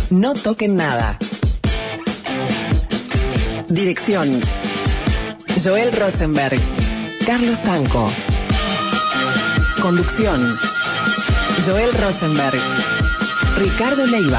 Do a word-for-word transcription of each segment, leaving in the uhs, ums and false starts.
No toquen nada. Dirección: Joel Rosenberg, Carlos Tanco. Conducción: Joel Rosenberg, Ricardo Leiva.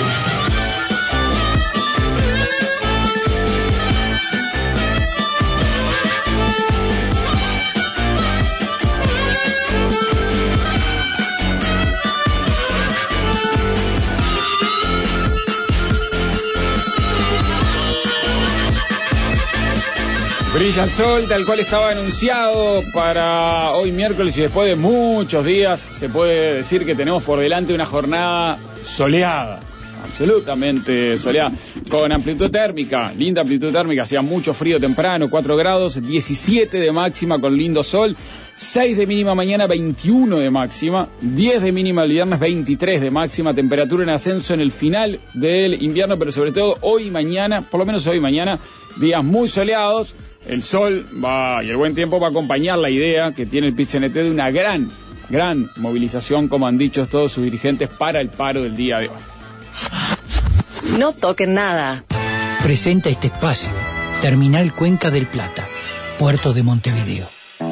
Brilla el sol, tal cual estaba anunciado para hoy miércoles, y después de muchos días se puede decir que tenemos por delante una jornada soleada, absolutamente soleada, con amplitud térmica, linda amplitud térmica. Hacía mucho frío temprano, cuatro grados, diecisiete de máxima con lindo sol, seis de mínima mañana, veintiuno de máxima, diez de mínima el viernes, veintitrés de máxima, temperatura en ascenso en el final del invierno, pero sobre todo hoy y mañana, por lo menos hoy y mañana, días muy soleados. El sol va y el buen tiempo va a acompañar la idea que tiene el Pit-C N T de una gran, gran movilización, como han dicho todos sus dirigentes, para el paro del día de hoy. No toquen nada. Presenta este espacio Terminal Cuenca del Plata, Puerto de Montevideo.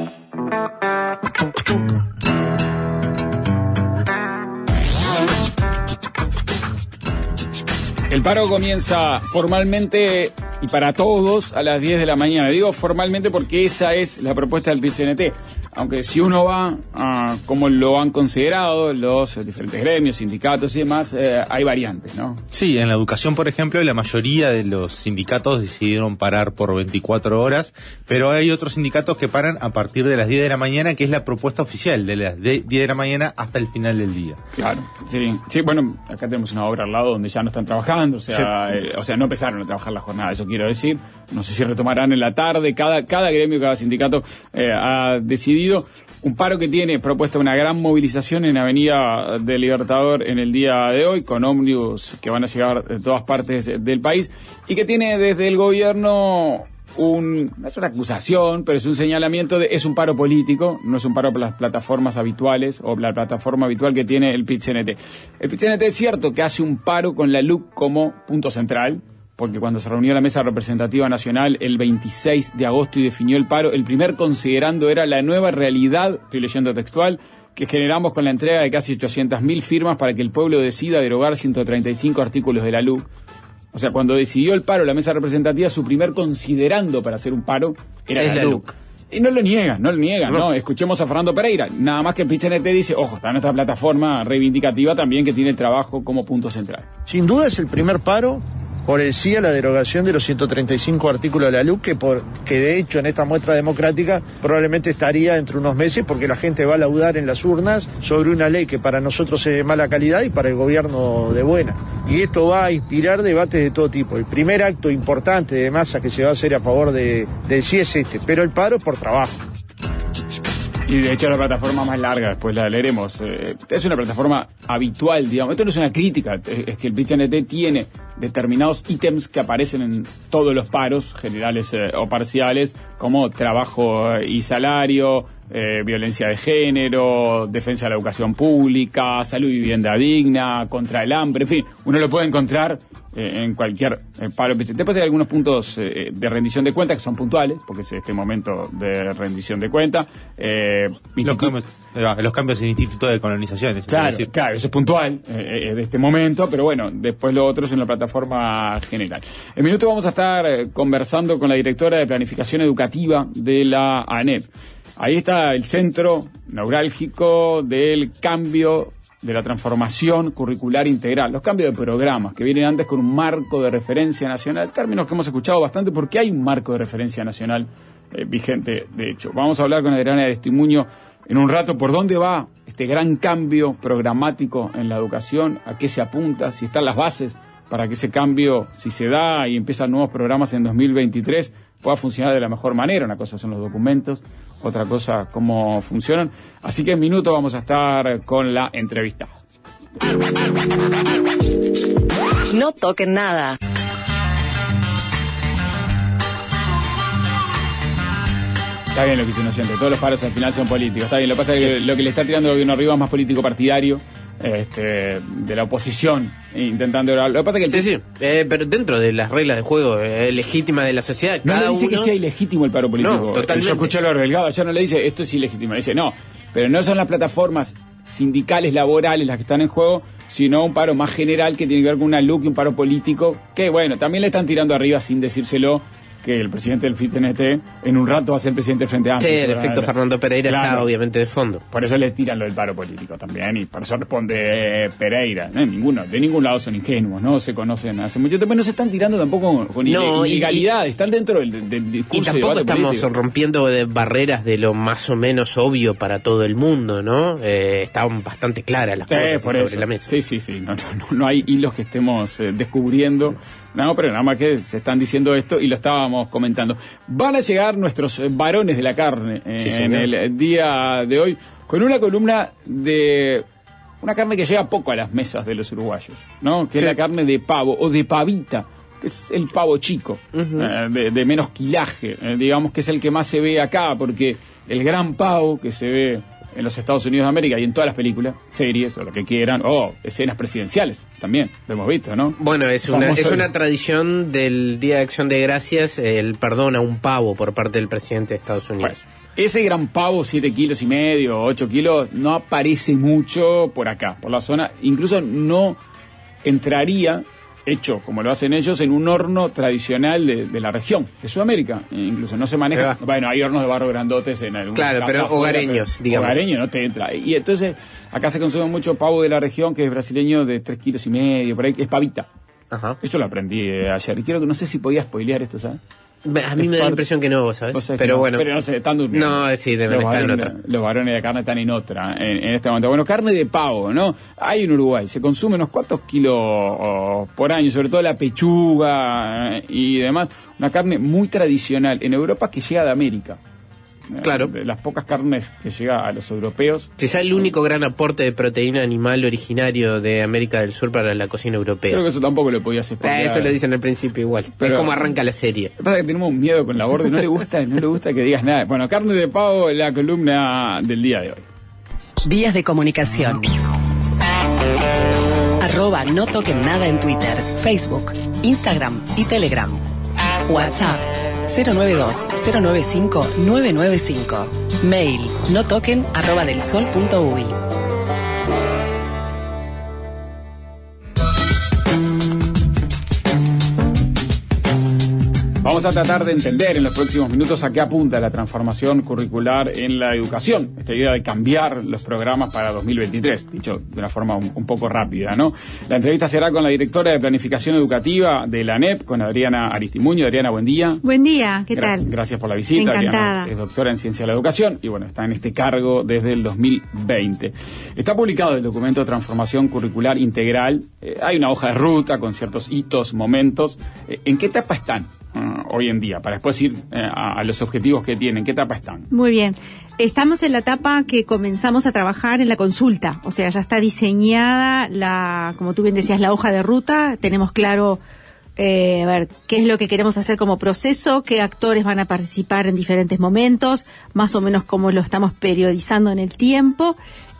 El paro comienza formalmente y para todos a las diez de la mañana. Digo formalmente porque esa es la propuesta del Pit-C N T. Aunque si uno va a cómo lo han considerado los diferentes gremios, sindicatos y demás, eh, hay variantes, ¿no? Sí, en la educación, por ejemplo, la mayoría de los sindicatos decidieron parar por veinticuatro horas, pero hay otros sindicatos que paran a partir de las diez de la mañana, que es la propuesta oficial, de las diez de la mañana hasta el final del día. Claro, sí, sí, bueno, acá tenemos una obra al lado donde ya no están trabajando, o sea, sí. eh, o sea, no empezaron a trabajar la jornada, eso quiero decir. No sé si retomarán en la tarde, cada, cada gremio, cada sindicato eh, ha decidido. Un paro que tiene propuesta una gran movilización en Avenida del Libertador en el día de hoy, con ómnibus que van a llegar de todas partes del país, y que tiene desde el gobierno un, no es una acusación, pero es un señalamiento de, es un paro político, no es un paro por las plataformas habituales o la plataforma habitual que tiene el Pit-C N T. El Pit-C N T es cierto que hace un paro con la L U C como punto central, porque cuando se reunió la Mesa Representativa Nacional el veintiséis de agosto y definió el paro, el primer considerando era la nueva realidad, estoy leyendo textual, que generamos con la entrega de casi ochocientas mil firmas para que el pueblo decida derogar ciento treinta y cinco artículos de la L U C. O sea, cuando decidió el paro la Mesa Representativa, su primer considerando para hacer un paro era la, la L U C. Y no lo niegan, no lo niegan, ¿no? Escuchemos a Fernando Pereira. Nada más que el Pit-C N T dice, ojo, está nuestra plataforma reivindicativa también que tiene el trabajo como punto central. Sin duda es el primer paro por el sí a la derogación de los ciento treinta y cinco artículos de la L U C, que, por, que de hecho en esta muestra democrática probablemente estaría dentro de unos meses, porque la gente va a laudar en las urnas sobre una ley que para nosotros es de mala calidad y para el gobierno de buena. Y esto va a inspirar debates de todo tipo. El primer acto importante de masa que se va a hacer a favor de, de sí es este, pero el paro por trabajo. Y de hecho la plataforma más larga, después la leeremos, eh, es una plataforma habitual, digamos. Esto no es una crítica, es que el Pit-C N T tiene determinados ítems que aparecen en todos los paros, generales eh, o parciales, como trabajo y salario, eh, violencia de género, defensa de la educación pública, salud y vivienda digna, contra el hambre, en fin, uno lo puede encontrar eh, en cualquier eh, paro. Después hay algunos puntos eh, de rendición de cuentas que son puntuales, porque es este momento de rendición de cuentas. Eh, los, cambios, los cambios en el Instituto de Colonizaciones. Claro, claro, eso es puntual eh, de este momento, pero bueno, después lo otro es en la plataforma general. En minuto vamos a estar eh, conversando con la directora de Planificación Educativa de la ANEP. Ahí está el centro neurálgico del cambio, de la transformación curricular integral, los cambios de programas que vienen antes con un marco de referencia nacional, términos que hemos escuchado bastante porque hay un marco de referencia nacional eh, vigente, de hecho. Vamos a hablar con Adriana Aristimuño en un rato por dónde va este gran cambio programático en la educación, a qué se apunta, si están las bases para que ese cambio, si se da y empiezan nuevos programas en dos mil veintitrés, pueda funcionar de la mejor manera. Una cosa son los documentos, otra cosa cómo funcionan. Así que en minuto vamos a estar con la entrevista. No toquen nada. Está bien lo que dice Inocente, todos los paros al final son políticos, está bien, lo que pasa es que sí. Lo que le está tirando el gobierno arriba es más político partidario este, de la oposición intentando orar. Lo que pasa es que el Sí, sí, eh, pero dentro de las reglas de juego eh, legítimas de la sociedad, no cada le dice uno... que sea ilegítimo el paro político. No, totalmente. Yo escuché a Loro Delgado, ya no le dice esto es ilegítimo, le dice no, pero no son las plataformas sindicales laborales las que están en juego, sino un paro más general que tiene que ver con una L U C y un paro político, que bueno, también le están tirando arriba sin decírselo, que el presidente del F I T N T en un rato va a ser el presidente del Frente Amplio. Sí, el efecto Fernando Pereira Claro. está obviamente de fondo. Por eso le tiran lo del paro político también, y por eso responde Pereira. No, ninguno, de ningún lado son ingenuos, no se conocen hace mucho tiempo, no se están tirando tampoco con No, ilegalidad, y- están dentro del, del discurso. Y tampoco y debate estamos político. rompiendo de barreras de lo más o menos obvio para todo el mundo, ¿no? Eh, estaban bastante claras las Sí, cosas por sobre eso. la mesa. Sí, sí, sí. No, no, no, no hay hilos que estemos eh, descubriendo. No, pero nada más que se están diciendo esto y lo estábamos comentando. Van a llegar nuestros eh, varones de la carne eh, Sí, en señor. el día de hoy con una columna de una carne que llega poco a las mesas de los uruguayos, ¿no? Que Sí. es la carne de pavo o de pavita, que es el pavo chico, eh, de, de menos quilaje, eh, digamos que es el que más se ve acá, porque el gran pavo que se ve en los Estados Unidos de América y en todas las películas, series o lo que quieran, o escenas presidenciales también, lo hemos visto, ¿no? Bueno, es una, Famoso es el- una tradición del Día de Acción de Gracias, el perdón a un pavo por parte del presidente de Estados Unidos. Bueno, ese gran pavo, siete kilos y medio, ocho kilos, no aparece mucho por acá, por la zona. Incluso no entraría, hecho como lo hacen ellos, en un horno tradicional de, de la región, de Sudamérica. E incluso no se maneja. Ahí va. Bueno, hay hornos de barro grandotes en algunos Claro, casas pero afuera, hogareños, pero digamos. Hogareño no te entra. Y entonces, acá se consume mucho pavo de la región, que es brasileño, de tres kilos y medio, por ahí, que es pavita. Ajá. Eso lo aprendí eh, ayer. Y quiero que no sé si podía spoilear esto, ¿sabes? A mí me da la impresión que no, vos sabés. Vos sabés que Pero no. bueno. Pero no sé, están durmiendo. No, sí, deben Los estar en varones- otra. Los varones de carne están en otra, en, en este momento. Bueno, carne de pavo, ¿no? Hay en Uruguay, se consume unos cuantos kilos oh, por año, sobre todo la pechuga eh, y demás. Una carne muy tradicional en Europa que llega de América. Eh, Claro. De las pocas carnes que llega a los europeos. Quizá el único gran aporte de proteína animal originario de América del Sur para la cocina europea. Creo que eso tampoco lo podías Eh, spoilear. eso lo dicen al principio igual. Pero- es como arranca la serie. Lo que pasa es que tenemos un miedo con la borde, no le gusta, no le gusta que digas nada. Bueno, carne de pavo, la columna del día de hoy. Vías de comunicación. Arroba no toquen nada en Twitter, Facebook, Instagram y Telegram. WhatsApp cero nueve dos cero nueve cinco nueve nueve cinco. Mail no toquen arroba del sol punto uy. Vamos a tratar de entender en los próximos minutos a qué apunta la transformación curricular en la educación. Esta idea de cambiar los programas para dos mil veintitrés, dicho de una forma un, un poco rápida, ¿no? La entrevista será con la directora de Planificación Educativa de la ANEP, con Adriana Aristimuño. Adriana, buen día. Buen día, ¿qué Gra- tal? Gracias por la visita. Encantada. Adriana es doctora en Ciencia de la Educación y bueno, está en este cargo desde el dos mil veinte. Está publicado el documento de transformación curricular integral. Eh, hay una hoja de ruta con ciertos hitos, momentos. Eh, ¿En qué etapa están uh, hoy en día? Para después ir eh, a, a los objetivos que tienen. ¿En qué etapa están? Muy bien. Estamos en la etapa que comenzamos a trabajar en la consulta. O sea, ya está diseñada la, como tú bien decías, la hoja de ruta. Tenemos claro, eh, a ver, qué es lo que queremos hacer como proceso, qué actores van a participar en diferentes momentos, más o menos cómo lo estamos periodizando en el tiempo.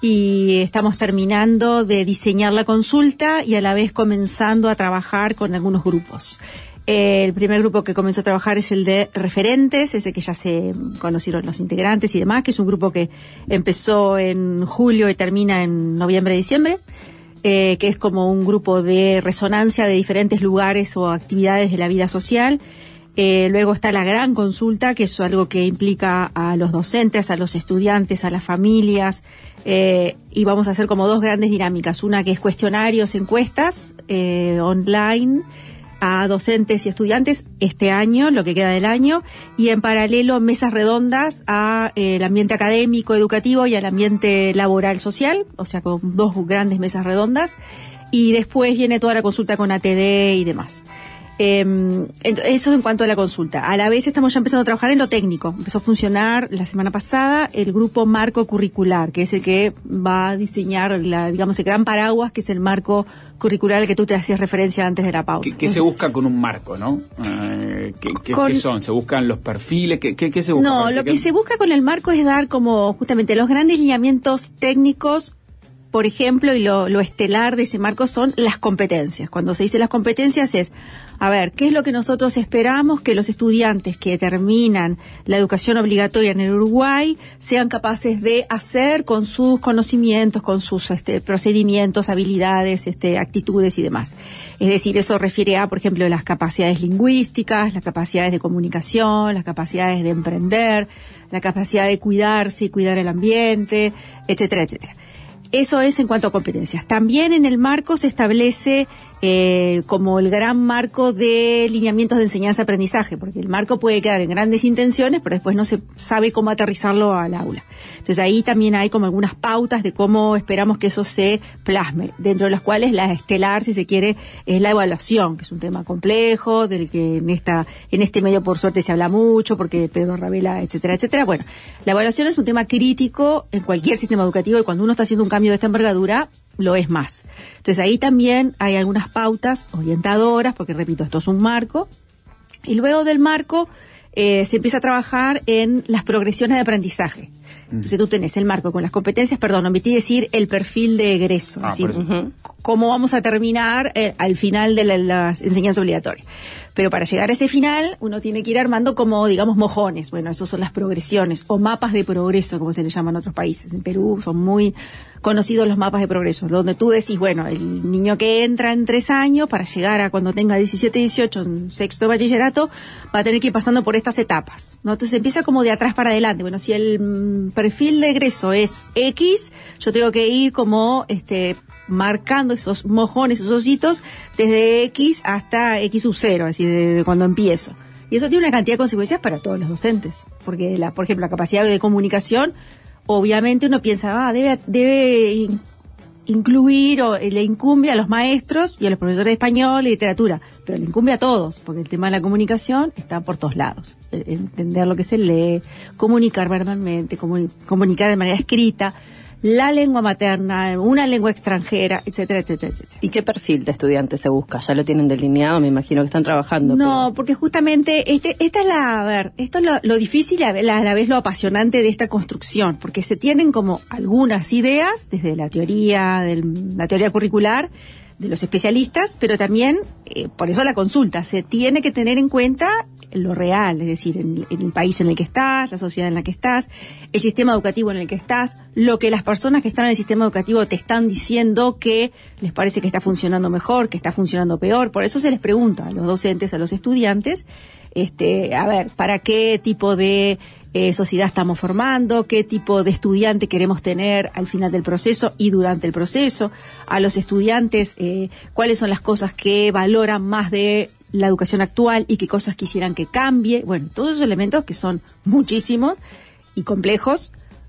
Y estamos terminando de diseñar la consulta y a la vez comenzando a trabajar con algunos grupos. El primer grupo que comenzó a trabajar es el de referentes, ese que ya se conocieron los integrantes y demás, que es un grupo que empezó en julio y termina en noviembre-diciembre, eh, que es como un grupo de resonancia de diferentes lugares o actividades de la vida social. Eh, luego está la gran consulta, que es algo que implica a los docentes, a los estudiantes, a las familias, eh, y vamos a hacer como dos grandes dinámicas. Una que es cuestionarios, encuestas eh, online a docentes y estudiantes este año, lo que queda del año, y en paralelo mesas redondas a eh, el ambiente académico, educativo y al ambiente laboral social, o sea, con dos grandes mesas redondas, y después viene toda la consulta con A T D y demás. Eh, eso en cuanto a la consulta. A la vez estamos ya empezando a trabajar en lo técnico. Empezó a funcionar la semana pasada el grupo marco curricular, que es el que va a diseñar la, digamos, el gran paraguas, que es el marco curricular al que tú te hacías referencia antes de la pausa. ¿Qué, qué se busca con un marco, no? Eh, ¿qué, qué, Con- qué son? ¿Se buscan los perfiles? ¿Qué, qué, qué se busca? No, lo que se busca con el marco es dar como justamente los grandes lineamientos técnicos por ejemplo, y lo, lo estelar de ese marco son las competencias. Cuando se dice las competencias es, a ver, ¿qué es lo que nosotros esperamos que los estudiantes que terminan la educación obligatoria en el Uruguay sean capaces de hacer con sus conocimientos, con sus este, procedimientos, habilidades, este, actitudes y demás? Es decir, eso refiere a, por ejemplo, las capacidades lingüísticas, las capacidades de comunicación, las capacidades de emprender, la capacidad de cuidarse y cuidar el ambiente, etcétera, etcétera. Eso es en cuanto a competencias. También en el marco se establece eh, como el gran marco de lineamientos de enseñanza-aprendizaje, porque el marco puede quedar en grandes intenciones, pero después no se sabe cómo aterrizarlo al aula. Entonces ahí también hay como algunas pautas de cómo esperamos que eso se plasme, dentro de las cuales la estelar, si se quiere, es la evaluación, que es un tema complejo, del que en esta en este medio por suerte se habla mucho, porque Pedro Ravela, etcétera, etcétera. Bueno, la evaluación es un tema crítico en cualquier sistema educativo y cuando uno está haciendo un cambio de esta envergadura, lo es más. Entonces ahí también hay algunas pautas orientadoras, porque repito, esto es un marco, y luego del marco eh, se empieza a trabajar en las progresiones de aprendizaje. Entonces tú tenés el marco con las competencias, perdón, omití decir el perfil de egreso, ah, es decir, uh-huh, cómo vamos a terminar eh, al final de la, las enseñanzas obligatorias. Pero para llegar a ese final, uno tiene que ir armando como, digamos, mojones. Bueno, esos son las progresiones, o mapas de progreso, como se les llama en otros países. En Perú son muy conocidos los mapas de progreso, donde tú decís, bueno, el niño que entra en tres años, para llegar a cuando tenga diecisiete, dieciocho, en sexto de bachillerato, va a tener que ir pasando por estas etapas, ¿no? Entonces empieza como de atrás para adelante. Bueno, si el mm, perfil de egreso es X, yo tengo que ir como, este, marcando esos mojones, esos hitos, desde X hasta X sub cero, así de, de cuando empiezo. Y eso tiene una cantidad de consecuencias para todos los docentes, porque, la, por ejemplo, la capacidad de comunicación, obviamente uno piensa, ah, debe, debe in, incluir o le incumbe a los maestros y a los profesores de español y literatura, pero le incumbe a todos, porque el tema de la comunicación está por todos lados. Entender lo que se lee, comunicar verbalmente, comuni- comunicar de manera escrita, la lengua materna, una lengua extranjera, etcétera, etcétera, etcétera. ¿Y qué perfil de estudiante se busca? ¿Ya lo tienen delineado? Me imagino que están trabajando. No, pero... porque justamente este, esta es la, a ver, esto es lo, lo difícil y a la, a la vez lo apasionante de esta construcción, porque se tienen como algunas ideas desde la teoría, de la teoría curricular, de los especialistas, pero también, eh, por eso la consulta, se tiene que tener en cuenta lo real, es decir, en, en el país en el que estás, la sociedad en la que estás, el sistema educativo en el que estás, lo que las personas que están en el sistema educativo te están diciendo que les parece que está funcionando mejor, que está funcionando peor. Por eso se les pregunta a los docentes, a los estudiantes, este, a ver, ¿para qué tipo de eh, sociedad estamos formando? ¿Qué tipo de estudiante queremos tener al final del proceso y durante el proceso? A los estudiantes, eh, ¿cuáles son las cosas que valoran más de la educación actual y qué cosas quisieran que cambie? Bueno, todos esos elementos que son muchísimos y complejos,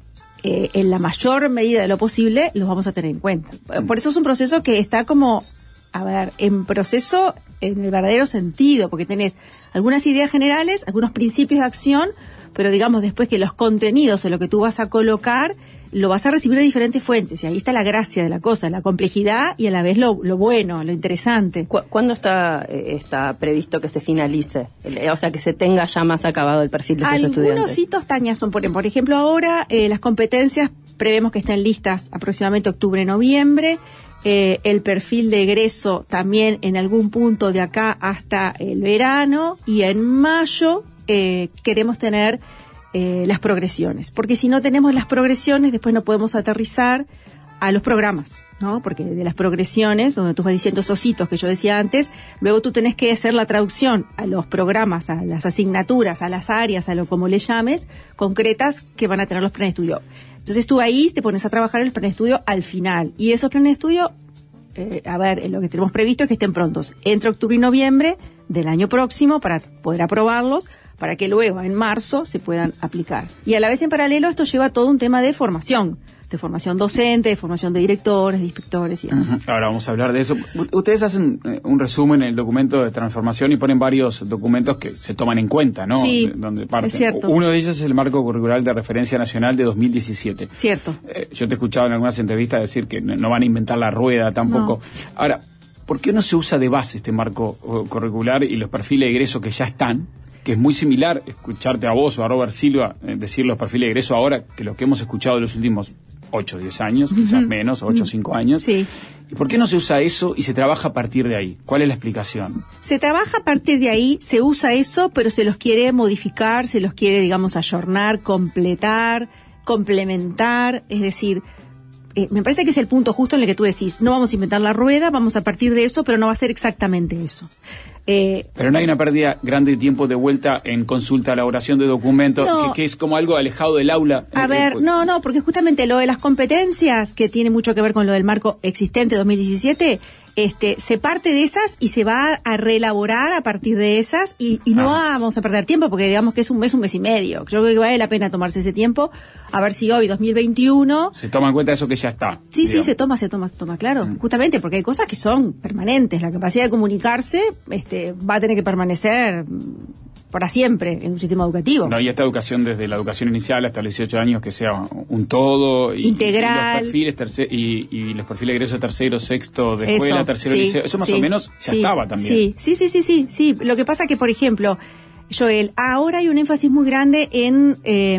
eh, en la mayor medida de lo posible los vamos a tener en cuenta. Por eso es un proceso que está como, a ver, en proceso en el verdadero sentido, porque tenés algunas ideas generales, algunos principios de acción, pero digamos después que los contenidos o lo que tú vas a colocar lo vas a recibir de diferentes fuentes, y ahí está la gracia de la cosa, la complejidad y a la vez lo, lo bueno, lo interesante. ¿Cu- ¿Cuándo está eh, está previsto que se finalice? El, o sea, que se tenga ya más acabado el perfil de esos estudiantes. Algunos hitos, Tania, son, por, por ejemplo, ahora eh, las competencias prevemos que estén listas aproximadamente octubre-noviembre. Eh, el perfil de egreso también en algún punto de acá hasta el verano, y en mayo eh, queremos tener eh, las progresiones, porque si no tenemos las progresiones después no podemos aterrizar a los programas, ¿no? Porque de las progresiones, donde tú vas diciendo esos hitos que yo decía antes, luego tú tenés que hacer la traducción a los programas, a las asignaturas, a las áreas, a lo como le llames, concretas que van a tener los planes de estudio. Entonces tú ahí te pones a trabajar en el plan de estudio al final, y esos planes de estudio, eh, a ver, lo que tenemos previsto es que estén prontos entre octubre y noviembre del año próximo para poder aprobarlos, para que luego en marzo se puedan aplicar. Y a la vez en paralelo esto lleva todo un tema de formación, de formación docente, de formación de directores, de inspectores y demás. Uh-huh. Ahora vamos a hablar de eso. U- ustedes hacen eh, un resumen en el documento de transformación y ponen varios documentos que se toman en cuenta, ¿no? Sí, de, donde parten. es cierto. Uno de ellos es el Marco Curricular de Referencia Nacional de dos mil diecisiete. Cierto. Eh, yo te he escuchado en algunas entrevistas decir que no, no van a inventar la rueda tampoco. No. Ahora, ¿por qué no se usa de base este marco uh, curricular y los perfiles de egreso que ya están? Que es muy similar escucharte a vos o a Robert Silva eh, decir los perfiles de egreso ahora que lo que hemos escuchado en los últimos ocho o diez años, uh-huh. quizás menos, ocho o cinco años. Sí. ¿Y por qué no se usa eso y se trabaja a partir de ahí? ¿Cuál es la explicación? Se trabaja a partir de ahí, se usa eso, pero se los quiere modificar, se los quiere, digamos, ayornar, completar, complementar, es decir, eh, me parece que es el punto justo en el que tú decís, no vamos a inventar la rueda, vamos a partir de eso, pero no va a ser exactamente eso. Eh, Pero no hay una pérdida grande de tiempo de vuelta en consulta, elaboración de documentos, no, que, que es como algo alejado del aula. A eh, ver, eh, no, no, porque justamente lo de las competencias, que tiene mucho que ver con lo del marco existente dos mil diecisiete, este, se parte de esas y se va a reelaborar a partir de esas y, y no ah, vamos a perder tiempo, porque digamos que es un mes, un mes y medio. Yo creo que vale la pena tomarse ese tiempo, a ver si hoy, dos mil veintiuno... Se toma en cuenta eso que ya está. Sí, digamos. sí, se toma, se toma, se toma, claro. Mm. Justamente porque hay cosas que son permanentes. La capacidad de comunicarse este, va a tener que permanecer para siempre en un sistema educativo. No, y esta educación desde la educación inicial hasta los dieciocho años que sea un todo y, integral y los perfiles terce- y, y los perfiles de egreso tercero, sexto de eso, escuela, tercero sí, liceo, eso más sí, o menos ya sí, estaba también. Sí, sí, sí, sí, sí, sí. Lo que pasa que, por ejemplo, Joel, ahora hay un énfasis muy grande en eh,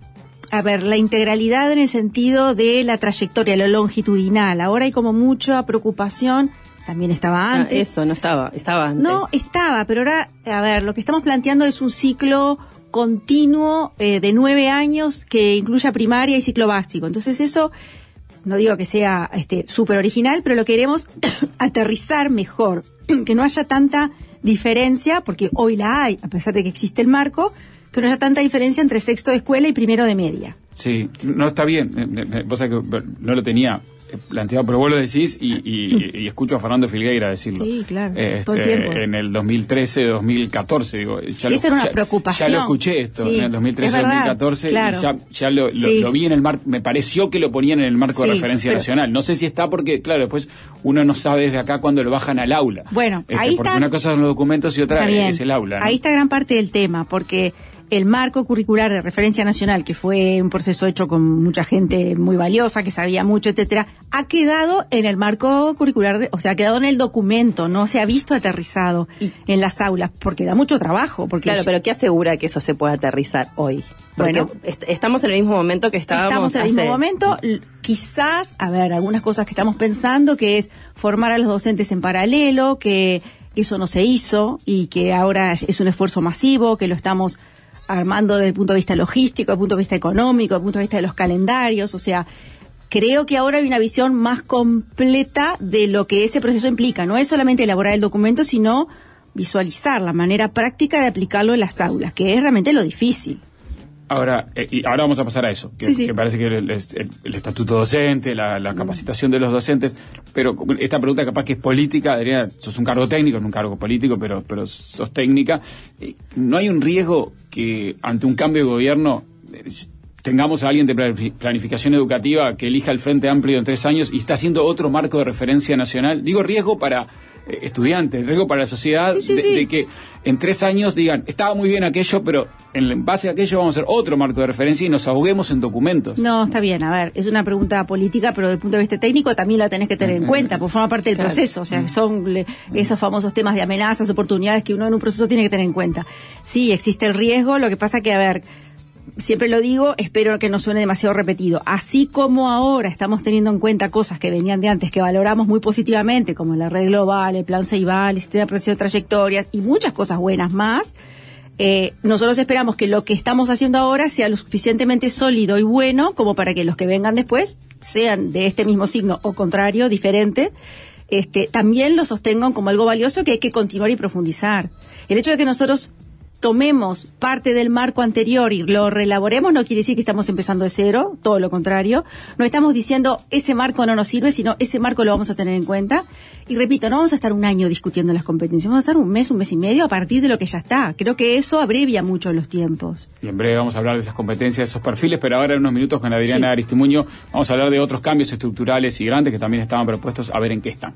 a ver, la integralidad en el sentido de la trayectoria, lo longitudinal. Ahora hay como mucha preocupación. También estaba antes. Ah, eso, no estaba, estaba antes. No, estaba, pero ahora, a ver, lo que estamos planteando es un ciclo continuo eh, de nueve años que incluya primaria y ciclo básico. Entonces eso, no digo que sea este súper original, pero lo queremos aterrizar mejor, que no haya tanta diferencia, porque hoy la hay, a pesar de que existe el marco, que no haya tanta diferencia entre sexto de escuela y primero de media. Sí, no está bien. Vos sabés que no lo tenía planteado, pero vos lo decís y, y, y escucho a Fernando Filgueira decirlo. Sí, claro, este, todo el tiempo. En el dos mil trece, dos mil catorce, digo. Ya Esa era una ya, preocupación. Ya lo escuché esto, sí, en el dos mil trece, dos mil catorce, claro. y ya, ya lo, lo, sí. lo vi en el marco, me pareció que lo ponían en el marco sí, de referencia pero, nacional. No sé si está porque, claro, después uno no sabe desde acá cuándo lo bajan al aula. Bueno, este, ahí porque está. Una cosa son los documentos y otra es el aula, ¿no? Ahí está gran parte del tema, porque el marco curricular de referencia nacional, que fue un proceso hecho con mucha gente muy valiosa, que sabía mucho, etcétera, ha quedado en el marco curricular, o sea, ha quedado en el documento, no se ha visto aterrizado y, en las aulas, porque da mucho trabajo. Porque claro, es, pero ¿qué asegura que eso se pueda aterrizar hoy? Porque bueno, est- estamos en el mismo momento que estábamos Estamos en el hace... mismo momento, quizás, a ver, algunas cosas que estamos pensando, que es formar a los docentes en paralelo, que eso no se hizo y que ahora es un esfuerzo masivo, que lo estamos armando desde el punto de vista logístico, desde el punto de vista económico, desde el punto de vista de los calendarios, o sea, creo que ahora hay una visión más completa de lo que ese proceso implica. No es solamente elaborar el documento, sino visualizar la manera práctica de aplicarlo en las aulas, que es realmente lo difícil. Ahora, eh, y ahora vamos a pasar a eso, que, sí, sí. que parece que el, el, el estatuto docente, la, la capacitación de los docentes, pero esta pregunta capaz que es política, Adriana, sos un cargo técnico, no un cargo político, pero, pero sos técnica. ¿No hay un riesgo que ante un cambio de gobierno eh, tengamos a alguien de planificación educativa que elija el Frente Amplio en tres años y está haciendo otro marco de referencia nacional? Digo riesgo para eh, estudiantes, riesgo para la sociedad, sí, sí, de, sí. de que en tres años digan, estaba muy bien aquello, pero en base a aquello vamos a hacer otro marco de referencia y nos ahoguemos en documentos. No, está bien, a ver, es una pregunta política, pero desde el punto de vista técnico también la tenés que tener en cuenta, porque forma parte del claro. proceso, o sea, son le, esos famosos temas de amenazas, oportunidades que uno en un proceso tiene que tener en cuenta. Sí, existe el riesgo, lo que pasa que, a ver, siempre lo digo, espero que no suene demasiado repetido. Así como ahora estamos teniendo en cuenta cosas que venían de antes, que valoramos muy positivamente, como la red global, el plan Ceibal, el sistema de protección de trayectorias y muchas cosas buenas más, eh, nosotros esperamos que lo que estamos haciendo ahora sea lo suficientemente sólido y bueno como para que los que vengan después sean de este mismo signo o contrario, diferente, este, también lo sostengan como algo valioso que hay que continuar y profundizar. El hecho de que nosotros tomemos parte del marco anterior y lo reelaboremos no quiere decir que estamos empezando de cero, todo lo contrario. No estamos diciendo ese marco no nos sirve, sino ese marco lo vamos a tener en cuenta. Y repito, no vamos a estar un año discutiendo las competencias, vamos a estar un mes, un mes y medio a partir de lo que ya está. Creo que eso abrevia mucho los tiempos. Y en breve vamos a hablar de esas competencias, de esos perfiles, pero ahora en unos minutos con Adriana sí. Aristimuño vamos a hablar de otros cambios estructurales y grandes que también estaban propuestos, a ver en qué están.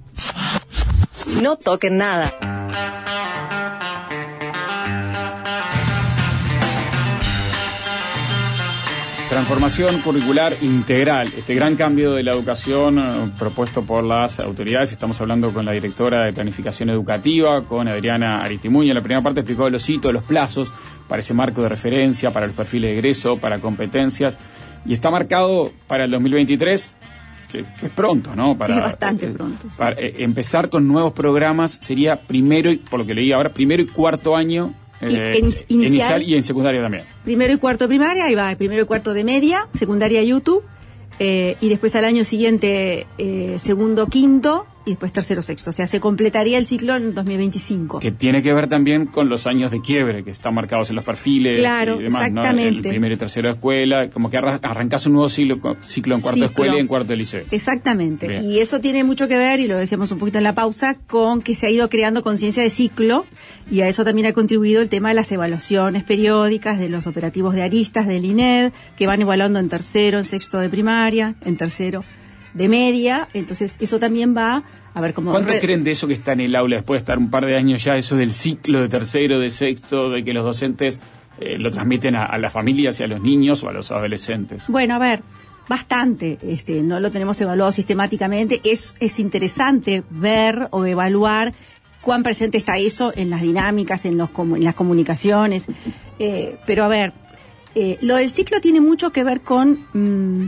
No toquen nada. Transformación curricular integral, este gran cambio de la educación eh, propuesto por las autoridades. Estamos hablando con la directora de Planificación Educativa, con Adriana Aristimuño. En la primera parte explicó los hitos, los plazos para ese marco de referencia, para los perfiles de egreso, para competencias. y está marcado para el dos mil veintitrés, que, que es pronto, ¿no? Para, es bastante eh, pronto. Sí. Para eh, empezar con nuevos programas sería primero, y por lo que leí ahora, primero y cuarto año eh, en, inicial, inicial y en secundaria también. Primero y cuarto de primaria, ahí va, primero y cuarto de media, secundaria YouTube, eh, y después al año siguiente eh, segundo, quinto, y después tercero, sexto. O sea, se completaría el ciclo en dos mil veinticinco. Que tiene que ver también con los años de quiebre que están marcados en los perfiles. Claro, y demás, exactamente. ¿no? El primero y tercero de escuela, como que arra- arrancás un nuevo ciclo, ciclo en cuarto Ciclo. de escuela y en cuarto de liceo. Exactamente. Bien. Y eso tiene mucho que ver, y lo decíamos un poquito en la pausa, con que se ha ido creando conciencia de ciclo, y a eso también ha contribuido el tema de las evaluaciones periódicas, de los operativos de aristas del I N E D, que van evaluando en tercero, en sexto de primaria, en tercero de media. Entonces eso también va a ver cómo... ¿Cuánto re- creen de eso que está en el aula después de estar un par de años ya, eso del ciclo de tercero, de sexto, de que los docentes eh, lo transmiten a, a las familias y a los niños o a los adolescentes? Bueno, a ver, bastante, este, no lo tenemos evaluado sistemáticamente. Es, es interesante ver o evaluar cuán presente está eso en las dinámicas, en, los, comu- en las comunicaciones. Eh, pero a ver, eh, lo del ciclo tiene mucho que ver con mm,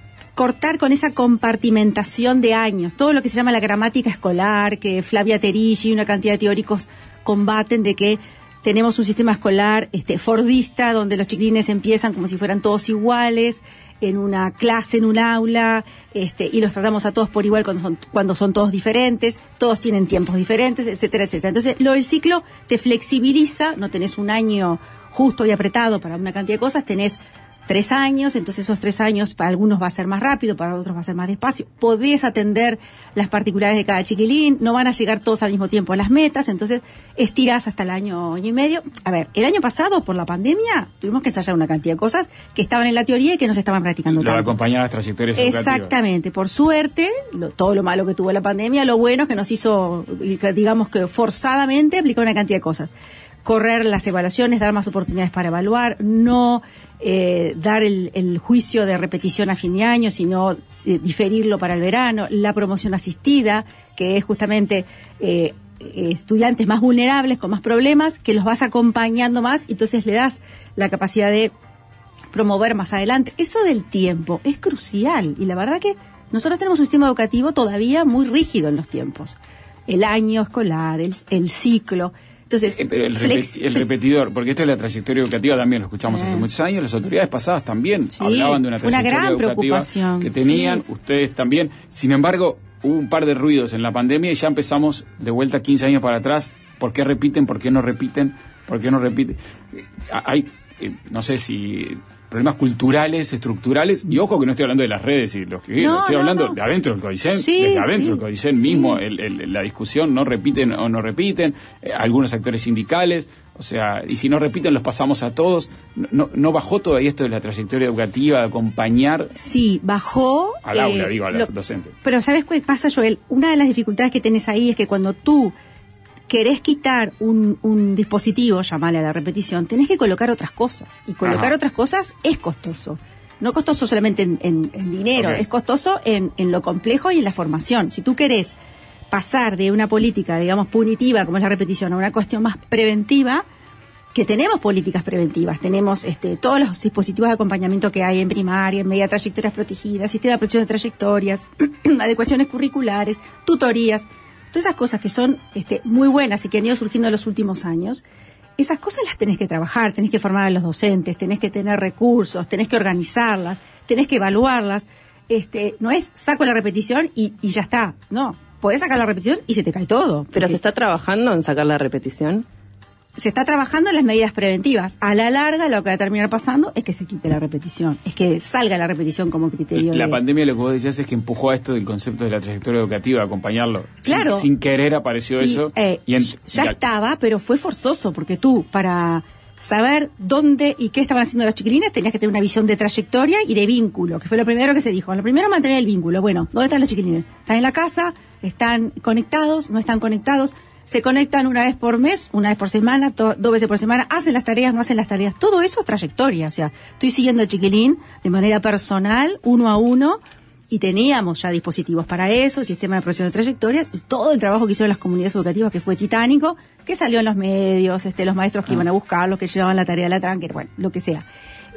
cortar con esa compartimentación de años, todo lo que se llama la gramática escolar, que Flavia Terigi y una cantidad de teóricos combaten, de que tenemos un sistema escolar este, fordista, donde los chiquilines empiezan como si fueran todos iguales, en una clase, en un aula, este, y los tratamos a todos por igual cuando son, cuando son todos diferentes, todos tienen tiempos diferentes, etcétera, etcétera. Entonces, lo del ciclo te flexibiliza, no tenés un año justo y apretado para una cantidad de cosas, tenés tres años, entonces esos tres años para algunos va a ser más rápido, para otros va a ser más despacio. Podés atender las particulares de cada chiquilín, no van a llegar todos al mismo tiempo a las metas, entonces estirás hasta el año, año y medio. A ver, el año pasado, por la pandemia, tuvimos que ensayar una cantidad de cosas que estaban en la teoría y que no se estaban practicando Lo de tanto. acompañar las trayectorias educativas. Exactamente, por suerte, lo, todo lo malo que tuvo la pandemia, lo bueno es que nos hizo, digamos que forzadamente, aplicar una cantidad de cosas. Correr las evaluaciones, dar más oportunidades para evaluar, no eh, dar el, el juicio de repetición a fin de año, sino eh, diferirlo para el verano, la promoción asistida, que es justamente eh, estudiantes más vulnerables, con más problemas, que los vas acompañando más, y entonces le das la capacidad de promover más adelante. Eso del tiempo es crucial, y la verdad que nosotros tenemos un sistema educativo todavía muy rígido en los tiempos. El año escolar, el, el ciclo... Entonces, Eh, pero el, flex- repeti- el repetidor, porque esto es la trayectoria educativa, también lo escuchamos Eh. hace muchos años, las autoridades pasadas también Sí, hablaban de una fue una trayectoria gran educativa preocupación, que tenían, sí. ustedes también. Sin embargo, hubo un par de ruidos en la pandemia y ya empezamos de vuelta quince años para atrás. ¿Por qué repiten? ¿Por qué no repiten? ¿Por qué no repiten? Eh, Hay, eh, no sé si... problemas culturales, estructurales, y ojo que no estoy hablando de las redes y los que No, estoy no, hablando no. de adentro del CODICEN, Sí, desde adentro sí, del CODICEN sí. mismo, el, el, la discusión, no repiten o no repiten, eh, algunos actores sindicales, o sea, y si no repiten los pasamos a todos. No, no bajó todavía esto de la trayectoria educativa, de acompañar sí, bajó... al eh, aula, digo, a los lo- docentes. Pero ¿sabes qué pasa, Joel? Una de las dificultades que tenés ahí es que cuando tú querés quitar un, un dispositivo, llamarle a la repetición, tenés que colocar otras cosas. Y colocar Ajá. otras cosas es costoso. No costoso solamente en, en- en dinero, Ok. es costoso en, en lo complejo y en la formación. Si tú querés pasar de una política, digamos, punitiva, como es la repetición, a una cuestión más preventiva, que tenemos políticas preventivas, tenemos este, todos los dispositivos de acompañamiento que hay en primaria, en media, trayectorias protegidas, sistema de protección de trayectorias, adecuaciones curriculares, tutorías, todas esas cosas que son este, muy buenas y que han ido surgiendo en los últimos años. Esas cosas las tenés que trabajar, tenés que formar a los docentes, tenés que tener recursos, tenés que organizarlas, tenés que evaluarlas. Este, no es saco la repetición y, y ya está, no. Podés sacar la repetición y se te cae todo. Pero porque se está trabajando en sacar la repetición. se está trabajando en las medidas preventivas. A la larga lo que va a terminar pasando es que se quite la repetición, es que salga la repetición como criterio. La de... pandemia, lo que vos decías es que empujó a esto del concepto de la trayectoria educativa, acompañarlo. Claro. Sin, sin querer apareció Y, eso. eh, y en- ya y- estaba, pero fue forzoso, porque tú, para saber dónde y qué estaban haciendo los chiquilines, tenías que tener una visión de trayectoria y de vínculo, que fue lo primero que se dijo. Lo primero, mantener el vínculo. Bueno, ¿dónde están los chiquilines? ¿Están en la casa? ¿Están conectados? ¿No están conectados? Se conectan una vez por mes, una vez por semana, to- dos veces por semana, hacen las tareas, no hacen las tareas. Todo eso es trayectoria. O sea, estoy siguiendo al chiquilín de manera personal, uno a uno, y teníamos ya dispositivos para eso, sistema de protección de trayectorias, y todo el trabajo que hicieron las comunidades educativas, que fue titánico, que salió en los medios, este, los maestros que iban a buscar, los que llevaban la tarea de la tranque, bueno, lo que sea.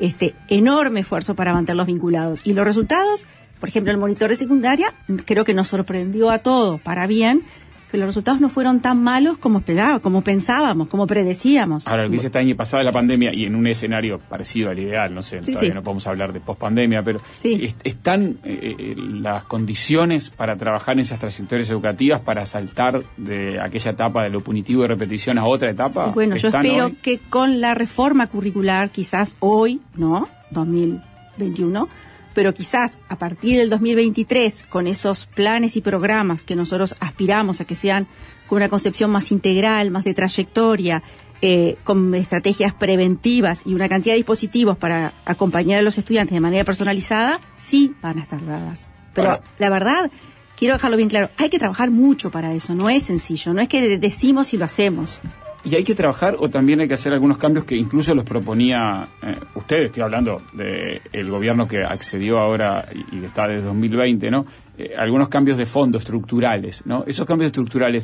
este enorme esfuerzo para mantenerlos vinculados. Y los resultados, por ejemplo, el monitor de secundaria, creo que nos sorprendió a todos, para bien, que los resultados no fueron tan malos como esperábamos, como pensábamos, como predecíamos. Ahora, lo que dice este año pasado la pandemia y en un escenario parecido al ideal, no sé, sí, todavía sí. no podemos hablar de pospandemia, pero sí. est- están eh, las condiciones para trabajar en esas trayectorias educativas para saltar de aquella etapa de lo punitivo y repetición a otra etapa. Y bueno, yo espero hoy? que con la reforma curricular, quizás hoy, ¿no? dos mil veintiuno, pero quizás a partir del dos mil veintitrés, con esos planes y programas que nosotros aspiramos a que sean con una concepción más integral, más de trayectoria, eh, con estrategias preventivas y una cantidad de dispositivos para acompañar a los estudiantes de manera personalizada, sí van a estar dadas. Pero Ahora, la verdad, quiero dejarlo bien claro, hay que trabajar mucho para eso, no es sencillo, no es que decimos y lo hacemos. ¿Y hay que trabajar o también hay que hacer algunos cambios que incluso los proponía eh, usted? Estoy hablando del gobierno que accedió ahora y, y está desde dos mil veinte, ¿no? Eh, algunos cambios de fondo estructurales, ¿no? Esos cambios estructurales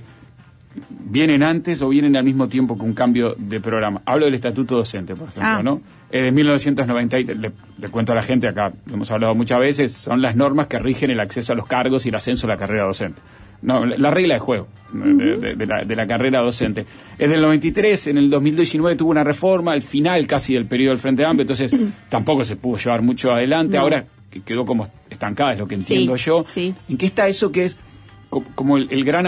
vienen antes o vienen al mismo tiempo que un cambio de programa. Hablo del estatuto docente, por ejemplo, ah. ¿no? Es de mil novecientos noventa y tres, le, le cuento a la gente acá, lo hemos hablado muchas veces, son las normas que rigen el acceso a los cargos y el ascenso a la carrera docente. No, la regla de juego de, de, de, la, de la carrera docente. Es del noventa y tres, en el dos mil diecinueve tuvo una reforma, al final casi del periodo del Frente Amplio, entonces tampoco se pudo llevar mucho adelante. No. Ahora que quedó como estancada, es lo que entiendo sí, yo. Sí. ¿En qué está eso que es co- como el, el gran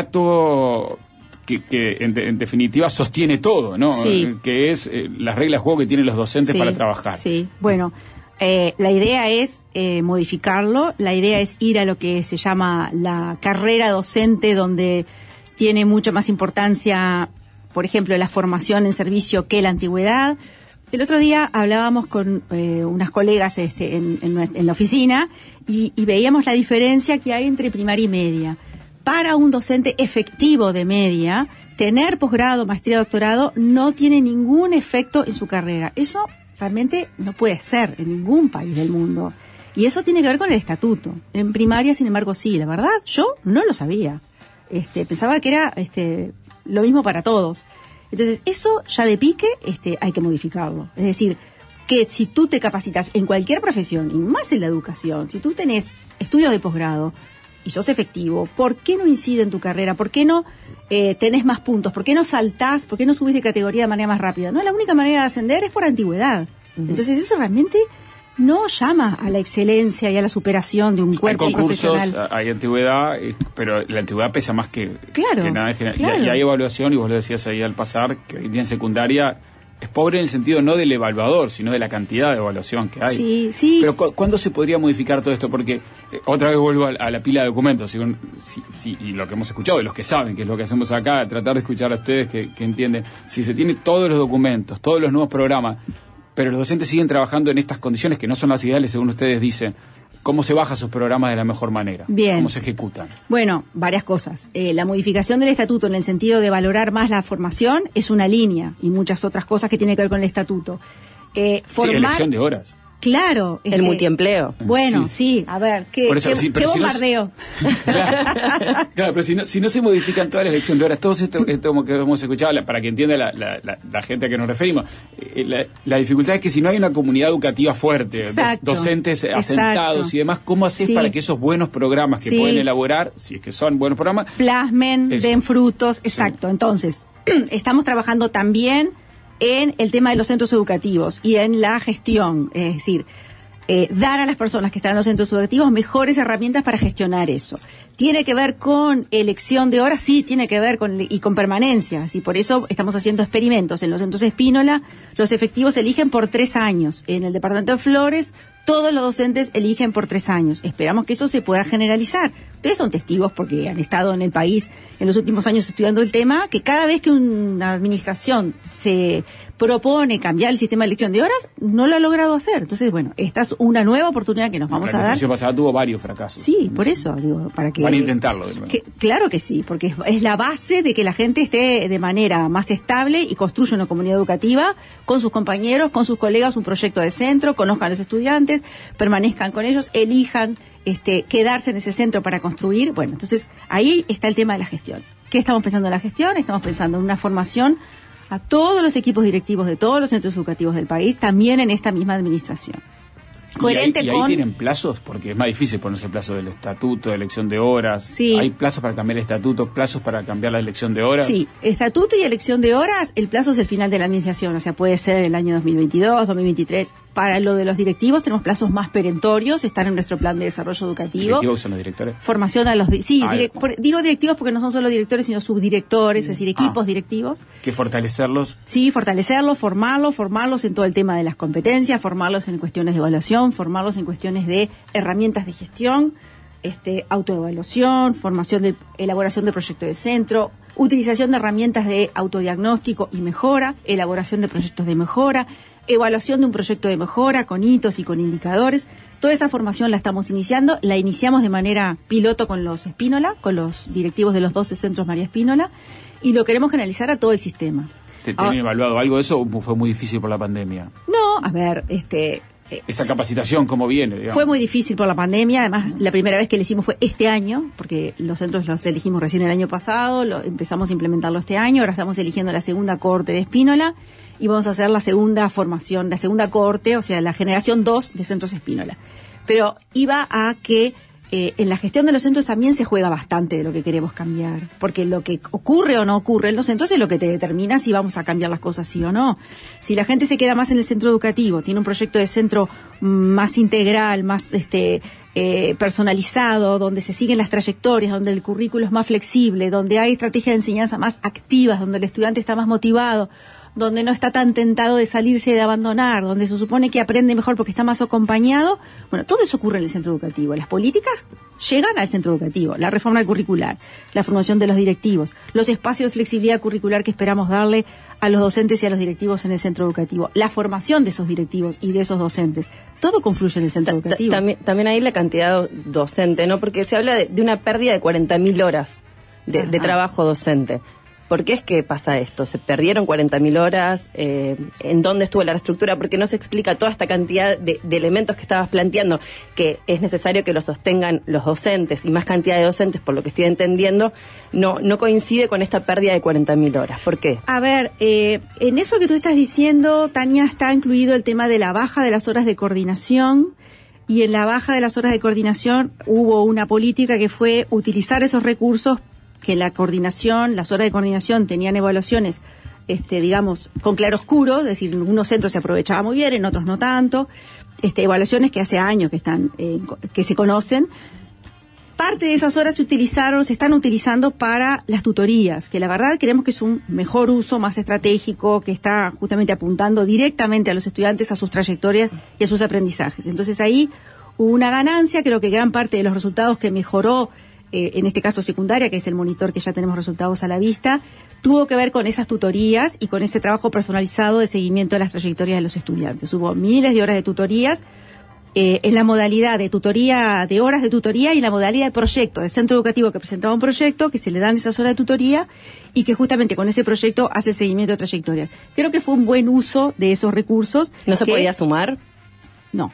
aparato que, que en, de, en definitiva sostiene todo, ¿no? Sí. Que es eh, las reglas de juego que tienen los docentes sí, para trabajar? Sí, bueno... Eh, la idea es eh, modificarlo, la idea es ir a lo que se llama la carrera docente, donde tiene mucha más importancia, por ejemplo, la formación en servicio que la antigüedad. El otro día hablábamos con eh, unas colegas este, en, en, en la oficina y, y veíamos la diferencia que hay entre primaria y media. Para un docente efectivo de media, tener posgrado, maestría, doctorado no tiene ningún efecto en su carrera. Eso realmente no puede ser en ningún país del mundo. Y eso tiene que ver con el estatuto. En primaria, sin embargo, sí. La verdad, yo no lo sabía. Este, pensaba que era este, lo mismo para todos. Entonces, eso ya de pique este, hay que modificarlo. Es decir, que si tú te capacitas en cualquier profesión, y más en la educación, si tú tenés estudios de posgrado y sos efectivo, ¿por qué no incide en tu carrera? ¿Por qué no eh, tenés más puntos? ¿Por qué no saltás? ¿Por qué no subís de categoría de manera más rápida? No, la única manera de ascender es por antigüedad. Uh-huh. Entonces eso realmente no llama a la excelencia y a la superación de un cuerpo hay concursos, profesional. Hay antigüedad, pero la antigüedad pesa más que, claro, que nada en general. Claro. Y, y hay evaluación, y vos lo decías ahí al pasar, que hoy día en secundaria es pobre en el sentido no del evaluador, sino de la cantidad de evaluación que hay. Sí, sí. Pero cu- ¿cuándo se podría modificar todo esto? Porque eh, otra vez vuelvo a, a la pila de documentos, según, si, si, y lo que hemos escuchado, y los que saben, que es lo que hacemos acá, tratar de escuchar a ustedes que, que entienden. Si se tienen todos los documentos, todos los nuevos programas, pero los docentes siguen trabajando en estas condiciones que no son las ideales, según ustedes dicen, ¿cómo se baja sus programas de la mejor manera? Bien. ¿Cómo se ejecutan? Bueno, varias cosas. Eh, la modificación del estatuto en el sentido de valorar más la formación es una línea, y muchas otras cosas que tienen que ver con el estatuto. Eh, formar... Sí, elección de horas. Claro. El que... multiempleo. Bueno, sí, sí a ver, qué, eso, qué, sí, qué si bombardeo. No, claro, claro, pero si no, si no se modifican toda la elección de horas, todo esto, esto como que hemos escuchado, para que entienda la, la, la, la gente a que nos referimos, eh, la, la dificultad es que si no hay una comunidad educativa fuerte, exacto, dos, docentes exacto. asentados y demás, ¿cómo haces sí. para que esos buenos programas que sí. pueden elaborar, si es que son buenos programas, plasmen, eso. den frutos? Exacto. Sí. Entonces, estamos trabajando también en el tema de los centros educativos y en la gestión, es decir, Eh, dar a las personas que están en los centros educativos mejores herramientas para gestionar eso. ¿Tiene que ver con elección de horas? Sí, tiene que ver con y con permanencia. Y por eso estamos haciendo experimentos. En los centros Espínola, los efectivos eligen por tres años. En el departamento de Flores, todos los docentes eligen por tres años. Esperamos que eso se pueda generalizar. Ustedes son testigos, porque han estado en el país en los últimos años estudiando el tema, que cada vez que una administración se propone cambiar el sistema de elección de horas, no lo ha logrado hacer. Entonces, bueno, esta es una nueva oportunidad que nos vamos la a dar. La pasada tuvo varios fracasos. Sí, por eso, digo, para que... Van a intentarlo de nuevo. Que, claro que sí, porque es, es la base de que la gente esté de manera más estable y construya una comunidad educativa con sus compañeros, con sus colegas, un proyecto de centro, conozcan a los estudiantes, permanezcan con ellos, elijan este, quedarse en ese centro para construir. Bueno, entonces ahí está el tema de la gestión. ¿Qué estamos pensando en la gestión? Estamos pensando en una formación a todos los equipos directivos de todos los centros educativos del país, también en esta misma administración. Coherente y ahí, y ahí con... tienen plazos, porque es más difícil ponerse plazo del estatuto, de elección de horas. Sí. Hay plazos para cambiar el estatuto, plazos para cambiar la elección de horas. Sí, estatuto y elección de horas, el plazo es el final de la administración, o sea, puede ser el año dos mil veintidós, dos mil veintitrés. Para lo de los directivos tenemos plazos más perentorios, están en nuestro plan de desarrollo educativo. ¿Directivos son los directores? Formación a los... Di- sí, ah, direc- por- digo directivos porque no son solo directores, sino subdirectores, es decir, equipos ah, directivos. Que fortalecerlos. Sí, fortalecerlos, formarlos, formarlos en todo el tema de las competencias, formarlos en cuestiones de evaluación, formarlos en cuestiones de herramientas de gestión, este, autoevaluación, formación de elaboración de proyectos de centro, utilización de herramientas de autodiagnóstico y mejora, elaboración de proyectos de mejora, evaluación de un proyecto de mejora con hitos y con indicadores. Toda esa formación la estamos iniciando, la iniciamos de manera piloto con los Espínola, con los directivos de los doce centros María Espínola, y lo queremos generalizar a todo el sistema. ¿Te tienen evaluado algo de eso o fue muy difícil por la pandemia? No, a ver, este... Esa capacitación, ¿cómo viene? Digamos? Fue muy difícil por la pandemia, además la primera vez que lo hicimos fue este año, porque los centros los elegimos recién el año pasado, lo, empezamos a implementarlo este año, ahora estamos eligiendo la segunda cohorte de Espínola y vamos a hacer la segunda formación, la segunda cohorte, o sea, la generación dos de centros Espínola. Pero iba a que eh, en la gestión de los centros también se juega bastante de lo que queremos cambiar, porque lo que ocurre o no ocurre en los centros es lo que te determina si vamos a cambiar las cosas sí o no. Si la gente se queda más en el centro educativo, tiene un proyecto de centro más integral, más este eh, personalizado, donde se siguen las trayectorias, donde el currículo es más flexible, donde hay estrategias de enseñanza más activas, donde el estudiante está más motivado, donde no está tan tentado de salirse y de abandonar, donde se supone que aprende mejor porque está más acompañado. Bueno, todo eso ocurre en el centro educativo. Las políticas llegan al centro educativo, la reforma curricular, la formación de los directivos, los espacios de flexibilidad curricular que esperamos darle a los docentes y a los directivos en el centro educativo, la formación de esos directivos y de esos docentes. Todo confluye en el centro educativo. También, también hay la cantidad docente, ¿no? Porque se habla de, de una pérdida de cuarenta mil horas de, de trabajo docente. ¿Por qué es que pasa esto? ¿Se perdieron cuarenta mil horas? Eh, ¿En dónde estuvo la reestructura? ¿Por qué no se explica toda esta cantidad de, de elementos que estabas planteando? Que es necesario que lo sostengan los docentes y más cantidad de docentes, por lo que estoy entendiendo, no, no coincide con esta pérdida de cuarenta mil horas. ¿Por qué? A ver, eh, en eso que tú estás diciendo, Tania, está incluido el tema de la baja de las horas de coordinación. Y en la baja de las horas de coordinación hubo una política que fue utilizar esos recursos que la coordinación, las horas de coordinación tenían evaluaciones, este, digamos, con claroscuro, es decir, en algunos centros se aprovechaba muy bien, en otros no tanto, este, evaluaciones que hace años que están, eh, que se conocen. Parte de esas horas se utilizaron, se están utilizando para las tutorías, que la verdad creemos que es un mejor uso, más estratégico, que está justamente apuntando directamente a los estudiantes, a sus trayectorias y a sus aprendizajes. Entonces ahí hubo una ganancia, creo que gran parte de los resultados que mejoró, Eh, en este caso secundaria, que es el monitor que ya tenemos resultados a la vista, tuvo que ver con esas tutorías y con ese trabajo personalizado de seguimiento de las trayectorias de los estudiantes. Hubo miles de horas de tutorías eh, en la modalidad de tutoría, de horas de tutoría y la modalidad de proyecto, de centro educativo que presentaba un proyecto, que se le dan esas horas de tutoría y que justamente con ese proyecto hace el seguimiento de trayectorias. Creo que fue un buen uso de esos recursos. ¿No se que... podía sumar? No.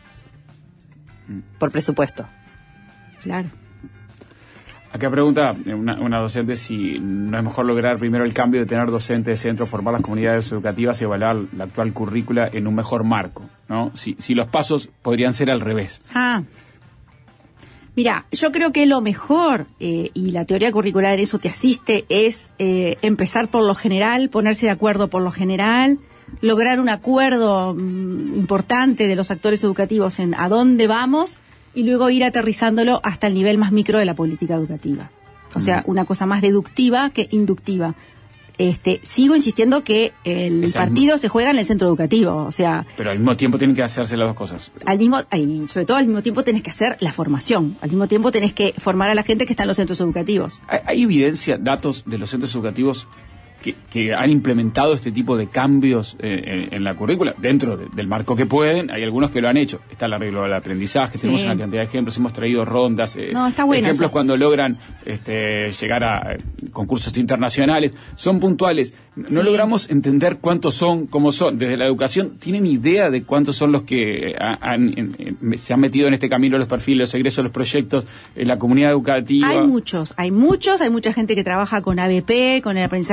Por presupuesto. Claro. Acá pregunta una, una docente si no es mejor lograr primero el cambio de tener docentes de centro, formar las comunidades educativas y evaluar la actual currícula en un mejor marco, ¿no? Si, si los pasos podrían ser al revés. Ah. Mira, yo creo que lo mejor, eh, y la teoría curricular en eso te asiste, es eh, empezar por lo general, ponerse de acuerdo por lo general, lograr un acuerdo mmm, importante de los actores educativos en a dónde vamos, y luego ir aterrizándolo hasta el nivel más micro de la política educativa. O sea, una cosa más deductiva que inductiva. Este, sigo insistiendo que el Esa partido mismo. se juega en el centro educativo, o sea... Pero al mismo tiempo tienen que hacerse las dos cosas. Al mismo, y sobre todo al mismo tiempo tenés que hacer la formación, al mismo tiempo tenés que formar a la gente que está en los centros educativos. ¿Hay, hay evidencia, datos de los centros educativos que, que han implementado este tipo de cambios eh, en, en la currícula, dentro de, del marco que pueden? Hay algunos que lo han hecho. Está el arreglo del aprendizaje, tenemos sí. una cantidad de ejemplos, hemos traído rondas, eh, no, está bueno ejemplos eso. Cuando logran este, llegar a eh, concursos internacionales, son puntuales. No sí. logramos entender cuántos son, cómo son. Desde la educación, ¿tienen idea de cuántos son los que han, han, en, se han metido en este camino, los perfiles, los egresos, los proyectos, en la comunidad educativa? Hay muchos, hay muchos, hay mucha gente que trabaja con A B P, con el aprendizaje basado en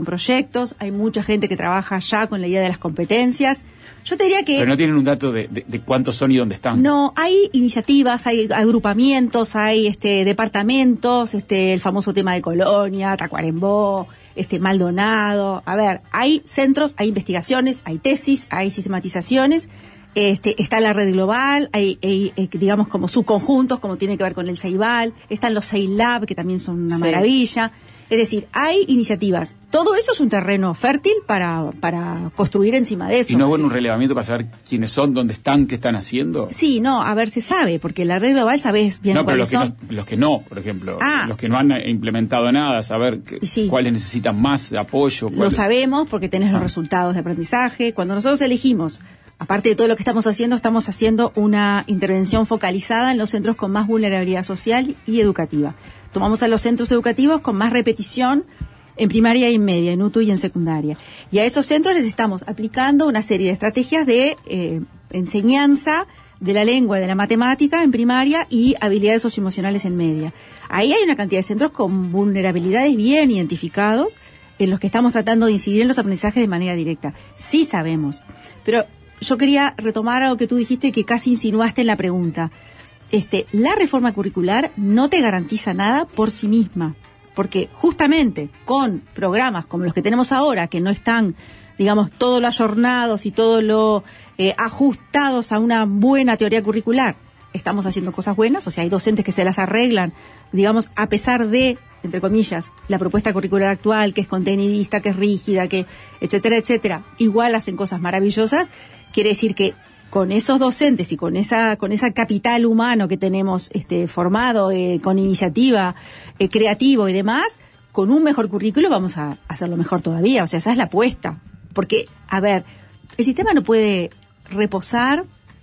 proyectos, hay mucha gente que trabaja ya con la idea de las competencias. Yo te diría que... Pero no tienen un dato de, de, de cuántos son y dónde están. No, hay iniciativas, hay agrupamientos, hay este departamentos, este el famoso tema de Colonia, Tacuarembó, este Maldonado. A ver, hay centros, hay investigaciones, hay tesis, hay sistematizaciones. Este, está la red global, hay, hay, hay, digamos, como subconjuntos, como tiene que ver con el Ceibal, están los Ceilab, que también son una sí. maravilla. Es decir, hay iniciativas. Todo eso es un terreno fértil para, para construir encima de eso. ¿Y no es bueno un relevamiento para saber quiénes son, dónde están, qué están haciendo? Sí, no, a ver, se sabe, porque la red global sabes bien no, pero cuáles los son. Que no, los que no, por ejemplo, ah. los que no han implementado nada, saber que, sí. cuáles necesitan más apoyo. Lo cuáles... sabemos porque tenés ah. los resultados de aprendizaje. Cuando nosotros elegimos, aparte de todo lo que estamos haciendo, estamos haciendo una intervención focalizada en los centros con más vulnerabilidad social y educativa. Tomamos a los centros educativos con más repetición en primaria y en media, en U T U y en secundaria. Y a esos centros les estamos aplicando una serie de estrategias de eh, enseñanza de la lengua y de la matemática en primaria y habilidades socioemocionales en media. Ahí hay una cantidad de centros con vulnerabilidades bien identificados en los que estamos tratando de incidir en los aprendizajes de manera directa. Sí sabemos. Pero yo quería retomar algo que tú dijiste que casi insinuaste en la pregunta. Este, la reforma curricular no te garantiza nada por sí misma, porque justamente con programas como los que tenemos ahora, que no están, digamos, todo lo ayornados y todo lo eh, ajustados a una buena teoría curricular, estamos haciendo cosas buenas, o sea, hay docentes que se las arreglan, digamos, a pesar de, entre comillas, la propuesta curricular actual, que es contenidista, que es rígida, que etcétera, etcétera, igual hacen cosas maravillosas. Quiere decir que con esos docentes y con esa con esa capital humano que tenemos este formado, eh, con iniciativa, eh, creativo y demás, con un mejor currículo vamos a hacerlo mejor todavía. O sea, esa es la apuesta. Porque, a ver, el sistema no puede reposar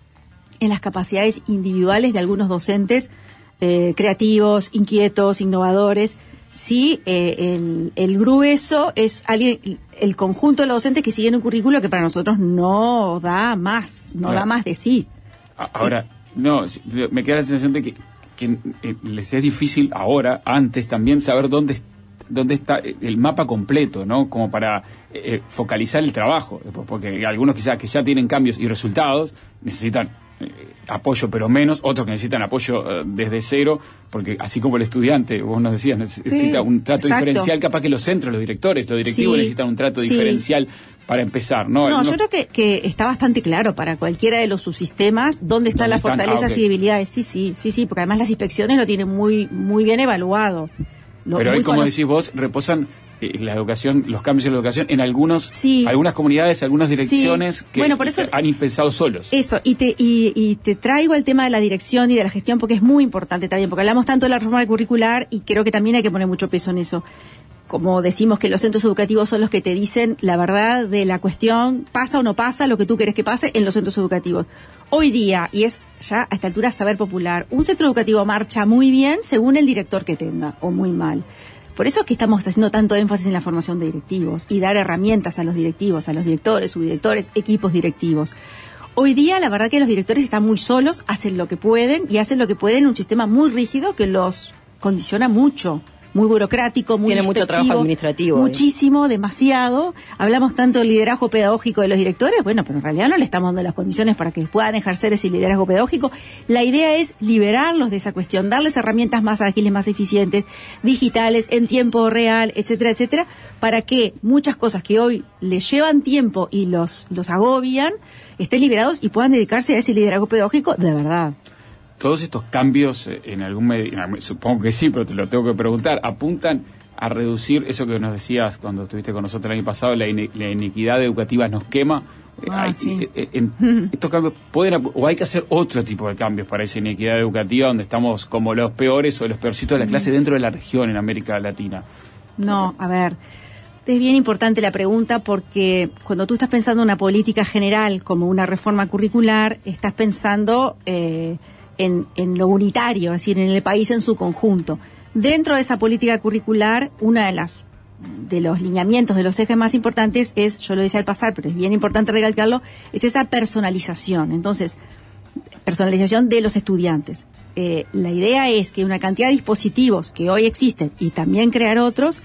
en las capacidades individuales de algunos docentes eh, creativos, inquietos, innovadores, si eh, el, el grueso es alguien, el conjunto de los docentes que siguen un currículo que para nosotros no da más, no ahora, da más de sí. Ahora, no, me queda la sensación de que, que les es difícil ahora, antes también, saber dónde, dónde está el mapa completo, ¿no? Como para eh, focalizar el trabajo, porque algunos quizás que ya tienen cambios y resultados necesitan Eh, apoyo pero menos, otros que necesitan apoyo eh, desde cero, porque así como el estudiante, vos nos decías, necesita sí, un trato exacto. diferencial, capaz que los centros, los directores, los directivos sí, necesitan un trato sí. diferencial para empezar, ¿no? No, no yo creo que, que está bastante claro para cualquiera de los subsistemas dónde están las están? fortalezas ah, okay. y debilidades, sí, sí, sí, sí, porque además las inspecciones lo tienen muy, muy bien evaluado. Lo, pero ahí, como decís vos, reposan la educación, los cambios en la educación en algunos, sí. algunas comunidades, algunas direcciones sí. que bueno, por eso, han pensado solos. Eso, y te, y, y te traigo el tema de la dirección y de la gestión porque es muy importante también, porque hablamos tanto de la reforma curricular y creo que también hay que poner mucho peso en eso. Como decimos que los centros educativos son los que te dicen la verdad de la cuestión, pasa o no pasa lo que tú querés que pase en los centros educativos. Hoy día, y es ya a esta altura saber popular, un centro educativo marcha muy bien según el director que tenga, o muy mal. Por eso es que estamos haciendo tanto énfasis en la formación de directivos y dar herramientas a los directivos, a los directores, subdirectores, equipos directivos. Hoy día, la verdad que los directores están muy solos, hacen lo que pueden y hacen lo que pueden en un sistema muy rígido que los condiciona mucho. Muy burocrático, muy tiene mucho trabajo administrativo. Muchísimo, ahí. demasiado. Hablamos tanto del liderazgo pedagógico de los directores, bueno, pero en realidad no le estamos dando las condiciones para que puedan ejercer ese liderazgo pedagógico. La idea es liberarlos de esa cuestión, darles herramientas más ágiles, más eficientes, digitales, en tiempo real, etcétera, etcétera, para que muchas cosas que hoy les llevan tiempo y los, los agobian, estén liberados y puedan dedicarse a ese liderazgo pedagógico de verdad. Todos estos cambios, en algún medio, supongo que sí, pero te lo tengo que preguntar, apuntan a reducir eso que nos decías cuando estuviste con nosotros el año pasado, la, ine, la inequidad educativa nos quema. Ah, hay, sí. en, en, estos cambios pueden, o hay que hacer otro tipo de cambios para esa inequidad educativa donde estamos como los peores o los peorcitos de la clase dentro de la región en América Latina. No, a ver, es bien importante la pregunta porque cuando tú estás pensando en una política general como una reforma curricular, estás pensando eh, En, en lo unitario, es decir, en el país en su conjunto. Dentro de esa política curricular, una de las de los lineamientos, de los ejes más importantes es, yo lo decía al pasar, pero es bien importante recalcarlo, es esa personalización. Entonces, personalización de los estudiantes. Eh, la idea es que una cantidad de dispositivos que hoy existen y también crear otros,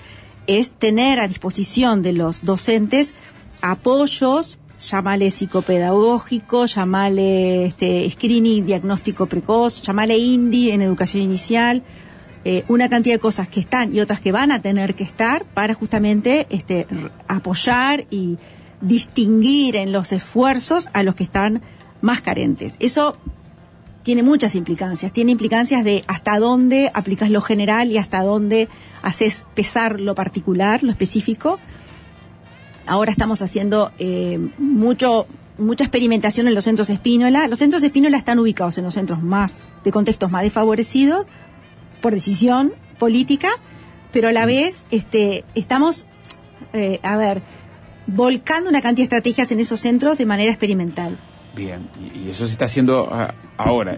es tener a disposición de los docentes apoyos, llámale psicopedagógico, llámale este, screening, diagnóstico precoz, llámale I N D I en educación inicial, eh, una cantidad de cosas que están y otras que van a tener que estar para justamente este, apoyar y distinguir en los esfuerzos a los que están más carentes. Eso tiene muchas implicancias. Tiene implicancias de hasta dónde aplicas lo general y hasta dónde haces pesar lo particular, lo específico. Ahora estamos haciendo eh, mucho mucha experimentación en los centros Spínola. Los centros Spínola están ubicados en los centros más, de contextos más desfavorecidos, por decisión política, pero a la vez este, estamos, eh, a ver, volcando una cantidad de estrategias en esos centros de manera experimental. Bien, y, y eso se está haciendo uh, ahora.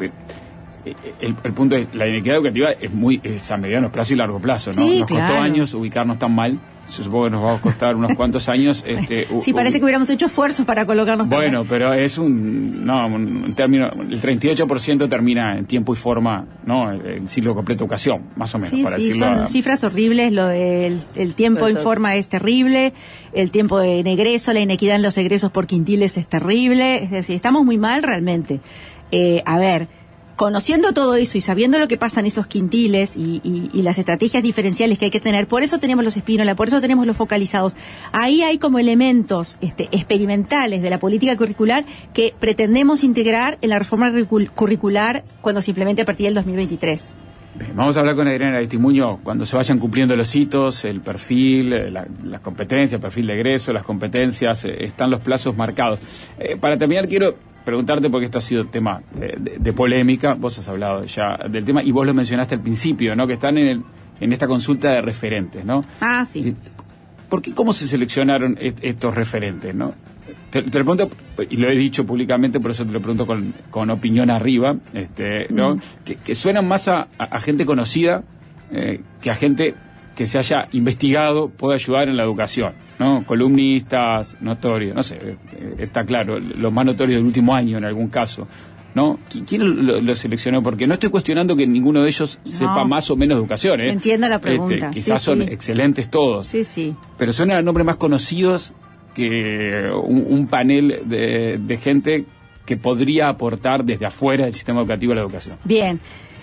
El, el punto es, la inequidad educativa es muy es a mediano plazo y largo plazo, ¿no? Sí, nos claro. costó años ubicarnos tan mal. Supongo que nos va a costar unos cuantos años. Este, sí, parece que hubiéramos hecho esfuerzos para colocarnos. Bueno, pero es un, no, un término, el treinta y ocho por ciento termina en tiempo y forma, ¿no? El ciclo completo de educación, más o menos, sí, para sí, decirlo. Son a... cifras horribles, lo del el tiempo en forma es terrible, el tiempo en egreso, la inequidad en los egresos por quintiles es terrible, es decir, estamos muy mal realmente. Eh, a ver, conociendo todo eso y sabiendo lo que pasa en esos quintiles y, y, y las estrategias diferenciales que hay que tener, por eso tenemos los Spínola, por eso tenemos los focalizados. Ahí hay como elementos este, experimentales de la política curricular que pretendemos integrar en la reforma curricular cuando se implemente a partir del dos mil veintitrés. Bien, vamos a hablar con Adriana Aristimuño cuando se vayan cumpliendo los hitos, el perfil, la, las competencias, el perfil de egreso, las competencias, eh, están los plazos marcados. Eh, para terminar, quiero preguntarte, porque esto ha sido tema de, de, de polémica, vos has hablado ya del tema y vos lo mencionaste al principio, ¿no? Que están en, el, en esta consulta de referentes, ¿no? Ah, sí. ¿Por qué, cómo se seleccionaron est- estos referentes, no? Te, te lo pregunto, y lo he dicho públicamente, por eso te lo pregunto con, con opinión arriba, este, ¿no? Mm. Que, que suenan más a, a, a gente conocida eh, que a gente que se haya investigado puede ayudar en la educación, ¿no? Columnistas, notorios, no sé, eh, está claro, los más notorios del último año en algún caso, ¿no? ¿Quién lo, lo seleccionó? Porque no estoy cuestionando que ninguno de ellos no. sepa más o menos educación, ¿eh? Entiendo la pregunta. Este, quizás sí, son sí. excelentes todos. Sí, sí. Pero suenan a nombres más conocidos que un, un panel de, de gente que podría aportar desde afuera del sistema educativo a la educación. Bien.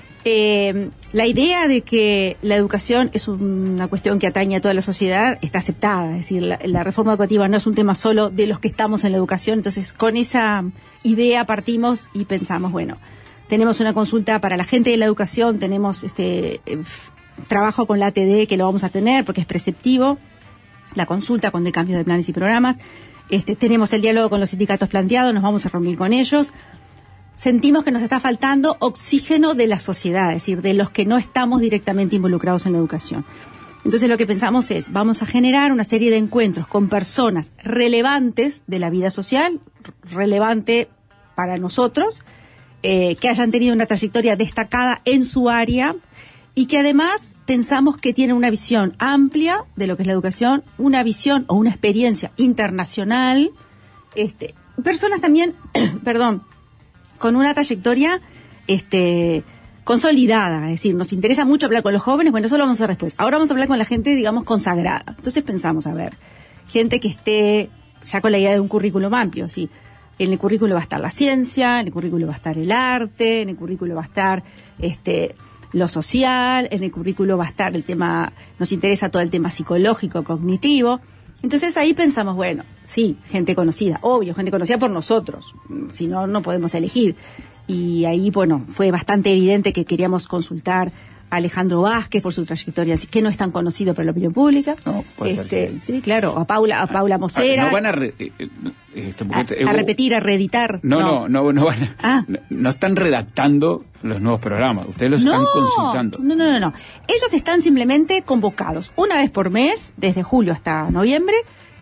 Eh, la idea de que la educación es una cuestión que atañe a toda la sociedad está aceptada, es decir, la, la reforma educativa no es un tema solo de los que estamos en la educación, entonces con esa idea partimos y pensamos, bueno, tenemos una consulta para la gente de la educación, tenemos este eh, trabajo con la A T D que lo vamos a tener porque es preceptivo, la consulta con de cambios de planes y programas, este, tenemos el diálogo con los sindicatos planteados, nos vamos a reunir con ellos. Sentimos que nos está faltando oxígeno de la sociedad, es decir, de los que no estamos directamente involucrados en la educación. Entonces lo que pensamos es, vamos a generar una serie de encuentros con personas relevantes de la vida social, relevante para nosotros, eh, que hayan tenido una trayectoria destacada en su área y que además pensamos que tienen una visión amplia de lo que es la educación, una visión o una experiencia internacional, este, personas también, perdón, con una trayectoria este, consolidada, es decir, nos interesa mucho hablar con los jóvenes, bueno, eso lo vamos a hacer después. Ahora vamos a hablar con la gente, digamos, consagrada. Entonces pensamos, a ver, gente que esté ya con la idea de un currículum amplio, sí. En el currículo va a estar la ciencia, en el currículo va a estar el arte, en el currículo va a estar este, lo social, en el currículo va a estar el tema, nos interesa todo el tema psicológico, cognitivo. Entonces ahí pensamos, bueno, sí, gente conocida, obvio, gente conocida por nosotros, si no, no podemos elegir. Y ahí, bueno, fue bastante evidente que queríamos consultar a Alejandro Vázquez por su trayectoria, así que no es tan conocido para la opinión pública. No, puede este, ser, sí. sí, claro, a Paula, a Paula Mosera. No van a, re, eh, este, a, eh, a repetir, a reeditar. No, no, no, no, no van a, ah. no, no están redactando los nuevos programas, ustedes los no, están consultando. No, no, no, no. Ellos están simplemente convocados una vez por mes, desde julio hasta noviembre,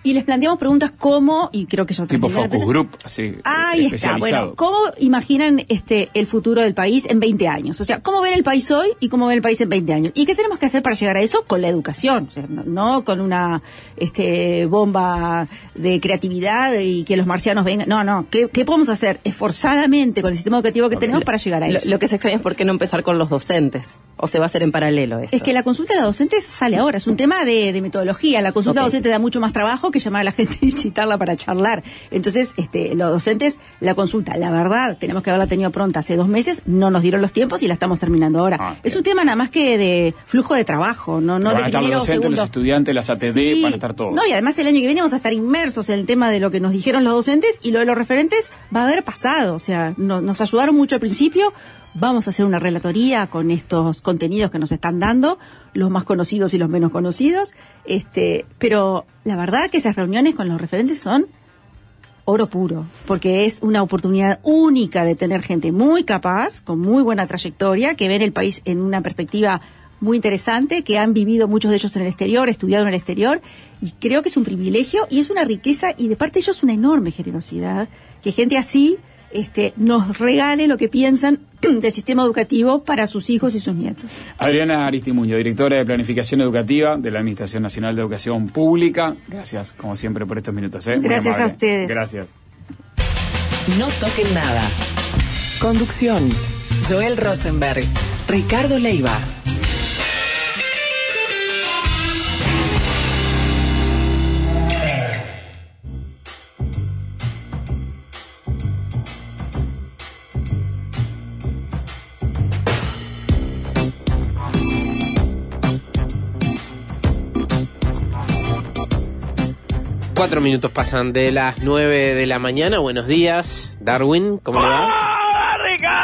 y les planteamos preguntas como, y creo que yo tipo focus group, así. Ahí está, bueno, ¿cómo imaginan este el futuro del país en veinte años? O sea, ¿cómo ven el país hoy y cómo ven el país en veinte años? ¿Y qué tenemos que hacer para llegar a eso? Con la educación, o sea, no, no con una este bomba de creatividad y que los marcianos vengan. No, no, ¿qué, qué podemos hacer esforzadamente con el sistema educativo que okay. tenemos para llegar a lo, eso? Lo que se extraña es por qué no empezar con los docentes, o se va a hacer en paralelo esto. Es que la consulta de docentes sale ahora, es un tema de, de metodología. La consulta okay. docente da mucho más trabajo que llamar a la gente y citarla para charlar. Entonces, este, los docentes, la consulta, la verdad, tenemos que haberla tenido pronta hace dos meses, no nos dieron los tiempos y la estamos terminando ahora. Ah, es un tema nada más que de flujo de trabajo, no, no van de a estar primero los docentes, segundo. los estudiantes, las A T D, sí. van a estar todos. No, y además el año que viene vamos a estar inmersos en el tema de lo que nos dijeron los docentes y lo de los referentes va a haber pasado. O sea, no, nos ayudaron mucho al principio. Vamos a hacer una relatoría con estos contenidos que nos están dando, los más conocidos y los menos conocidos, este, pero la verdad que esas reuniones con los referentes son oro puro, porque es una oportunidad única de tener gente muy capaz, con muy buena trayectoria, que ven el país en una perspectiva muy interesante, que han vivido muchos de ellos en el exterior, estudiado en el exterior, y creo que es un privilegio y es una riqueza, y de parte de ellos una enorme generosidad, que gente así este, nos regale lo que piensan del sistema educativo para sus hijos y sus nietos. Adriana Aristimuño, directora de Planificación Educativa de la Administración Nacional de Educación Pública. Gracias, como siempre, por estos minutos. ¿eh? Gracias a ustedes. Gracias. No toquen nada. Conducción: Joel Rosenberg, Ricardo Leiva. Cuatro minutos pasan de las nueve de la mañana. Buenos días, Darwin, ¿cómo le va? ¡Hola,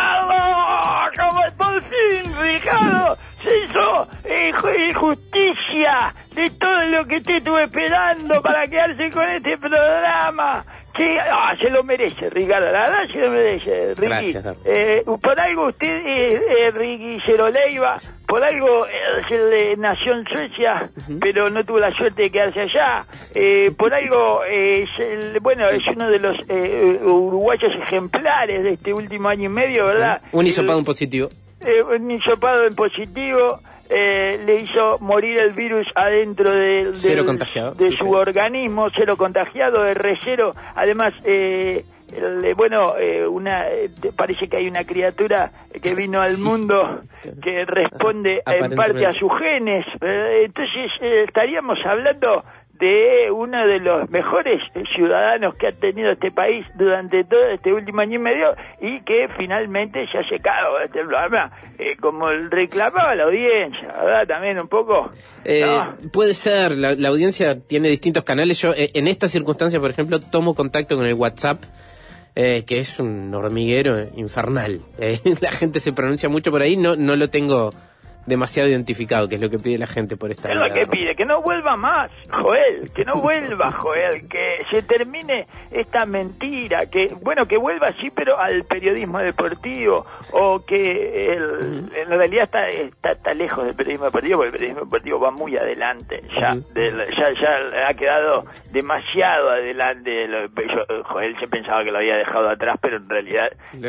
Ricardo! ¿Cómo por fin, Ricardo? Se hizo eh, justicia de todo lo que te estuve esperando para quedarse con este programa. Que ah, se lo merece, Ricardo, la verdad se lo merece, Ricky. Gracias, eh, por algo usted, eh, eh, Ricky Cero Leiva, por algo eh, se le nació en Suecia, uh-huh. pero no tuvo la suerte de quedarse allá. Eh, por algo, eh, es, bueno, es uno de los eh, uruguayos ejemplares de este último año y medio, ¿verdad? Uh-huh. Un hisopado en positivo. Eh, un hisopado en positivo. Eh, le hizo morir el virus adentro de, cero de, contagiado, de sí, su sí. organismo, cero contagiado, R cero. Además, eh, el, bueno, eh, una eh, parece que hay una criatura que vino al sí. mundo que responde en parte a sus genes. Eh, entonces, eh, estaríamos hablando de uno de los mejores ciudadanos que ha tenido este país durante todo este último año y medio y que finalmente se ha secado de este programa, eh, como reclamaba la audiencia, ¿verdad? También un poco. Eh, ¿no? Puede ser, la, la audiencia tiene distintos canales. Yo eh, en esta circunstancia, por ejemplo, tomo contacto con el WhatsApp, eh, que es un hormiguero infernal. Eh, la gente se pronuncia mucho por ahí, no, no lo tengo demasiado identificado, que es lo que pide la gente por esta es vida. Es lo que pide, que no vuelva más, Joel, que no vuelva, Joel, que se termine esta mentira, que, bueno, que vuelva sí, pero al periodismo deportivo, o que el, en realidad está, está, está lejos del periodismo deportivo, porque el periodismo deportivo va muy adelante, ya, uh-huh. del, ya, ya ha quedado demasiado adelante. Yo, Joel se pensaba que lo había dejado atrás, pero en realidad,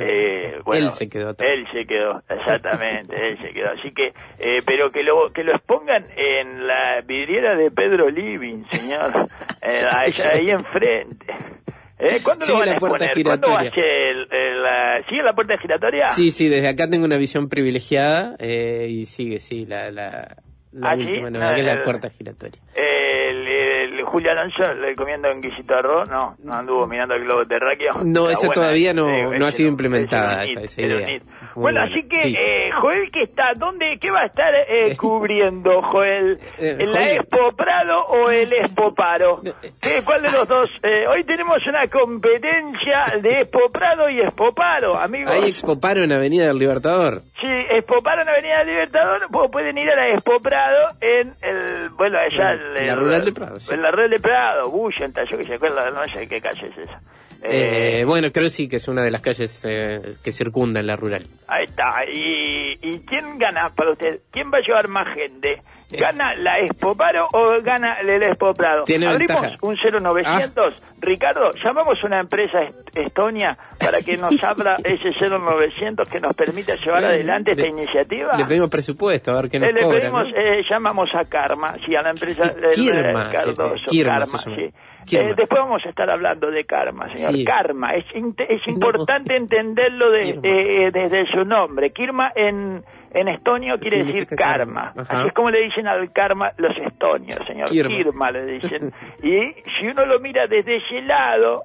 eh, bueno, él se quedó atrás. Él se quedó, exactamente, él se quedó, así que Eh, pero que lo que lo expongan en la vidriera de Pedro Living, señor, eh, allá, ahí enfrente. ¿Eh? ¿Cuándo sigue lo van la a puerta exponer? giratoria. ¿Cuándo va a ser el, el, la... ¿Sigue la puerta giratoria? Sí, sí, desde acá tengo una visión privilegiada eh, y sigue, sí, la, la, la ¿Ah, última sí? novedad, no, que es el, la puerta giratoria. El, el Julio Alonso, el comiendo en guisito de arroz, no, no anduvo mirando el globo terráqueo. No, esa bueno, todavía no, eh, no ha sido no, implementada, esa, esa, esa idea. Bueno, bueno, así que, sí. eh, Joel, ¿qué está? ¿Dónde, qué va a estar eh, cubriendo, Joel? Eh, ¿En la Joel. Expo Prado o el Expo Paro? ¿Qué, ¿Cuál de los dos? Eh, hoy tenemos una competencia de Expo Prado y Expo Paro, amigos. ¿Hay Expo Paro en Avenida del Libertador? Sí, Expo Paro en Avenida del Libertador, pues pueden ir a la Expo Prado en el, bueno, allá... En el, la el, Rural de Prado, sí. En la Rural de Prado, Bullenta, yo que se acuerda, no sé qué calle es esa. Eh, eh, bueno, creo sí que es una de las calles eh, que circundan la rural. Ahí está. ¿Y, ¿Y quién gana para usted? ¿Quién va a llevar más gente? ¿Gana la Expo Paro o gana el Expo Prado? Tiene Abrimos ventaja. un cero novecientos. Ah. Ricardo, llamamos a una empresa est- estonia para que nos abra ese cero novecientos que nos permita llevar adelante esta le, iniciativa. Le pedimos presupuesto, a ver qué nos Eh, le cobra, pedimos, ¿no? eh, llamamos a Karma, sí, a la empresa del Kirma, Cardoso, sí, Kirma Karma, se llama. sí. Kirma. Eh, después vamos a estar hablando de Karma, señor. Sí. Karma, es, in- es importante entenderlo de, Kirma. eh, desde su nombre. Kirma en, en estonio quiere decir Significa karma. karma. Ajá. Así es como le dicen al karma los estonios, señor. Kirma. Kirma le dicen. Y si uno lo mira desde ese lado...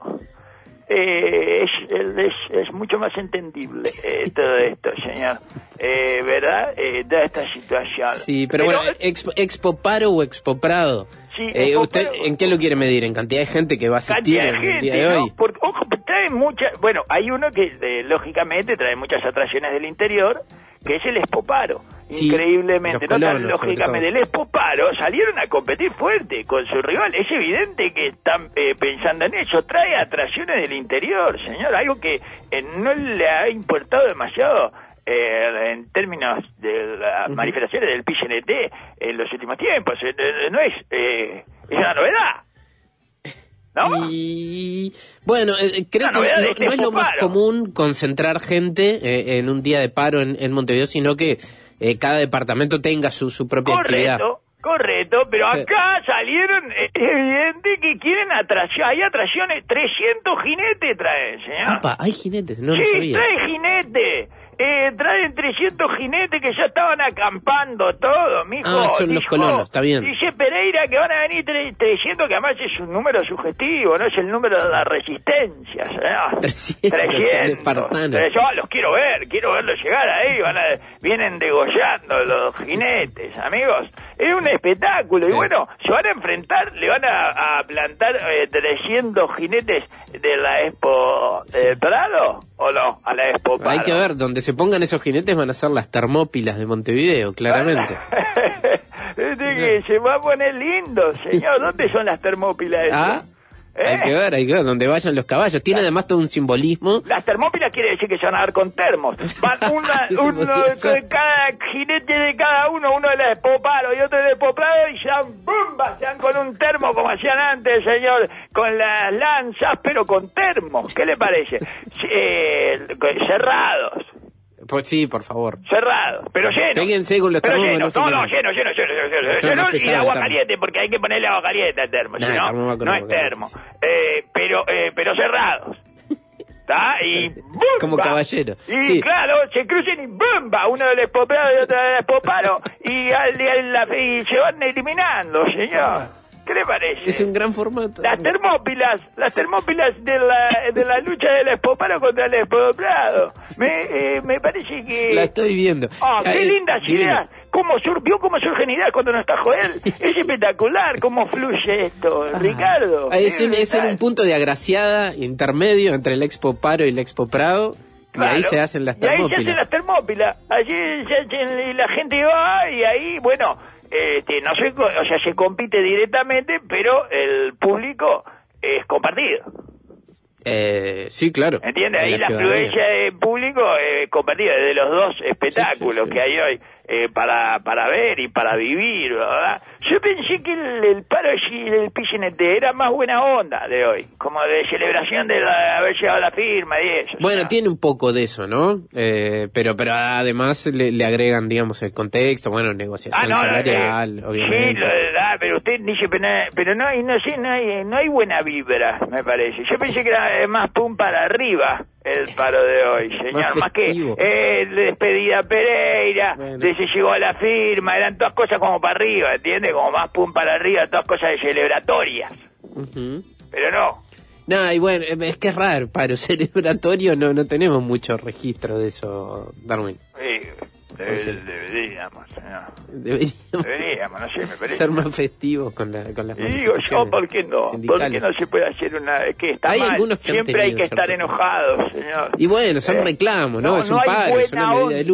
Eh, es, es, es mucho más entendible eh, todo esto, señor. Eh, ¿Verdad? Eh, toda esta situación. Sí, pero, bueno, expo, expo Paro o Expo Prado. Sí, eh, Expo ¿Usted Paro. en qué lo quiere medir? ¿En cantidad de gente que va a asistir Cantidad de en el gente, día de ¿no? hoy? Porque, ojo, trae muchas... Bueno, hay uno que, eh, lógicamente, trae muchas atracciones del interior, que es el Expo Paro. Sí, Increíblemente, los ¿no? Tan colonos, sobre lógicamente, el Expo Paro salieron a competir fuerte con su rival. Es evidente que están eh, pensando en eso. Trae atracciones del interior, señor. Algo que eh, no le ha importado demasiado eh, en términos de las Uh-huh. manifestaciones del P G N T en los últimos tiempos. Eh, eh, no es... Eh, es una novedad. ¿No? Y bueno, eh, creo La que novedad de no, este no es lo más Expo Paro. común concentrar gente eh, en un día de paro en, en Montevideo, sino que eh, cada departamento tenga su, su propia actividad. Correcto, correcto, pero Sí. acá salieron, es evidente que quieren atracción, hay atracciones, trescientos jinetes traen, señor. Apa, hay jinetes, no lo sí, sabía. traen jinetes. Eh, traen trescientos jinetes que ya estaban acampando todo, mijo. Ah, son los dijo- colonos, está bien. Dice Pereira que van a venir tre- trescientos, que además es un número sugestivo, no es el número de la resistencia, señor. trescientos, son espartanos. Eh, Yo los quiero ver, quiero verlos llegar ahí, van a, vienen degollando los jinetes, amigos. Es un espectáculo, Sí. y bueno, se van a enfrentar, le van a, a plantar eh, trescientos jinetes de la Expo eh, Prado, ¿o no? A la Expo Paro. Hay que ver, donde se pongan esos jinetes van a ser las Termópilas de Montevideo, claramente. Este que se va a poner lindo, señor. ¿Dónde son las Termópilas esas? Ah, ¿Eh? hay que ver, hay que ver, donde vayan los caballos. Tiene además todo un simbolismo. Las termópilas quiere decir que se van a dar con termos. Van una, Sí, uno podría ser. de cada jinete de cada uno, uno de la Expo Paro y otro de la Expo Prado, y se dan ¡bumba! Se dan con un termo como hacían antes, señor, con las lanzas, pero con termos. ¿Qué le parece? Eh, cerrados. Pues sí, por favor. Cerrados, pero llenos. Péguense con los pero termos, llenos. no se No, no, queden. lleno, lleno, lleno, lleno, lleno, Son lleno, más y pesados agua el termo. caliente, porque hay que ponerle agua caliente al termo, Nah, si el no, termo va con no agua es caliente, termo. sí. Eh, pero, eh, pero cerrados. ¿Está? Y ¡bumba! Como caballero. Y Sí. claro, se crucen y ¡bumba! Uno del Expo Prado y otro del Expo Paro, y, al, y, al- la- y se van eliminando, señor. ¿Qué le parece? Es un gran formato. Las termópilas, las termópilas de la, de la lucha del Expo Paro contra el Expo Prado. Me, eh, me parece que... La estoy viendo. Ah, qué Ay, lindas divino. ideas. ¿Cómo sur ¿Vio cómo surgen ideas cuando no está Joel? Es espectacular cómo fluye esto, Ricardo. Ah, es, en, es en un brutal. punto de agraciada intermedio entre el Expo Paro y el Expo Prado. Y ahí Claro. se hacen las Y ahí se hacen termópilas. las termópilas. Allí se hacen, y la gente va y ahí, bueno, este, no se, co- o sea, se compite directamente, pero el público es compartido. Eh, sí, claro. ¿Entiendes? En Ahí la ciudadanía. afluencia de público eh, compartida de los dos espectáculos Sí, sí, sí. que hay hoy eh, para, para ver y para vivir, ¿verdad? Yo pensé que el, el paro allí del P G N T era más buena onda de hoy, como de celebración de la- haber llegado a la firma y eso. Bueno, ¿no? tiene un poco de eso, ¿no? Eh, pero pero además le, le agregan, digamos, el contexto, bueno, negociación Ah, no, salarial, eh, obviamente. Sí, lo, ah, pero usted dice, pero, no- pero no hay, no sé, no hay, no hay buena vibra, me parece. Yo pensé que era eh, más pum para arriba el paro de hoy, señor. Más Más, que festivo. eh, despedida Pereira, Bueno. de se llegó a la firma, eran todas cosas como para arriba, ¿entiende? Como más pum para arriba, todas cosas de celebratorias. Ujú. Pero no. No, y bueno, eh, es que es raro, paro celebratorio, no no tenemos mucho registro de eso, Darwin. Eh, debe- Sí. deberíamos, señor. Deberíamos Deberíamos, no sé, me parece. ser más festivos con, la, con las Y digo yo, manifestaciones ¿por qué no? ¿Por qué sindicales. no se puede hacer una... que está Hay mal? algunos que han Siempre hay tenido que estar cierto- enojados, señor. Y bueno, son Eh, reclamos, ¿no? Es un hay paro, es una buena medida de onda. lucha.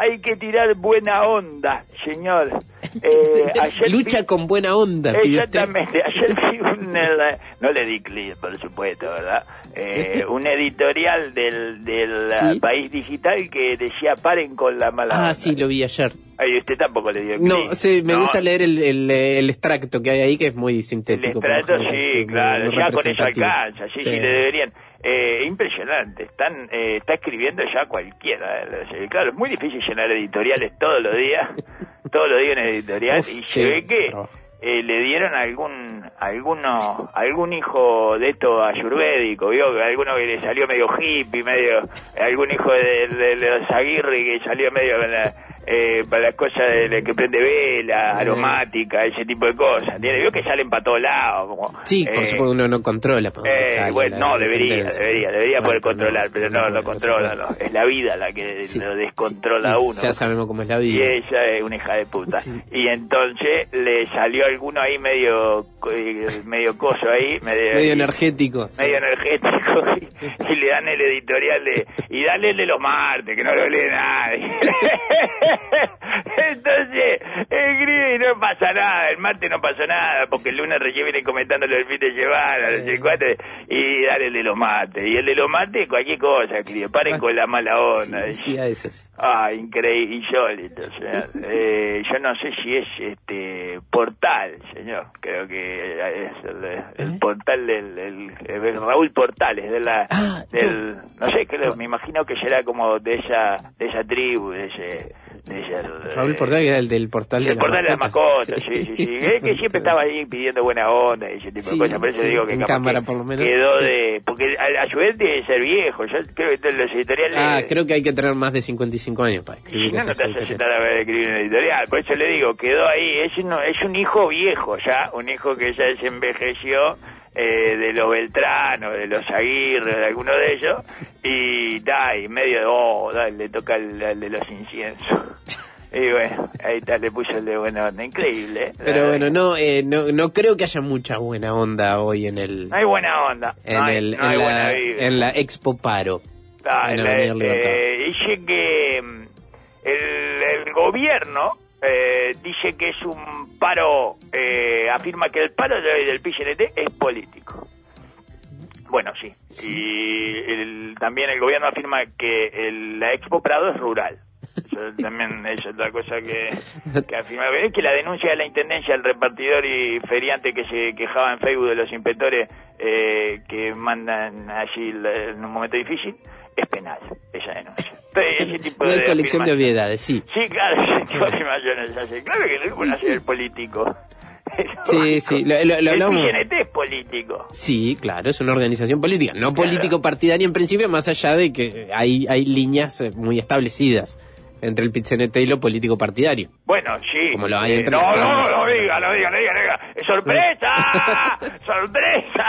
hay que tirar buena onda, señor. Eh, ayer Lucha vi... con buena onda. Exactamente, ayer vi un... No le di clic, por supuesto, ¿verdad? Eh, un editorial del, del ¿Sí? País Digital que decía paren con la mala onda. Ah, sí, lo vi ayer. Ay, usted tampoco le dio clic. No, sí, me no. gusta leer el, el, el extracto que hay ahí, que es muy sintético. El extracto, sí, sí, claro, muy, muy ya con eso alcanza, sí, sí, sí le deberían. Eh, impresionante, están eh, está escribiendo ya cualquiera. Eh, claro, es muy difícil llenar editoriales todos los días, todos los días en editorial, Uf, y sí, se ve que eh, le dieron algún alguno algún hijo de esto ayurvédico, vio, alguno que le salió medio hippie, medio algún hijo de, de, de los Aguirre que salió medio con la Eh, para las cosas de, de que prende vela, aromática, ese tipo de cosas. Veo que salen para todos lados. Como, sí, por eh, supuesto uno no controla. Eh, sale, bueno, no, debería, debería, debería poder controlar, pero no lo controla, no. Es la vida la que sí. lo descontrola a uno. Ya sabemos cómo es la vida. Y ella es una hija de puta. Sí. Y entonces le salió alguno ahí medio medio coso ahí. Medio, medio energético. Medio sí. energético. Y, y le dan el editorial de... Y dale el de los martes, que no lo lee nadie. Entonces escribe y no pasa nada, el martes no pasó nada porque el lunes recién viene comentando lo del fin de semana, no sé cuánto, y dale el de los mates, y el de los mates cualquier cosa escribe, paren con la mala onda. Sí, sí, a eso sí. Ah, increíble, insólito, señor. eh, yo no sé si es este Portal, señor, creo que es el, el ¿Eh? Portal del el, el Raúl Portales de la ah, del no sé, creo, me imagino que será como de esa de esa tribu, de ese de ese, Raúl Portal, que era el del portal de el la portal mascota. de la mascota, sí, sí, sí, sí. Es que siempre estaba ahí pidiendo buena onda y ese tipo sí, de cosas, por eso sí, digo que, cámara, que por lo menos, quedó sí. de porque a, a su vez tiene que ser viejo, yo creo que los editoriales ah, creo que hay que tener más de cincuenta y cinco años para escribir. Si no, no te hace sentar a ver escribir un editorial, por eso le digo, quedó ahí, es un, es un hijo viejo ya, un hijo que ya se envejeció. Eh, de los Beltrano, de los Aguirre, de alguno de ellos, y da, y medio de, oh, da, le toca el, el de los inciensos. Y bueno, ahí está, le puso el de buena onda, increíble. ¿eh? Pero bueno, no, eh, no no creo que haya mucha buena onda hoy en el... No hay buena onda. En, no hay, el, no en, hay la, en la Expo Paro. Ah, en la, eh, dice que el, el gobierno... Eh, dice que es un paro, eh, afirma que el paro del P C N T es político. Bueno, sí. sí y sí. El, también el gobierno afirma que el, la Expo Prado es rural. Eso también es otra cosa que, que afirma. Es que la denuncia de la Intendencia del repartidor y feriante que se quejaba en Facebook de los inspectores eh, que mandan allí en un momento difícil es penal, esa denuncia. Ese tipo no hay de colección de obviedades, sí. Sí, claro, ese tipo de afirmaciones así. Claro que no es hacer el político. Sí, sí, lo, lo, lo hablamos. El P C N T es político. Sí, claro, es una organización política, no claro. político partidaria en principio, más allá de que hay, hay líneas muy establecidas entre el P C N T y lo político partidario. Bueno, sí. Como lo hay entre eh, no, las no, no, no, diga, no diga, no diga, no diga. ¡Sorpresa! ¡Sorpresa!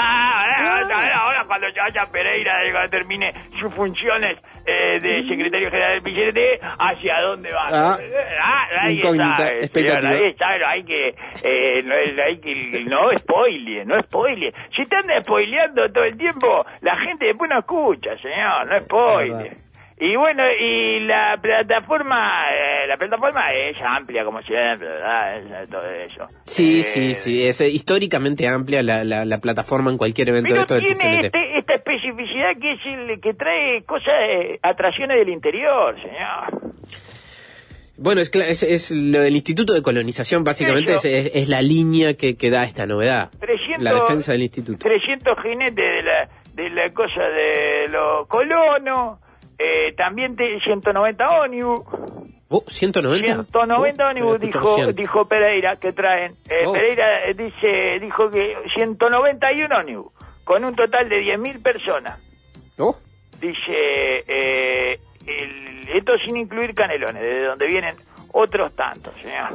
Ahora cuando ya haya Pereira, cuando termine sus funciones eh, de secretario general del P C N T, ¿hacia dónde va? Ah, ah ahí está. Señor, ahí está, hay que, eh, no, hay que, no spoile, no spoile. Si te andas spoileando todo el tiempo, la gente después no escucha, señor, no spoile. Y bueno, y la plataforma, eh, la plataforma es amplia como siempre, ¿verdad? Es, todo eso. Sí, eh, sí, sí, es históricamente amplia la, la, la plataforma en cualquier evento pero de esto del P C N T. Tiene este, esta especificidad que es el que trae cosas, eh, atracciones del interior, señor. Bueno, es, es, es lo del Instituto de Colonización, básicamente es, es, es la línea que, que da esta novedad. trescientos, la defensa del instituto. trescientos jinetes de la, de la cosa de los colonos. Eh, también te, ciento noventa ónibus. Oh, ¿ciento noventa? ciento noventa oh, ónibus dijo, dijo Pereira que traen. Eh, oh. Pereira eh, dice, dijo que ciento noventa y uno ónibus, con un total de diez mil personas. Oh. Dice, eh, el, esto sin incluir Canelones, de donde vienen otros tantos, señor.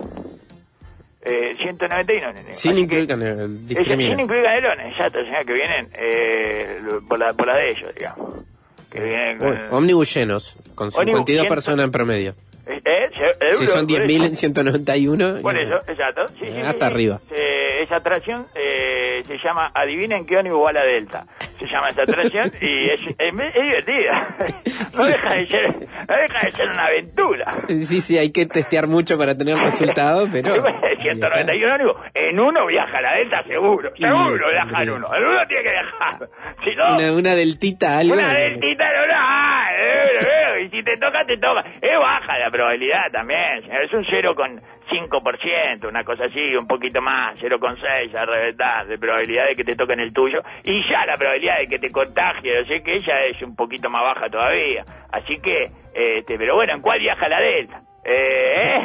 Eh, ciento noventa y uno. Sin Así incluir que, Canelones. Es, sin incluir Canelones, exacto, señor, que vienen eh, por, la, por la de ellos, digamos. Que vienen con... Uy, ómnibus llenos, con cincuenta y dos personas en promedio. ¿Eh? ¿Eh? Si son diez mil en ciento noventa y uno... Por eso, exacto. Sí, sí, hasta sí, arriba. Eh, esa atracción eh, se llama, adivinen qué ónibus va a la Delta. se llama esa atracción, y es, es, es divertida. No deja de ser, no deja de ser una aventura. Sí, sí, hay que testear mucho para tener resultados, pero... ciento noventa y uno, digo, en uno viaja la Delta seguro, seguro viaja en uno, en uno tiene que viajar. Si no, una, una deltita, algo. Una deltita, no, no, ah, eh, eh, y si te toca, te toca. Es baja la probabilidad también, señor. Es un cero coma cinco por ciento, una cosa así, un poquito más, cero coma seis a reventar de probabilidad de que te toquen el tuyo. Y ya la probabilidad de que te contagie, o sea que ella es un poquito más baja todavía. Así que, este, pero bueno, ¿en cuál viaja la Delta? Eh,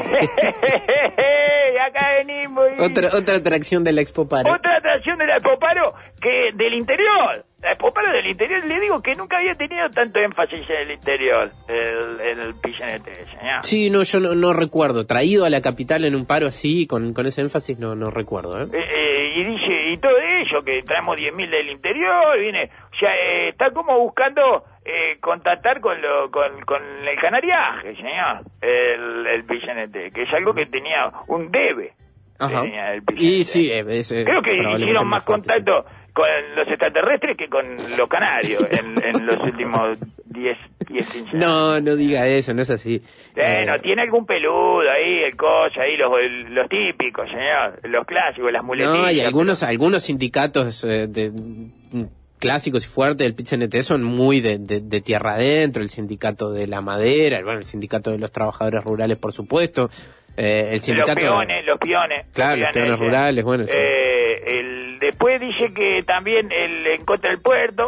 eh, acá venimos. Y... Otra, otra atracción de la Expo Paro. Otra atracción de la Expo Paro que del interior. La Expo Paro del interior, le digo que nunca había tenido tanto énfasis en el interior, el, el P N T, señor. Sí, no, yo no, no recuerdo. Traído a la capital en un paro así, con, con ese énfasis, no, no recuerdo. ¿eh? Eh, eh, y dice, y todo ello, que traemos diez mil del interior, viene, o sea, eh, está como buscando eh, contactar con, lo, con, con el canariaje, señor, el, el P N T, que es algo que tenía un debe. Ajá. Tenía el P N T. Y sí, es, es, creo que hicieron más contacto sí. con los extraterrestres que con los canarios en, en los últimos diez, quince años. No, no diga eso, no es así. Bueno, eh... tiene algún peludo ahí, el coche, ahí los, el, los típicos, señor, los clásicos, las muletillas. No, y algunos, pero... algunos sindicatos eh, de, clásicos y fuertes del P C N T son muy de, de, de tierra adentro, el sindicato de la madera, el, bueno, el sindicato de los trabajadores rurales, por supuesto. Eh, el sindicato los peones, los peones. Claro, los peones, los peones rurales, bueno. Eh, el, después dice que también el en contra del puerto.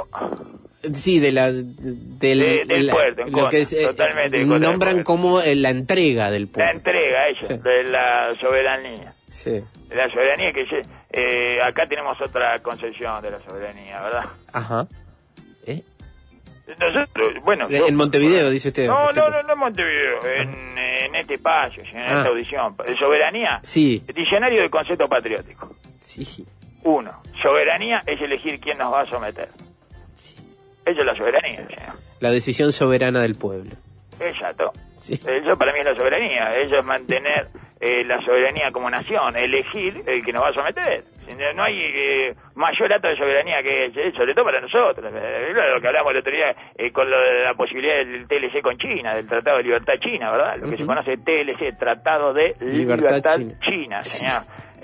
Sí, de la del, de, del la, puerto, en lo contra, que es, totalmente. Nombran como eh, la entrega del puerto. La entrega, eso, sí. De la soberanía. Sí. De la soberanía que eh, acá tenemos otra concepción de la soberanía, ¿verdad? Ajá. ¿Eh? Nosotros, bueno, en yo, Montevideo, bueno, dice usted. No, no, no, no en Montevideo, en, en este espacio, en ah. esta audición. Soberanía, sí. Diccionario del concepto patriótico. Sí. Uno, soberanía es elegir quién nos va a someter. Sí. Eso es la soberanía, señor. La decisión soberana del pueblo. Exacto. Sí. Eso para mí es la soberanía. Eso es mantener eh, la soberanía como nación, elegir el que nos va a someter. No hay eh, mayor acto de soberanía que ese, sobre todo para nosotros. Eh, lo que hablamos el otro día eh, con lo de la posibilidad del T L C con China, del Tratado de Libertad China, ¿verdad? Lo que uh-huh. se conoce T L C, Tratado de Libertad, Libertad China, China señor.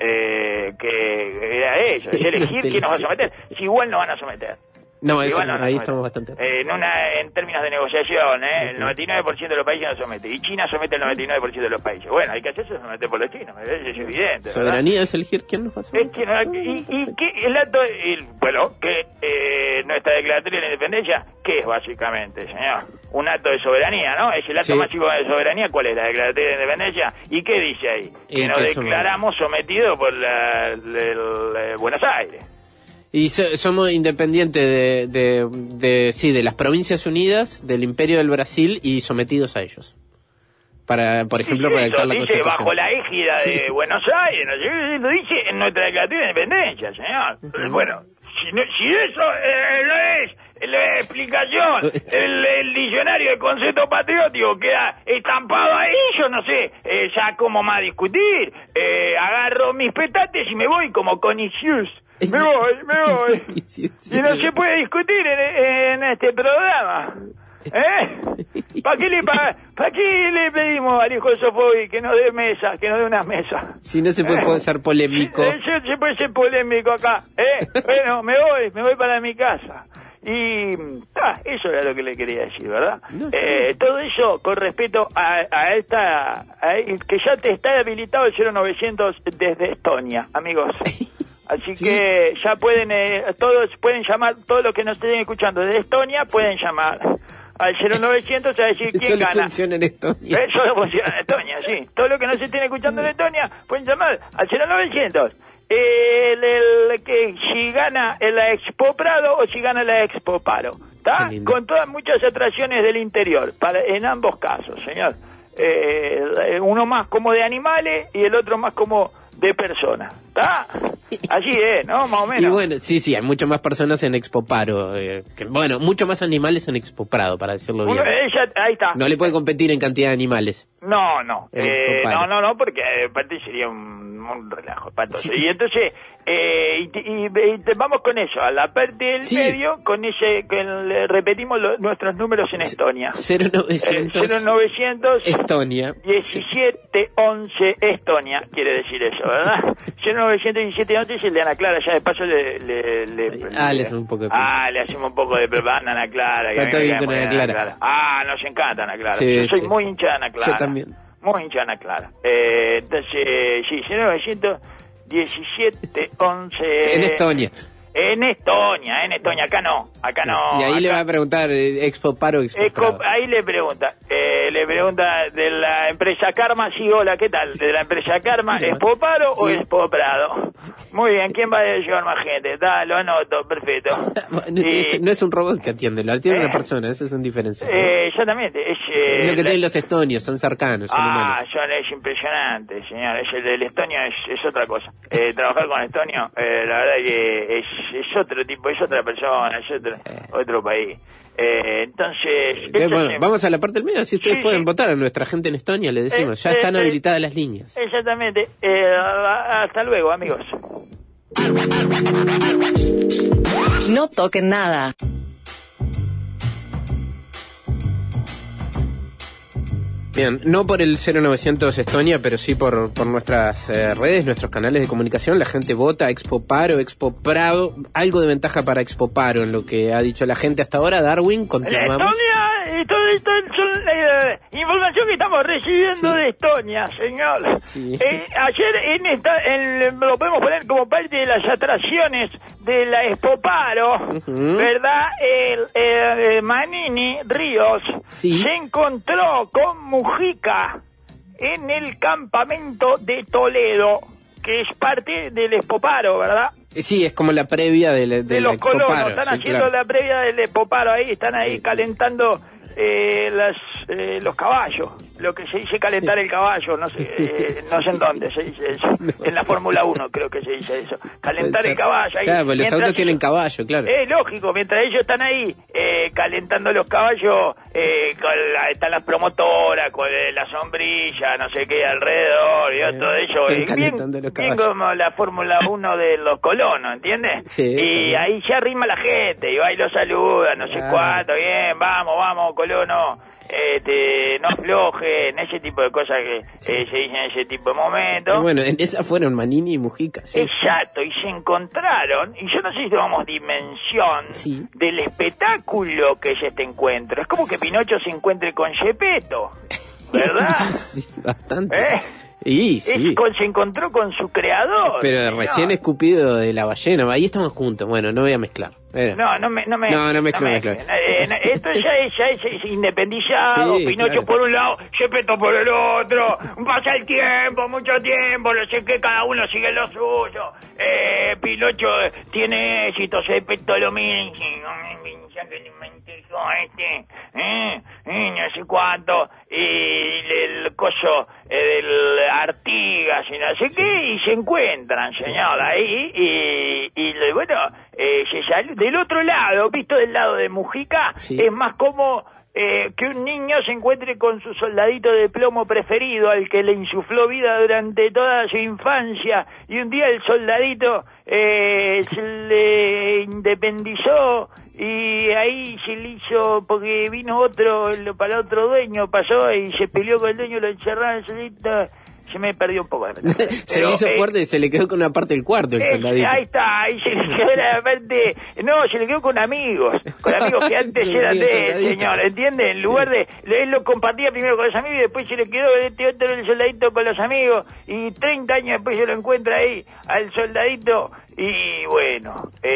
Eh, que era eso, es elegir quién nos va a someter. Si igual nos van a someter. No, eso, igual no ahí estamos bastante. Eh, en, una, en términos de negociación, ¿eh? El noventa y nueve por ciento de los países no somete. Y China somete el noventa y nueve por ciento de los países. Bueno, hay que hacerse someter por los chinos. Es, es evidente. Soberanía ¿verdad? Es elegir quién nos va a someter. Es que no, y, y que el acto, el, bueno, que eh, nuestra declaratoria de la independencia, ¿qué es básicamente, señor? Un acto de soberanía, ¿no? Es el acto sí. máximo de soberanía. ¿Cuál es la declaratoria de la independencia? ¿Y qué dice ahí? Que nos declaramos sometidos por la, la, la, la Buenos Aires. Y so, somos independientes de, de, de, sí, de las Provincias Unidas, del Imperio del Brasil y sometidos a ellos. Para, por ejemplo, sí, redactar la dice Constitución. Bajo la égida sí. de Buenos Aires, ¿no? Lo dice en nuestra declaración de independencia, señor. Uh-huh. Bueno, si, no, si eso eh, no es la explicación, el, el diccionario de concepto patriótico queda estampado ahí, yo no sé, eh, ya cómo más discutir. Eh, agarro mis petates y me voy como Conicius. Me voy, me voy. Y no se puede discutir en, en este programa. ¿Eh? ¿Para qué le pa, pa qué le pedimos al hijo de Sofobi que nos dé mesa, que nos dé una mesa? Si no se puede, ¿Eh? puede ser polémico. Sí, se, se puede ser polémico acá. ¿Eh? Bueno, me voy, me voy para mi casa. Y ah, eso era lo que le quería decir, ¿verdad? No, eh, todo eso con respecto a, a esta, a, que ya te está habilitado el cero novecientos desde Estonia, amigos. Así sí. que ya pueden, eh, todos pueden llamar, todos los que nos estén escuchando desde Estonia pueden sí. llamar al cero novecientos a decir quién solo gana. Solo funciona en Estonia. Eh, solo funciona en Estonia, sí. Todos los que nos estén escuchando en Estonia pueden llamar al cero novecientos. El, el que si gana la Expo Prado o si gana la Expo Paro. ¿Está? Con todas muchas atracciones del interior, para, en ambos casos, señor. Eh, uno más como de animales y el otro más como de personas. ¿Está? Así es, ¿no? Más o menos. Y bueno, sí, sí, hay mucho más personas en Expo Paro. Eh, que, bueno, mucho más animales en Expo Prado, para decirlo bien. Uno, ella, ahí está. No le puede competir en cantidad de animales. No, no. Eh, no, no, no, porque aparte sería un, un relajo. Pato. Y entonces, eh, y, y, y te, vamos con eso, a la parte del sí. medio, con ese, que le repetimos lo, nuestros números en Estonia. cero novecientos Eh, cero novecientos Estonia. diecisiete once Estonia, quiere decir eso, ¿verdad? cero novecientos diecisiete once es el de Ana Clara, ya de paso le... le, le ah, le, le hacemos un poco de Ah, le hacemos un poco de propaganda a Ana Clara. Está bien con Ana Clara. Clara. Ah, nos encanta Ana Clara. Sí, Yo soy sí. muy hincha de Ana Clara. Yo también. Muy hincha de Ana Clara. Eh, entonces, sí, cero novecientos diecisiete once En Estonia. En Estonia, en Estonia, acá no, acá no. Y ahí acá. le va a preguntar, eh, Expo Paro, Expo Eco, Prado. ahí le pregunta, eh, le pregunta de la empresa Karma, sí, hola, ¿qué tal? ¿De la empresa Karma, Expo Paro o Sí. Expo Prado? Muy bien, ¿quién va a llevar más gente? Da, lo anoto, perfecto. No, Y- es, no es un robot que atiende, lo atiende ¿Eh? una persona, eso es un diferencial. Eh, exactamente, es... eh, es lo que la- tienen los estonios, son cercanos, son Ah, humanos. son, es impresionante, señor. Es el del estonio es, es otra cosa. Eh, trabajar con estonio, eh, la verdad que es, es otro tipo, es otra persona, es otro, otro país. Eh, entonces, Eh, eso bueno, se- vamos a la parte del medio, si ustedes Sí, pueden sí. votar a nuestra gente en Estonia, le decimos, Eh, ya están eh, eh, habilitadas las líneas. exactamente. Eh, hasta luego, amigos. No toquen nada. Bien, no por el cero novecientos Estonia, pero sí por, por nuestras eh, redes, nuestros canales de comunicación. La gente vota Expo Paro, Expo Prado. Algo de ventaja para Expo Paro en lo que ha dicho la gente hasta ahora. Darwin, La continuamos. Estonia, esto, esto son eh, información que estamos recibiendo Sí. de Estonia, señor. Sí. Eh, ayer en esta, en, lo podemos poner como parte de las atracciones de la Expo Paro, Ujú. ¿verdad? El, eh, Manini Ríos Sí. se encontró con Mujica en el campamento de Toledo, que es parte del Expo Paro, ¿verdad? Eh, Sí, es como la previa de, la- de, de la los Expo colonos, Paro, están sí, haciendo claro. la previa del Expoparo ahí, están ahí Sí. calentando eh, las, eh, los caballos, lo que se dice calentar el caballo, no sé, eh, no sé en dónde se dice eso, en la Fórmula uno creo que se dice eso, calentar el caballo ahí. Claro, porque los Mientras autos tienen ellos- caballo, claro. Es lógico, mientras ellos están ahí eh, calentando los caballos, eh, con la- están las promotoras, con eh, la sombrilla, no sé qué, alrededor, y Eh, todo eso. están y bien, calentando los bien caballos. como la Fórmula uno de los colonos, ¿entiendes? Sí, y también. ahí se arrima la gente, y va y lo saluda, no sé Claro. cuánto, bien, vamos, vamos, colono. Este, no aflojen, ese tipo de cosas que eh, se dicen en ese tipo de momentos. Y bueno, en esa fueron Manini y Mujica, sí. Exacto, y se encontraron, y yo no sé si tomamos dimensión Sí. del espectáculo que es este encuentro. Es como que Pinocho se encuentre con Gepetto, ¿verdad? Sí, bastante. ¿Eh? Y sí. Es con- se encontró con su creador. Pero señor. recién escupido de la ballena, ahí estamos juntos. Bueno, no voy a mezclar. Era. No, no me, no me, No, no mezclo, mezclen. mezclo. Eh, no, esto ya es, ya es, es independizado, Sí, Pinocho claro. por un lado, Gepetto por el otro, pasa el tiempo, mucho tiempo, no sé qué, cada uno sigue lo suyo, eh, Pinocho tiene éxito, Gepetto lo mismo, ya que ni me interesó este, eh, eh, no sé cuánto, y el coso eh, del Artigas y no sé qué, y se encuentran, señor, ahí, y, y le- bueno, eh, se sal- del otro lado, visto del lado de Mujica, Sí. es más como eh, que un niño se encuentre con su soldadito de plomo preferido, al que le insufló vida durante toda su infancia, y un día el soldadito eh, se le independizó, y ahí se le hizo, porque vino otro, lo- para otro dueño, pasó y se peleó con el dueño, lo encerraron, el soldadito, se me perdió un poco de verdad. se Pero, le hizo eh, fuerte y se le quedó con una parte del cuarto el eh, soldadito. ahí está, ahí se le quedó la parte, no, se le quedó con amigos, con amigos que antes Se le eran olvidó el de él, soldadito. señor, ¿entiende? En lugar de, él lo compartía primero con los amigos y después se le quedó este otro el soldadito con los amigos, y treinta años después se lo encuentra ahí al soldadito, y bueno,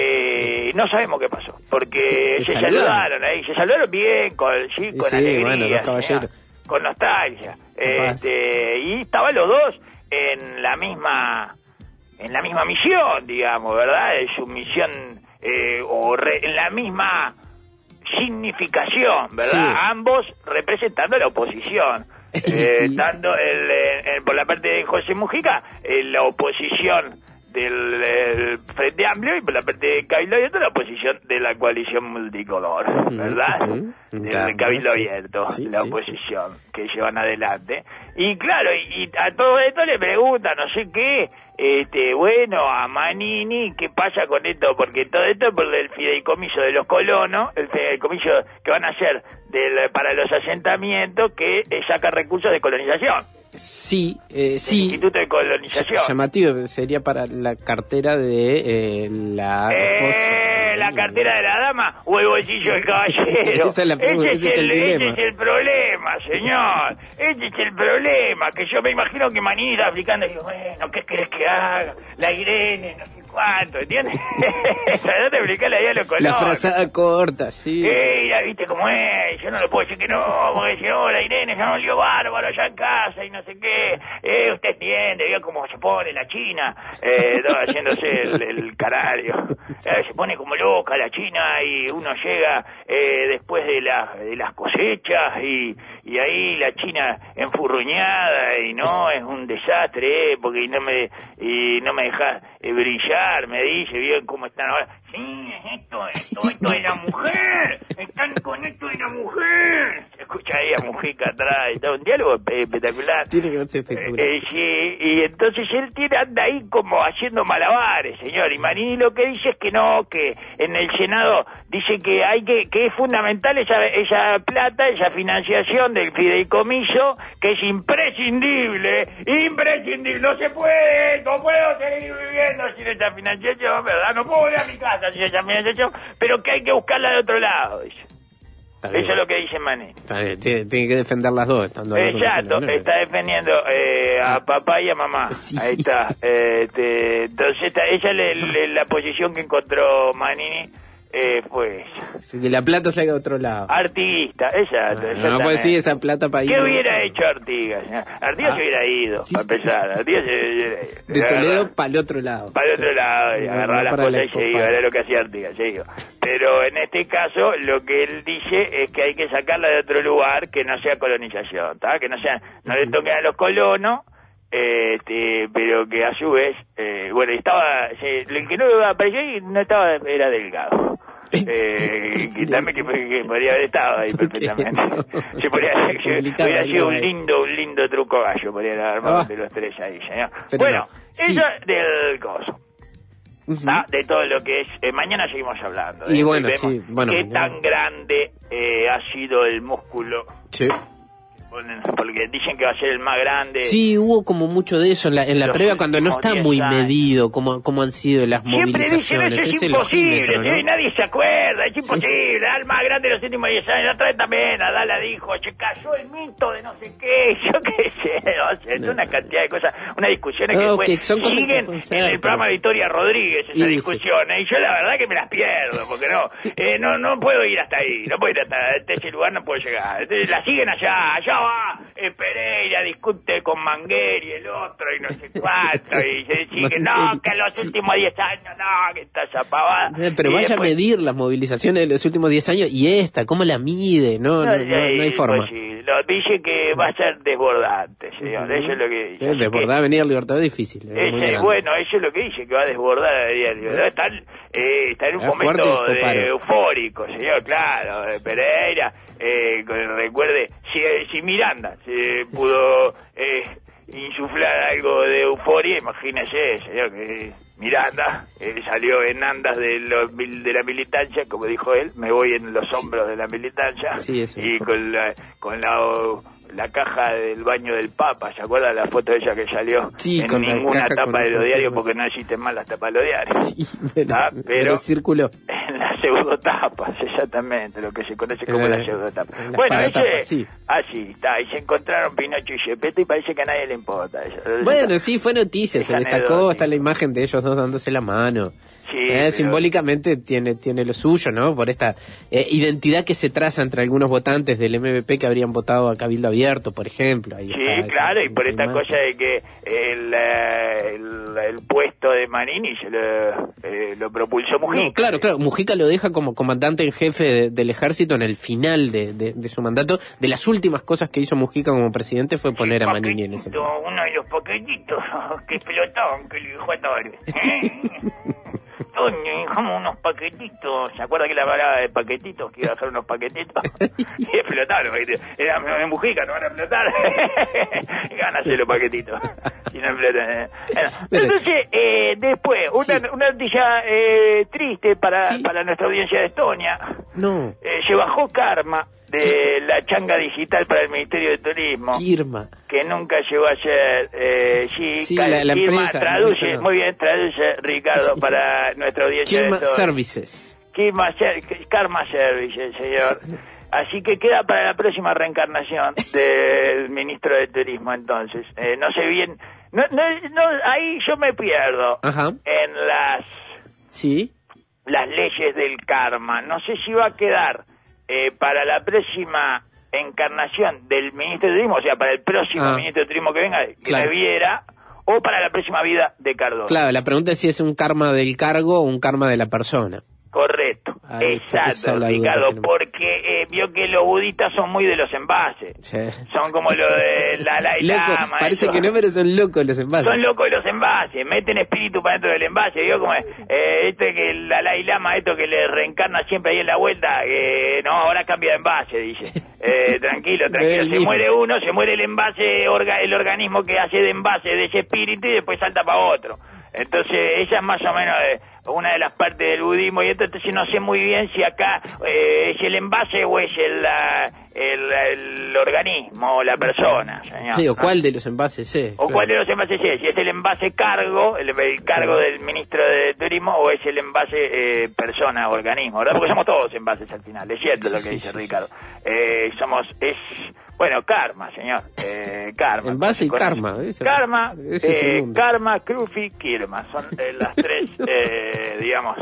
eh, no sabemos qué pasó, porque Se- se, se saludaron. saludaron ahí, se saludaron bien, con, sí, con Sí, alegría, bueno, los caballeros. señor, con nostalgia, Capaz. este, y estaban los dos en la misma en la misma misión, digamos, ¿verdad? En su misión eh, o re- en la misma significación, ¿verdad? Sí. Ambos representando la oposición. Eh, Sí. Tanto el, eh, por la parte de José Mujica, eh, la oposición del el Frente Amplio, y por la parte de Cabildo Abierto la oposición de la coalición multicolor, Ujú, ¿verdad? ujú. Del Claro, Cabildo sí. Abierto, Sí, la sí, oposición que llevan adelante. Y claro, y, y a todo esto le preguntan, no sé qué, este, bueno, a Manini, ¿qué pasa con esto? Porque todo esto es por el fideicomiso de los colonos, el fideicomiso que van a hacer del, para los asentamientos que eh, saca recursos de colonización. Sí, eh, sí. Instituto de Colonización. Llamativo, sería para la cartera de eh, la... Eh, la cartera de la dama o el bolsillo del caballero. Esa es la pregunta, ese, es ese el, es el ese dilema. es el problema, señor. Ese es el problema, que yo me imagino que Manini está aplicando y digo, bueno, ¿qué querés que haga? La Irene, no sé cuánto, ¿entiendes? Tratá de explicarle ahí a los colonos. La frazada corta, sí. Eh, ya viste cómo es, yo no le puedo decir que no, porque si no, la Irene ya no lío bárbaro allá en casa y no sé qué. Eh, usted entiende, vea cómo se pone la China, eh, todo haciéndose el, el canario. Eh, se pone como loca la China y uno llega eh, después de, la, de las cosechas y, y ahí la China enfurruñada y no, es un desastre, eh, porque no me, y no me deja eh, brillar, me dice, bien cómo están ahora. Sí, esto, esto, esto es la mujer, están con esto de la mujer. Se escucha ahí a Mujica atrás, está un diálogo espectacular. Tiene que verse espectacular. Eh, sí, y entonces él tiene, anda ahí como haciendo malabares, señor. Y Manini lo que dice es que no, que en el Senado dice que hay que, que es fundamental esa, esa plata, esa financiación del fideicomiso, que es imprescindible, imprescindible. No se puede, no puedo seguir viviendo sin esa financiación, ¿verdad? No puedo ir a mi casa sin esa financiación, pero que hay que buscarla de otro lado, dice. Eso es lo que dice Manini. Está bien, tiene, tiene que defender las dos. Estando Exacto, está defendiendo eh, a papá y a mamá. Sí. Ahí está. Eh, te, entonces, esta, ella le, le, la posición que encontró Manini eh, fue esa. Así que la plata salga de otro lado. Artiguista, exacto. No, no puede decir esa plata para ir. ¿Qué hubiera hecho Artigas? Artigas Ah. se hubiera ido, Sí. para empezar. Artigas se hubiera ido. De Toledo para el otro lado. Para el otro lado, y No, agarraba no las para cosas la y se iba, Expo era lo que hacía Artigas, se iba. Pero en este caso, lo que él dice es que hay que sacarla de otro lugar que no sea colonización, ¿tá? Que no sea, no le toquen a los colonos, este, pero que a su vez, eh, bueno, estaba, se, el que no apareció y no estaba, era Delgado. Eh, que también que, que podría haber estado ahí perfectamente. Se podría haber, que hubiera sido un lindo, un lindo truco gallo, podrían haber armado Ah. de los tres ahí, señor. Pero Bueno, no. Sí. eso del coso. Ujú. ¿Ah? De todo lo que es, eh, mañana seguimos hablando. Y ¿eh? bueno, Vemos sí, bueno, qué mañana. tan grande eh, ha sido el músculo, Sí. porque dicen que va a ser el más grande. Sí, hubo como mucho de eso en la, en la Los previa cuando no últimos está diez muy años. medido como, como han sido las Siempre dicen movilizaciones. eso es Ese imposible, logímetro, ¿no? ¿sí? Nadie se acuerda, es imposible, el más grande de los últimos diez años, la otra vez también, Adala dijo, se cayó el mito de no sé qué, yo qué sé, o sea, es No. una cantidad de cosas, unas discusiones No, que después que son cosas que siguen pueden ser, en el pero- programa de Victoria Rodríguez, esas Y sí. discusiones, y yo la verdad que me las pierdo, porque no, eh, no, no puedo ir hasta ahí, no puedo ir hasta, hasta ese lugar, no puedo llegar, entonces la siguen allá, allá va, eh, Pereira discute con Manguer y el otro, y no sé cuánto, y se dice que no, que en los Sí. últimos diez años, no, que está esa pavada. Eh, Pero Y vaya después- a medir las movilizaciones de los últimos diez años y esta, ¿cómo la mide? No, no, no, no hay forma. Pues sí, lo dice que va a ser desbordante, señor, eso es lo que dice. Eh, Así Desbordar Avenida Libertad es difícil. que, Es muy ese- grande. bueno, eso es lo que dice, que va a desbordar la Avenida Libertad. Está, eh, está en un Es fuerte momento el de paro. eufórico, señor, claro, de Pereira, eh, con- recuerde, si, si Miranda se pudo eh, insuflar algo de euforia, imagínese, señor, que Miranda eh, salió en andas de, los, mil- de la militancia, como dijo él, me voy en los hombros de la militancia, Sí, eso y dijo. con la, con la, la caja del baño del Papa, ¿se acuerda la foto de ella que salió Sí, en con la ninguna caja tapa con de los los diarios, consejos. porque no existen más las tapas de los diarios? Sí, bueno, Ah, pero, pero- circuló. En las pseudotapas, exactamente, lo que se conoce como Eh, las pseudotapas. en las Bueno, paratapas, ese, sí. así está, y se encontraron Pinocho y Gepetto y parece que a nadie le importa eso. Bueno, sí, fue noticia, Es se destacó, anecdótico. está la imagen de ellos dos dándose la mano. Sí, Eh, pero- Simbólicamente tiene, tiene lo suyo, ¿no? Por esta eh, identidad que se traza entre algunos votantes del M V P que habrían votado a Cabildo Abierto, por ejemplo. Ahí Sí, está esa- claro, y por esa esta imagen. cosa de que el, eh, el, el puesto de Manini se lo, eh, lo propulsó Mujica. No, claro, claro. Mujica lo deja como comandante en jefe de- del ejército en el final de, de- de su mandato. De las últimas cosas que hizo Mujica como presidente fue poner a Manini en ese Paquetito, lugar. uno de los paquetitos, qué pelotón, que le dijo a Torres. ¿eh? Todo Toño, dejamos unos paquetitos. ¿Se acuerda que la hablaba de paquetitos? Que iba a dejar unos paquetitos. Y explotaron los paquetitos. Era en Mujica, no van a explotar. Y van a hacer los paquetitos. Si no explotan. Eh. Bueno, entonces, eh, después, una, sí. una noticia eh, triste para, ¿sí? para nuestra audiencia de Estonia. No. Eh, se bajó Karma de la changa digital para el Ministerio de Turismo. Kirma. Que nunca llegó a ser. Eh, sí, sí la, la Kirma empresa, traduce, no. muy bien, traduce Ricardo para nuestra audiencia. Kirma de todo. Services. Kirma, Karma Services, señor. Así que queda para la próxima reencarnación del ministro de Turismo, entonces. Eh, no sé bien. No, no, no, ahí yo me pierdo. Ajá. En las. Sí. Las leyes del karma. No sé si va a quedar. Eh, para la próxima encarnación del ministro de Turismo, o sea, para el próximo ah. ministro de Turismo que venga, que claro. me viera, o para la próxima vida de Cardoso. Claro, la pregunta es si es un karma del cargo o un karma de la persona. Correcto, ahí exacto, Ricardo, que porque eh, vio que los budistas son muy de los envases. Sí. Son como los de la Dalai Lama. Parece eso. que no, pero son locos los envases. Son locos los envases, meten espíritu para dentro del envase. Digo, como eh, este que el Dalai Lama, esto que le reencarna siempre ahí en la vuelta, eh, no, ahora cambia de envase, dice. Eh, tranquilo, tranquilo, se mismo. muere uno, se muere el envase, orga, el organismo que hace de envase de ese espíritu y después salta para otro. Entonces, esa es más o menos eh, una de las partes del budismo, y entonces no sé muy bien si acá eh, es el envase o es el, la, el, el organismo o la persona, señor. Sí, o cuál de los envases es. O claro. cuál de los envases es, si es el envase cargo, el, el cargo sí. del ministro de Turismo, o es el envase eh, persona, organismo, ¿verdad? Porque somos todos envases al final, es cierto lo que sí, dice sí, Ricardo. Eh, somos, es... Bueno, karma, señor. Eh, karma. Envase y karma. Ese, karma, ese eh, karma, Krufi, Kirma. Son eh, las tres, eh, digamos,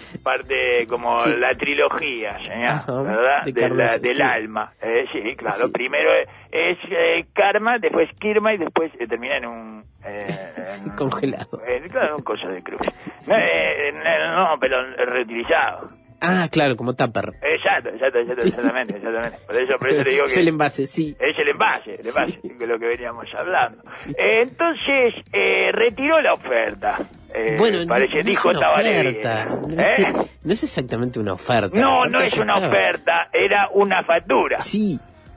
parte como sí. la trilogía, señor, Ajá, ¿verdad? De de Carlos, la, del sí. alma. Eh, sí, claro. Sí. Primero es eh, karma, después Kirma y después eh, termina en un... Eh, sí, en, congelado. Eh, claro, un coso de Krufi. Sí. No, eh, no, pero reutilizado. Ah, claro, como tupper. Exacto, exacto, exacto, exactamente, exactamente. Por eso, por eso le digo que... Es el envase, sí. Es el envase, el envase, sí. que es lo que veníamos hablando. Sí. Eh, entonces, eh, retiró la oferta. Eh, bueno, parece, no, dijo no es una Tabaré. oferta. No, ¿Eh? es, no es exactamente una oferta. No, oferta no es una estaba. oferta, era una factura. Sí.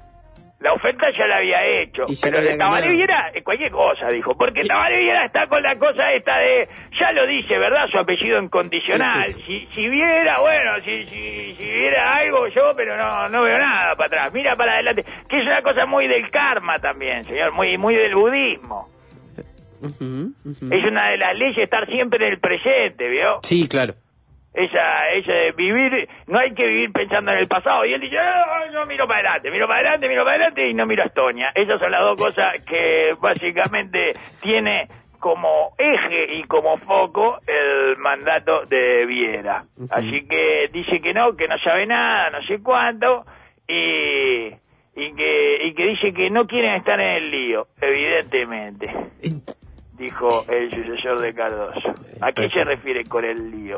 La oferta ya la había hecho, pero de Tabaré Viera, cualquier cosa, dijo, porque sí. Tabaré Viera está con la cosa esta de, ya lo dice, ¿verdad? Su apellido incondicional. Sí, sí, sí. Si, si viera, bueno, si, si, si viera algo yo, pero no, no veo nada para atrás, mira para adelante, que es una cosa muy del karma también, señor, muy, muy del budismo. Uh-huh, uh-huh. Es una de las leyes estar siempre en el presente, ¿vio? Sí, claro. Esa, esa de vivir, no hay que vivir pensando en el pasado. Y él dice, oh, yo miro para adelante, miro para adelante, miro para adelante y no miro a Estonia. Esas son las dos cosas que básicamente tiene como eje y como foco el mandato de Viera. Uh-huh. Así que dice que no, que no sabe nada, no sé cuánto, y, y, que, y que dice que no quieren estar en el lío, evidentemente. Dijo el sucesor de Cardoso. ¿A qué se refiere con el lío?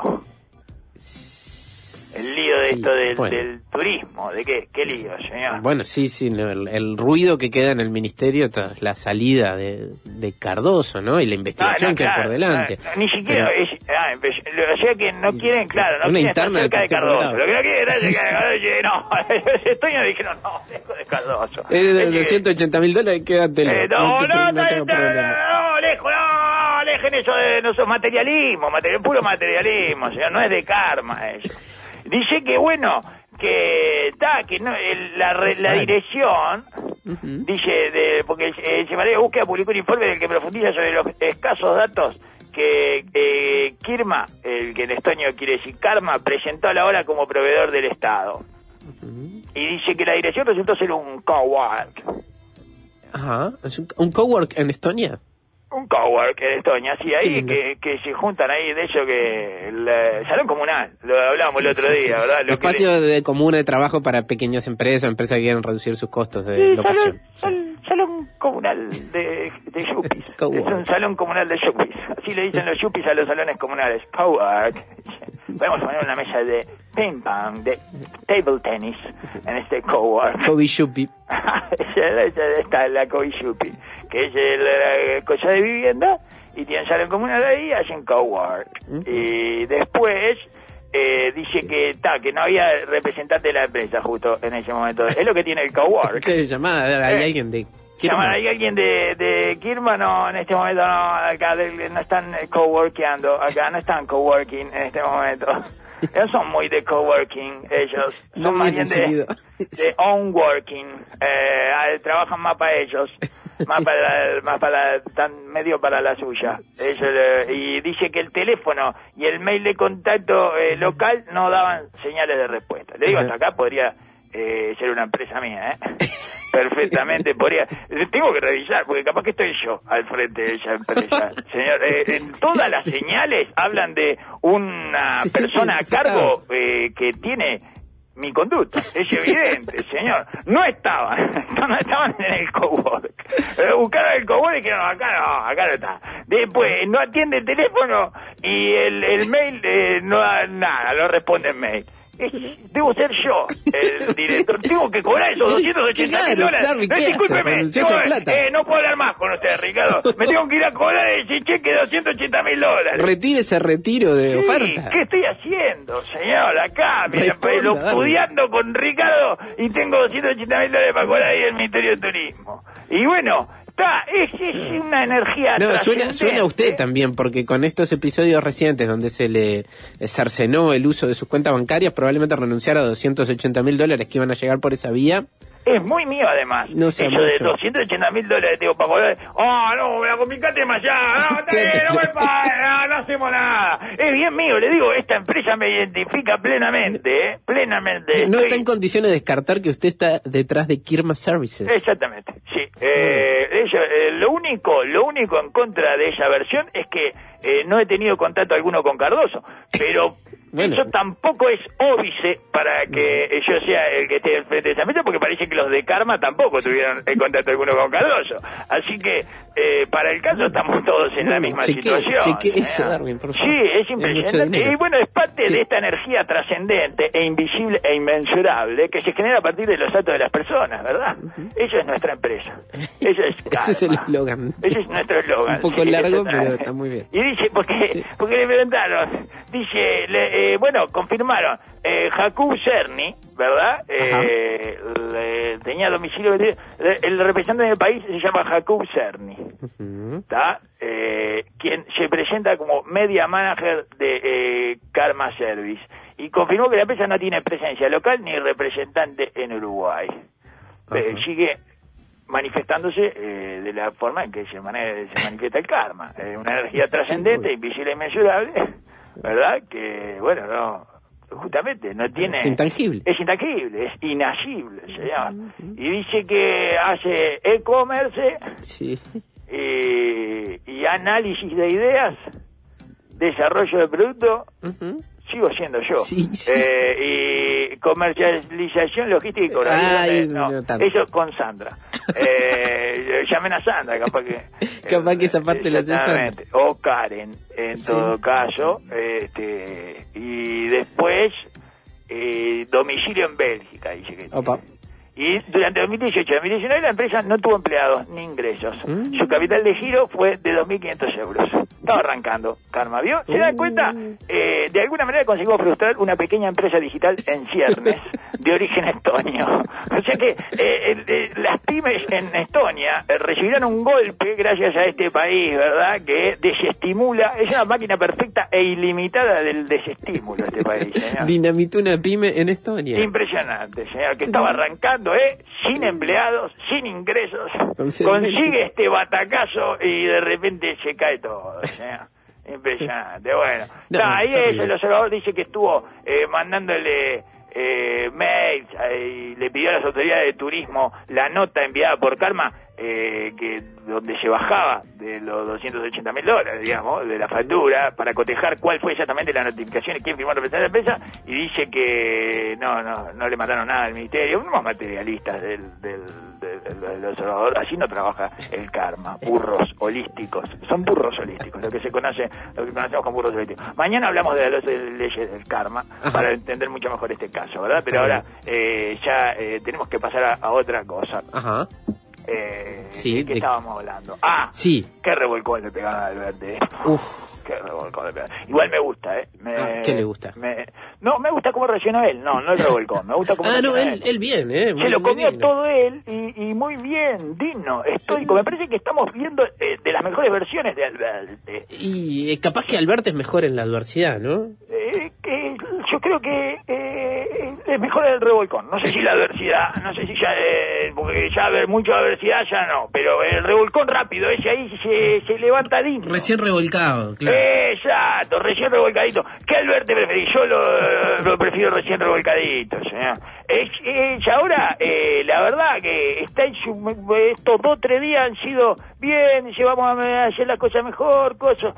El lío de sí, esto del, bueno. del turismo, ¿de qué? ¿Qué lío, señor? Bueno, sí, sí, no, el, el ruido que queda en el ministerio tras la salida de, de Cardoso, ¿no? Y la investigación no, no, que claro, hay por delante. No, ni siquiera, Pero, es, ah, o sea que no quieren, claro, no una quieren interna estar cerca de Cardoso. Colorado. Lo que no quieren es cerca de Cardoso. No, estoy no dijeron, no, dejo de Cardoso. Es de, de ciento ochenta mil dólares, quédatelo. Eh, no, no, no, no, tengo problema. no, lejos, no, alejen eso de nuestro materialismo, material, puro materialismo, señor, no es de karma eso. Dice que bueno, que está, que no, el, la, la dirección, uh-huh. dice, de, porque el, el Secretario de Búsqueda publicó un informe del que profundiza sobre los escasos datos que eh, Kirma, el que en estonio quiere decir Karma, presentó a la hora como proveedor del Estado. Uh-huh. Y dice que la dirección resultó ser un cowork. Ajá, ¿es un, un cowork en Estonia? Un cowork en Estonia, sí, ahí que, que se juntan ahí, de eso que el, el salón comunal, lo hablábamos el otro día, ¿verdad? Lo espacio le... de común de trabajo para pequeñas empresas, empresas que quieren reducir sus costos de sí, locación. Salón, sí. salón comunal de, de yuppies, es un salón comunal de yuppies, así le dicen los yuppies a los salones comunales, cowork. Podemos poner una mesa de ping pong, de table tennis en este cowork. Kobe Yuppie. Esa está la Kobe Yuppie, que es la cosa de vivienda, y tienen salón comunal ahí y hacen cowork. Uh-huh. Y después después eh, dice que ta, que no había representante de la empresa justo en ese momento. Es lo que tiene el cowork. ¿Qué llamada? ¿Hay Eh, alguien de Llamar, ¿hay alguien de, de Kirma? No, en este momento no, acá de- no están coworkeando, acá no están coworking en este momento. Ellos son muy de coworking, ellos. Son No más viene bien de, seguido. de own working. Eh, trabajan más para ellos. Más para, la- más para, la- tan medio para la suya. Ellos, eh, y dice que el teléfono y el mail de contacto eh, local no daban señales de respuesta. Le digo, Ajá. hasta acá podría eh, ser una empresa mía, ¿eh? Perfectamente podría. Tengo que revisar, porque capaz que estoy yo al frente de esa empresa. Señor, eh, en todas las señales hablan de una Se siente persona a identificado. cargo eh, que tiene mi conducta. Es evidente, señor. No estaban, no estaban en el cowork. Eh, buscaron el cowork y dijeron, acá no, acá no está. Después, no atiende el teléfono y el, el mail eh, no da nada, no responde el mail. Es- debo ser yo el director, tengo que cobrar esos doscientos ochenta mil Claro, dólares. claro, ¿y Eh, qué hace? discúlpeme, Renunció a digo, esa plata. eh, no puedo hablar más con usted, Ricardo. Me tengo que ir a cobrar ese cheque de doscientos ochenta mil dólares. Retire ese retiro de Sí, oferta. ¿qué estoy haciendo, señor? Acá, mira, Responda, lo- dale. estudiando con Ricardo y tengo doscientos ochenta mil dólares para cobrar ahí en el Ministerio de Turismo. Y bueno, está, es, es una energía No, suena, trascendente. suena a usted también, porque con estos episodios recientes donde se le cercenó el uso de sus cuentas bancarias, probablemente renunciara a doscientos ochenta mil dólares que iban a llegar por esa vía. Es muy mío, además. No sé Eso de mucho. doscientos ochenta mil dólares tengo para cobrar. ¡Oh, no! Me la complicaste demasiado. No, está bien, no me pagues, no, no hacemos nada. Es bien mío, le digo, esta empresa me identifica plenamente, ¿eh? Plenamente. No Estoy- está en condiciones de descartar que usted está detrás de Kirma Services. Exactamente, sí. Eh, ella, eh, lo único, lo único en contra de esa versión es que eh, no he tenido contacto alguno con Cardoso, pero Bueno. eso tampoco es óbice para que yo sea el que esté al frente de esa mesa, porque parece que los de Karma tampoco tuvieron el contacto alguno con Cardoso. Así que eh, para el caso estamos todos en la misma chequee, situación. chequee eso, ¿eh? Darwin, por favor. Sí, es Es mucho impresionante. dinero. Y bueno, es parte Sí. de esta energía trascendente e invisible e inmensurable que se genera a partir de los actos de las personas, ¿verdad? Eso es nuestra empresa. Eso es Ese es el Karma. eslogan. Ese es nuestro eslogan. Un poco sí, largo, exactamente. pero está muy bien. Y dice, porque, porque le preguntaron, dice, le, eh, bueno, confirmaron, eh, Jakub Cerny, ¿verdad? Eh, le- tenía domicilio, el, el representante del país se llama Jakub Cerny, Ujú. ¿está? Eh, quien se presenta como media manager de eh, Karma Service y confirmó que la empresa no tiene presencia local ni representante en Uruguay. Eh, Ajá. sigue manifestándose eh, de la forma en que se, mane- se manifiesta el karma. Eh, una energía trascendente, invisible e inmensurable, ¿verdad? Que, bueno, no, justamente no tiene... Es intangible. Es intangible, es inasible, se llama. Y dice que hace e-commerce Sí. eh, y análisis de ideas, desarrollo de producto, Ujú. sigo siendo yo. Sí, sí. Eh, y comercialización, logística y cobrabilidad. Ay, Eh, no, no tanto. eso con Sandra. Eh, llamen a Sandra, capaz que... Capaz que esa parte la hace Exactamente. O Karen, en Sí. todo caso. Este, y después, eh, domicilio en Bélgica, dice que tiene. Opa. Y durante dos mil dieciocho y dos mil diecinueve la empresa no tuvo empleados ni ingresos. Mm. Su capital de giro fue de dos mil quinientos euros. Estaba arrancando, Karma, ¿vio? ¿Se dan Uh. cuenta? Eh, de alguna manera conseguimos frustrar una pequeña empresa digital en ciernes de origen estonio. O sea que eh, el- eh, las pymes en Estonia eh, recibirán un golpe gracias a este país, ¿verdad? Que desestimula, es una máquina perfecta e ilimitada del desestímulo este país, señor. Dinamitó una pyme en Estonia. Impresionante, señor, que estaba arrancando, ¿eh? Sin empleados, sin ingresos, Con cero consigue México. este batacazo y de repente se cae todo, señor. Impresionante, bueno. No, Está, ahí terrible. es, el observador dice que estuvo eh, mandándole eh, mails eh, y le pidió a las autoridades de turismo la nota enviada por Karma, eh, que donde se bajaba de los doscientos ochenta mil dólares, digamos, de la factura, para cotejar cuál fue exactamente la notificación y quién firmó el representante de la empresa, y dice que no, no, no le mandaron nada al ministerio, unos materialistas del, del, del, del- del observador, así no trabaja el Karma, burros holísticos, son burros holísticos, lo que se conoce, lo que conocemos como burros holísticos. Mañana hablamos de las leyes del Karma, Ajá. para entender mucho mejor este caso, ¿verdad? Pero Está ahora eh, ya eh, tenemos que pasar a, a otra cosa. Ajá. Eh, Sí, ¿de qué de- estábamos hablando? Ah, Sí. qué revolcón le pegaron a Alberti. Uf. Qué revolcón de pedo. Igual me gusta, ¿eh? Me, ah, ¿qué le gusta? Me, no, me gusta cómo rellenó él. No, no el revolcón. Me gusta cómo Ah, no, él, él. él bien, ¿eh? Muy, Se lo comió digno. todo él y, y muy bien, digno, estoico. Me parece que estamos viendo eh, de las mejores versiones de Alberte. Y eh, capaz que Albert es mejor en la adversidad, ¿no? Eh, que yo creo que eh, es mejor el revolcón. No sé si la adversidad, no sé si ya, eh, porque ya ver mucha adversidad ya no, pero el revolcón rápido, ese ahí se, se levanta digno. Recién revolcado, claro. Exacto, recién revolcadito. ¿Qué Albert te preferís? Yo lo, lo prefiero recién revolcadito, señor. Es, es ahora, eh, la verdad que está en su, estos dos o tres días han sido bien, llevamos a hacer las cosas mejor, cosas,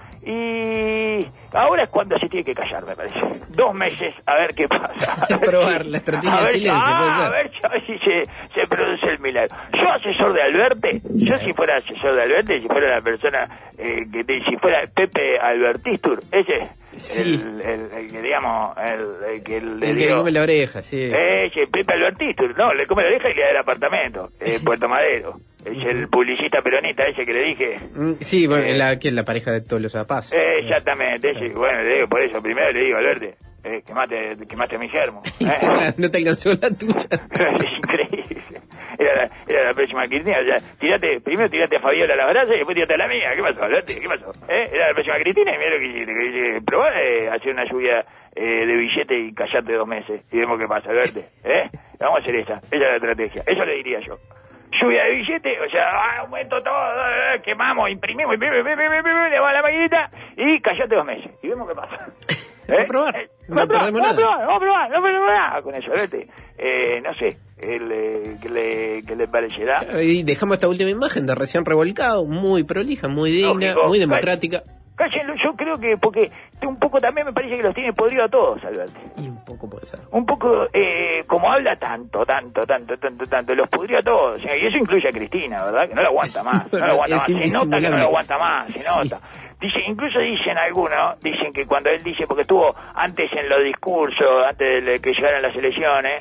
y ahora es cuando se tiene que callar, me parece. Dos meses, a ver qué pasa. A ver probar si, la estrategia del silencio, ah, puede ser. A ver, a ver si se, se produce el milagro. Yo, asesor de Alberte, yo si fuera asesor de Alberte, si fuera la persona, eh, que si fuera Pepe Albertistur, ese... Sí. El, el, el que digamos el, el que el, el que le come la oreja, sí. Ese Pepe Albertistur, no, le come la oreja y le da el apartamento, eh, Puerto Madero. Es el publicista peronista ese que le dije. Sí, bueno, eh, la, que es la pareja de todos los zapazos. Eh, exactamente, ese, bueno, le digo por eso, primero le digo, Alberte, eh, quemaste, quemaste a mi germo. ¿eh? No te alcanzó la tuya. Es increíble. Era la, era la próxima Cristina, o sea, tirate, primero tirate a Fabiola a la brasa y después tirate a la mía. ¿Qué pasó, Alberte? ¿Qué pasó? ¿Eh? Era la próxima Cristina y mira lo que hiciste, que dice, probá eh, hacer una lluvia eh, de billete y callarte dos meses y vemos qué pasa, Alberte. ¿Eh? Vamos a hacer esa, esa es la estrategia, eso le diría yo. Lluvia de billete, o sea, ah, aumento todo, eh, quemamos, imprimimos, imprimimos, imprimimos, imprimimos, le va a la maquinita y callate dos meses y vemos qué pasa. ¿Eh? Vamos a probar, Eh, no vamos a probar, perdemos vamos a nada. probar, vamos a probar, no perdemos nada con eso, Alberte. Eh, no sé, el, eh, ¿qué, le, ¿qué le parecerá? Y dejamos esta última imagen de recién revolcado, muy prolija, muy digna, Lógico, muy democrática. Cállenlo, yo creo que, porque un poco también me parece que los tiene podrido a todos, Alberto. Y un poco puede ser. Un poco, eh, como habla tanto, tanto, tanto, tanto, tanto, los pudrió a todos. Y eso incluye a Cristina, ¿verdad? Que no la aguanta más, no la aguanta Es más. Se nota que no indisimulable. la aguanta más, se Sí. nota. Dice, incluso dicen algunos, dicen que cuando él dice, porque estuvo antes en los discursos, antes de que llegaran las elecciones,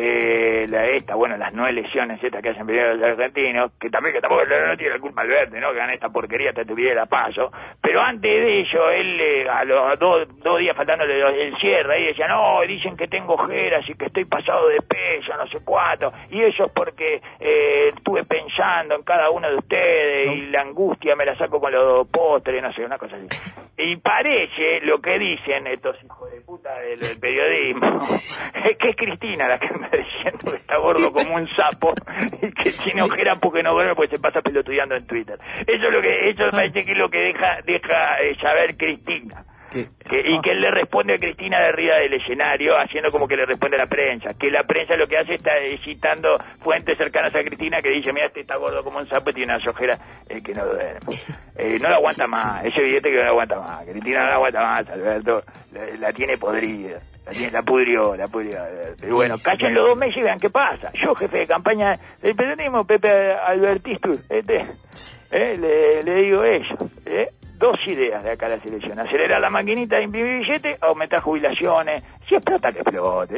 eh, la esta, bueno, las no elecciones estas que hacen primero los argentinos, que también que tampoco no, no tiene la culpa Alberto, ¿no? Que gana esta porquería, esta estupidez la paso, pero antes de ello, él, eh, a los a dos, dos días faltándole los- el cierre, ahí decía, no, dicen que tengo ojeras y que estoy pasado de peso, no sé cuánto, y eso es porque eh, estuve pensando en cada uno de ustedes, y la angustia me la saco con los postres, no sé, una cosa así. Y parece lo que dicen estos hijos de puta del, del periodismo, es que es Cristina la que me está diciendo que está gordo como un sapo y que tiene ojeras porque no duerme porque se pasa pelotudeando en Twitter. Eso es lo que, eso me parece que es lo que deja, deja eh, saber Cristina. ¿Qué? Que, y que él le responde a Cristina de arriba del escenario haciendo como que le responde a la prensa, que la prensa lo que hace está eh, citando fuentes cercanas a Cristina que dice, mira, este está gordo como un sapo y tiene unas ojeras eh, que no duerme. Eh, no la aguanta más, es evidente que no la aguanta más, Cristina no la aguanta más, Alberto, la, la tiene podrida. La, tiene, la pudrió, la pudrió. Pero bueno, callen los dos meses y vean qué pasa. Yo, jefe de campaña del peronismo, Pepe Albertistur, este, eh, le, le digo eso, ¿eh? Dos ideas de acá a la selección: acelerar la maquinita de imprimir billetes, aumentar jubilaciones. Si explota, que explote.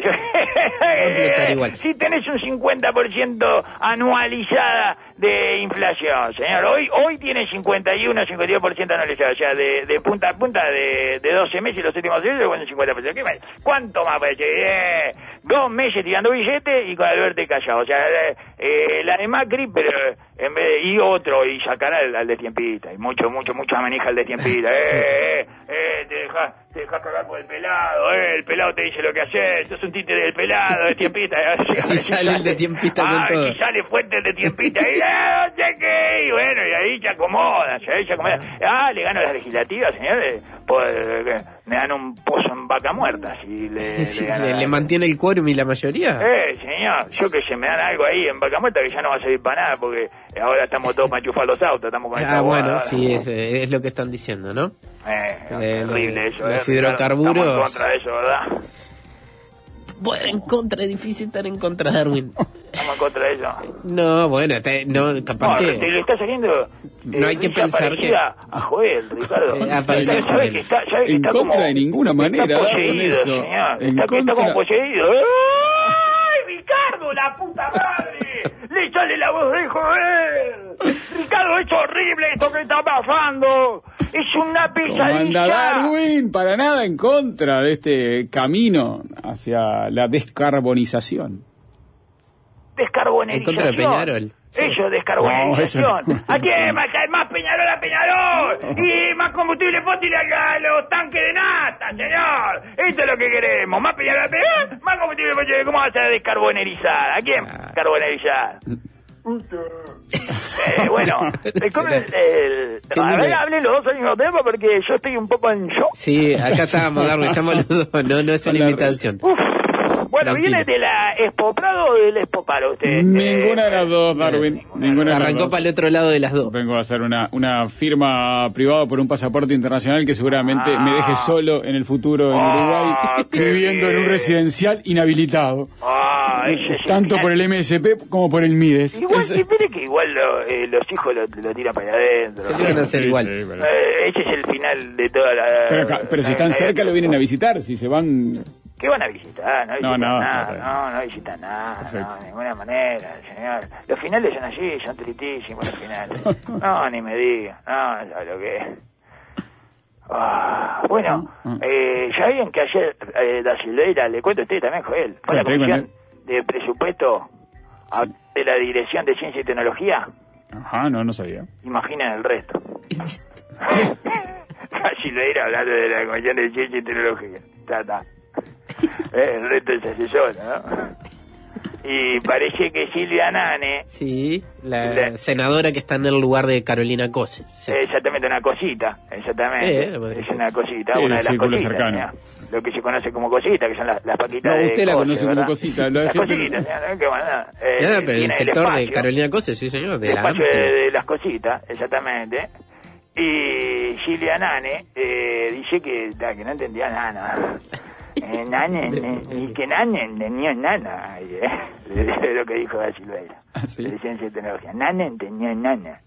explotar igual. Si tenés un cincuenta por ciento anualizada de inflación, señor, hoy hoy tiene cincuenta y uno, cincuenta y dos por ciento anualizada, o sea, de, de punta a punta de, de doce meses, los últimos seis meses, con un cincuenta por ciento. ¿Qué más? ¿Cuánto más parece? Eh, dos meses tirando billetes y con Alberto callado. O sea, eh, eh, la de Macri, pero en vez de, y otro, y sacar al, al de Tiempita, y mucho, mucho, mucho manija al de Tiempita. Eh, eh, eh, te dejas te dejas cagar por el pelado, eh, el pelado te dice lo que hacer, sos un títere del pelado, de Tiempita. Si sale el de Tiempita con ah, todo. Si sale fuerte el de Tiempita, y eh, no sé qué, y bueno, y ahí se acomoda, ahí se acomoda. Ah, le gano las legislativas, señores, pues, eh, me dan un pozo en vaca muerta, si le, Sí, le, le, ganan. le mantiene el quórum y la mayoría. Eh, señor, yo que se me dan algo ahí en vaca muerta que ya no va a servir para nada, porque ahora estamos todos para enchufar los autos, estamos con esta Ah, bueno, guada. sí, es, es lo que están diciendo, ¿no? Eh, Eh, terrible eso, los eh, hidrocarburos. Estamos en contra de eso, ¿verdad? Bueno, en contra, es difícil estar en contra, Darwin. Estamos en contra de eso. No, bueno, te- no, capaz No, que... te le está saliendo. No hay que risa pensar parecida a Joel, Ricardo. Eh, apareció ¿Sabes Joel. que está, sabes que En está contra como, de ninguna manera, está con poseído, eso. señor. En Está, que está como contra- poseído. ¡Ay, Ricardo, la puta madre! le sale la voz de joder. Ricardo, es horrible esto que está pasando. Es una pesadilla. Comanda Darwin, para nada en contra de este camino hacia la descarbonización. Descarbonización. En contra de Peñarol. Sí. Eso, descarbonización. No, eso no. ¿A quién más, más Peñarol a Peñarol? Y más combustible fósil a, a los tanques de nata, señor. Esto es lo que queremos. Más Peñarol a Peñarol, más combustible fósil. ¿Cómo vas a descarbonizar? ¿A quién Ah. carbonizar? eh, bueno, ¿cómo el, el, a ver, hablen los dos al mismo tiempo porque yo estoy un poco en shock. Sí, acá estábamos, Darwin, estamos los dos. No, no es una invitación. Uf. Bueno, Tranquilo. ¿viene de la Expo Prado o del Expo Paro usted? Ninguna de Eh, las dos, Darwin. Ninguna de las Arrancó dos. para el otro lado de las dos. Vengo a hacer una, una firma privada por un pasaporte internacional que seguramente me deje solo en el futuro en Uruguay, Ah, qué viviendo en un bien. residencial inhabilitado. Ah, ese es el Tanto final. por el M S P como por el Mides. Igual, Es- y mire que igual lo, eh, los hijos lo, lo tiran para adentro. Sí, van a hacer Sí, igual. sí, pero- Eh, ese es el final de toda la... pero, acá- pero si están cerca lo vienen a visitar, si se van... ¿Qué van a visitar? No visitan No, no, nada, no, no, no visitan nada, Perfecto. no, de ninguna manera, señor. Los finales son así, son tristísimos los finales. No, ni me diga, no, ya lo que es. Ah, bueno, eh, ya vieron que ayer eh, Da Silveira, le cuento a usted también, Joel, fue a la Cuente, comisión de presupuesto a- de la Dirección de Ciencia y Tecnología. Ajá, no, no sabía. Imaginen el resto. Da Silveira hablando de la Comisión de Ciencia y Tecnología. Ta, ta. Eh, el resto es asesor, ¿no? Y parece que Silvia Nane, Sí, la Le- senadora que está en el lugar de Carolina Cose. Sí. exactamente una cosita, exactamente, Eh, podría es ser. una cosita, Sí, una el de las círculo cositas, cercano. ¿no? Lo que se conoce como cosita, que son las, las paquitas No, de usted la Cose, conoce como ¿verdad? cosita, lo Las decía, pero- cositas, ¿no? ¿Qué más nada? Eh, Ah, pero el tiene sector de espacio. Carolina Cose, sí señor, de El la espacio de, amplia. de las cositas, exactamente. Y Silvia Nane eh, dice que, ta, que no entendía nada. Eh, nane, ne- y que Nane entendió nada. Ay, eh, de lo que dijo Da Silveira. Ah, sí. De Ciencia y Tecnología. Nane entendió nada.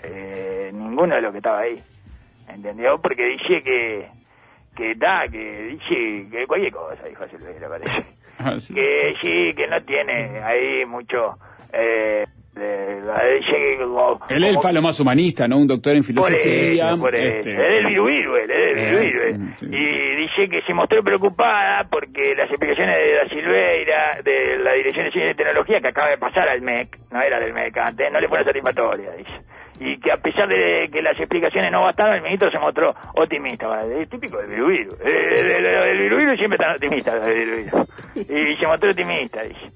Eh, ninguno de los que estaba ahí. ¿Entendió? Porque dice que, que da, que dice que cualquier cosa, dijo Silveira, parece. Ah, sí. Que sí, que no tiene ahí mucho... Eh, de- dice que como- Él es el como- palo más humanista, ¿no? Un doctor en por filosofía. eso, por eso. este, Es del viruviru, él, es del Eh, viruviru. mm, sí. Y dice que se mostró preocupada porque las explicaciones de Da Silveira, de la Dirección de Ciencia y Tecnología, que acaba de pasar al M E C, no era del M E C antes, no le fueron satisfactorias, dice. Y que a pesar de que las explicaciones no bastaron, el ministro se mostró optimista. ¿Vale? Es típico del viruviru. Eh, del del viruviru siempre están optimistas. Los del viruviru. Y se mostró optimista, dice.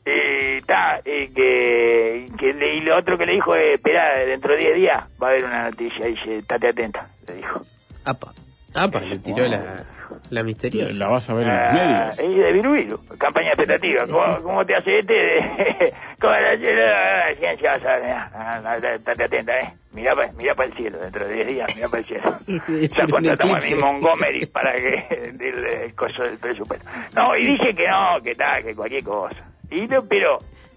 Y está, y que, que le- y lo otro que le dijo es, espera, dentro de diez días va a haber una noticia, dice, estate atenta, le dijo. Apa, apa, le tiró la, la misteriosa. La vas a ver en los Ah, medios. y de Virubiru, campaña expectativa. ¿Cómo, cómo te hace este? De, ¿Cómo la, la, la ciencia vas a ver? Ah, ah, estate atenta, eh. Mirá para mirá pa el cielo, dentro de diez días, mirá para el cielo. Ya contratamos a mi Montgomery para que el, el coso del presupuesto. No, y dice que no, que tal, que cualquier cosa. Y lo, pero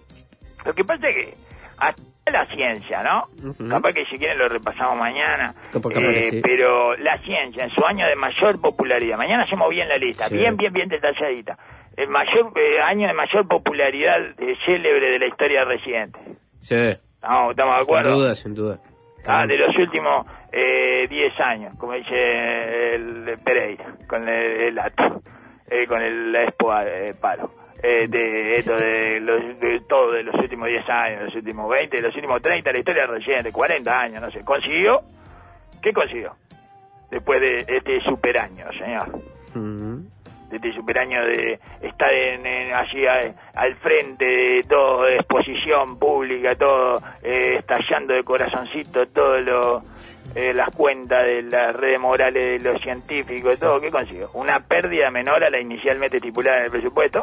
lo que pasa es que hasta la ciencia, ¿no? Ujú. Capaz que si quieren lo repasamos mañana. Capaz, capaz que sí. Pero la ciencia en su año de mayor popularidad, mañana hacemos bien la lista, Sí. bien, bien, bien detalladita. El mayor eh, año de mayor popularidad eh, célebre de la historia reciente. Sí, No, ¿estamos de sin acuerdo? duda, sin duda. Ah, de los últimos eh, diez años, como dice el Pereira, con el, el ato, eh, con el la Expo eh, Paro. Eh, de esto de, los, de todo de los últimos diez años, los últimos veinte, los últimos treinta, la historia reciente, cuarenta años, no sé. ¿Consiguió? ¿Qué consiguió? Después de este super año, señor. Ujú. De este super año de estar en, en allí a- al frente de todo, de exposición pública, todo eh, estallando de corazoncito, todo lo, eh, las cuentas de las redes morales de los científicos, todo, ¿qué consiguió? Una pérdida menor a la inicialmente estipulada en el presupuesto.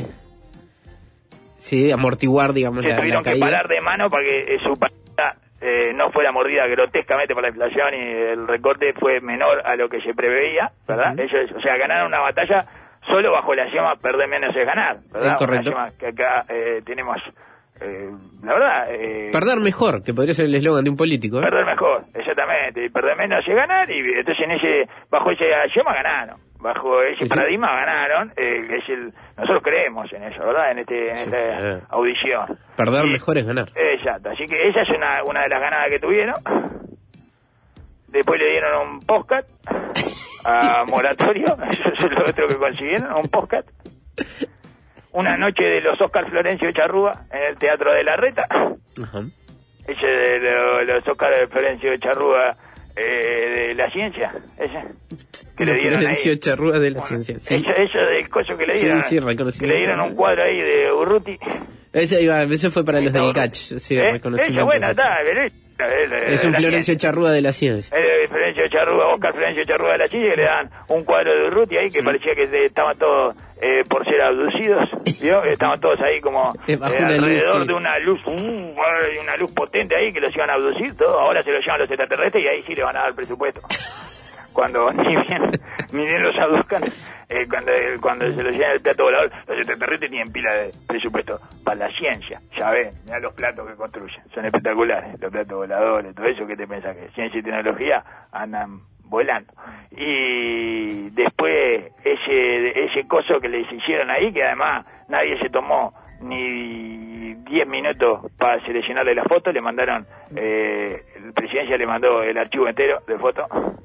Sí, amortiguar, digamos, Se la, la tuvieron que caída. parar de mano para que eh, su partida eh, no fuera mordida grotescamente por la inflación y el recorte fue menor a lo que se preveía, ¿verdad? Ujú. Ellos, o sea, ganaron una batalla solo bajo el axioma perder menos es ganar, ¿verdad? Es correcto. Un axioma que acá eh, tenemos, eh, la verdad... Eh, Perder mejor, que podría ser el eslogan de un político. ¿eh? Perder mejor, exactamente, y perder menos es ganar, y entonces en ese, bajo ese axioma ganaron, bajo ese Sí. paradigma ganaron, eh, que es el, nosotros creemos en eso, ¿verdad? En este, en Sí, esta sí. audición. Perder Y- mejor es ganar. Exacto, así que esa es una, una de las ganadas que tuvieron. Después le dieron un podcast a Moratorio, eso es lo otro que consiguieron, un podcast. Una noche de los Oscar Florencio Charrúa en el Teatro de la Reta. Ajá. Ese de lo- los Oscar de Florencio Charrúa eh, de la ciencia, ese. Que le dieron Florencio ahí. Charrúa de la ciencia, sí. Eso, eso del coso que le Sí, dieron. sí, que reconocimiento. le dieron un cuadro ahí de Urruti. Ese, iba, ese fue para los del Catch, sí, ¿Eh? reconocimiento. Eso, bueno, está, pero es- Es un la Florencio ciencia. Charrúa de la ciencia. Eh, Florencio Charrúa, Oscar Florencio Charrúa de la Chile, que le dan un cuadro de Urruti ahí que parecía que se- estaban todos eh, por ser abducidos, ¿vio? Estaban todos ahí como Eh, bajo eh, una luz, alrededor sí. de una luz, uh, hay una luz potente ahí que los iban a abducir, todo. Ahora se los llevan los extraterrestres y ahí sí les van a dar presupuesto. Cuando ni bien, ni bien los abduzcan, eh, cuando, cuando se los llevan el plato volador, los extraterrestres tienen pila de presupuesto para la ciencia. Ya ven, mirá los platos que construyen, son espectaculares, los platos voladores, todo eso. ¿Qué te pensás? Que ciencia y tecnología andan volando. Y después ese ese coso que les hicieron ahí, que además nadie se tomó ni diez minutos para seleccionarle la foto, le mandaron, eh, el presidencia le mandó el archivo entero de foto.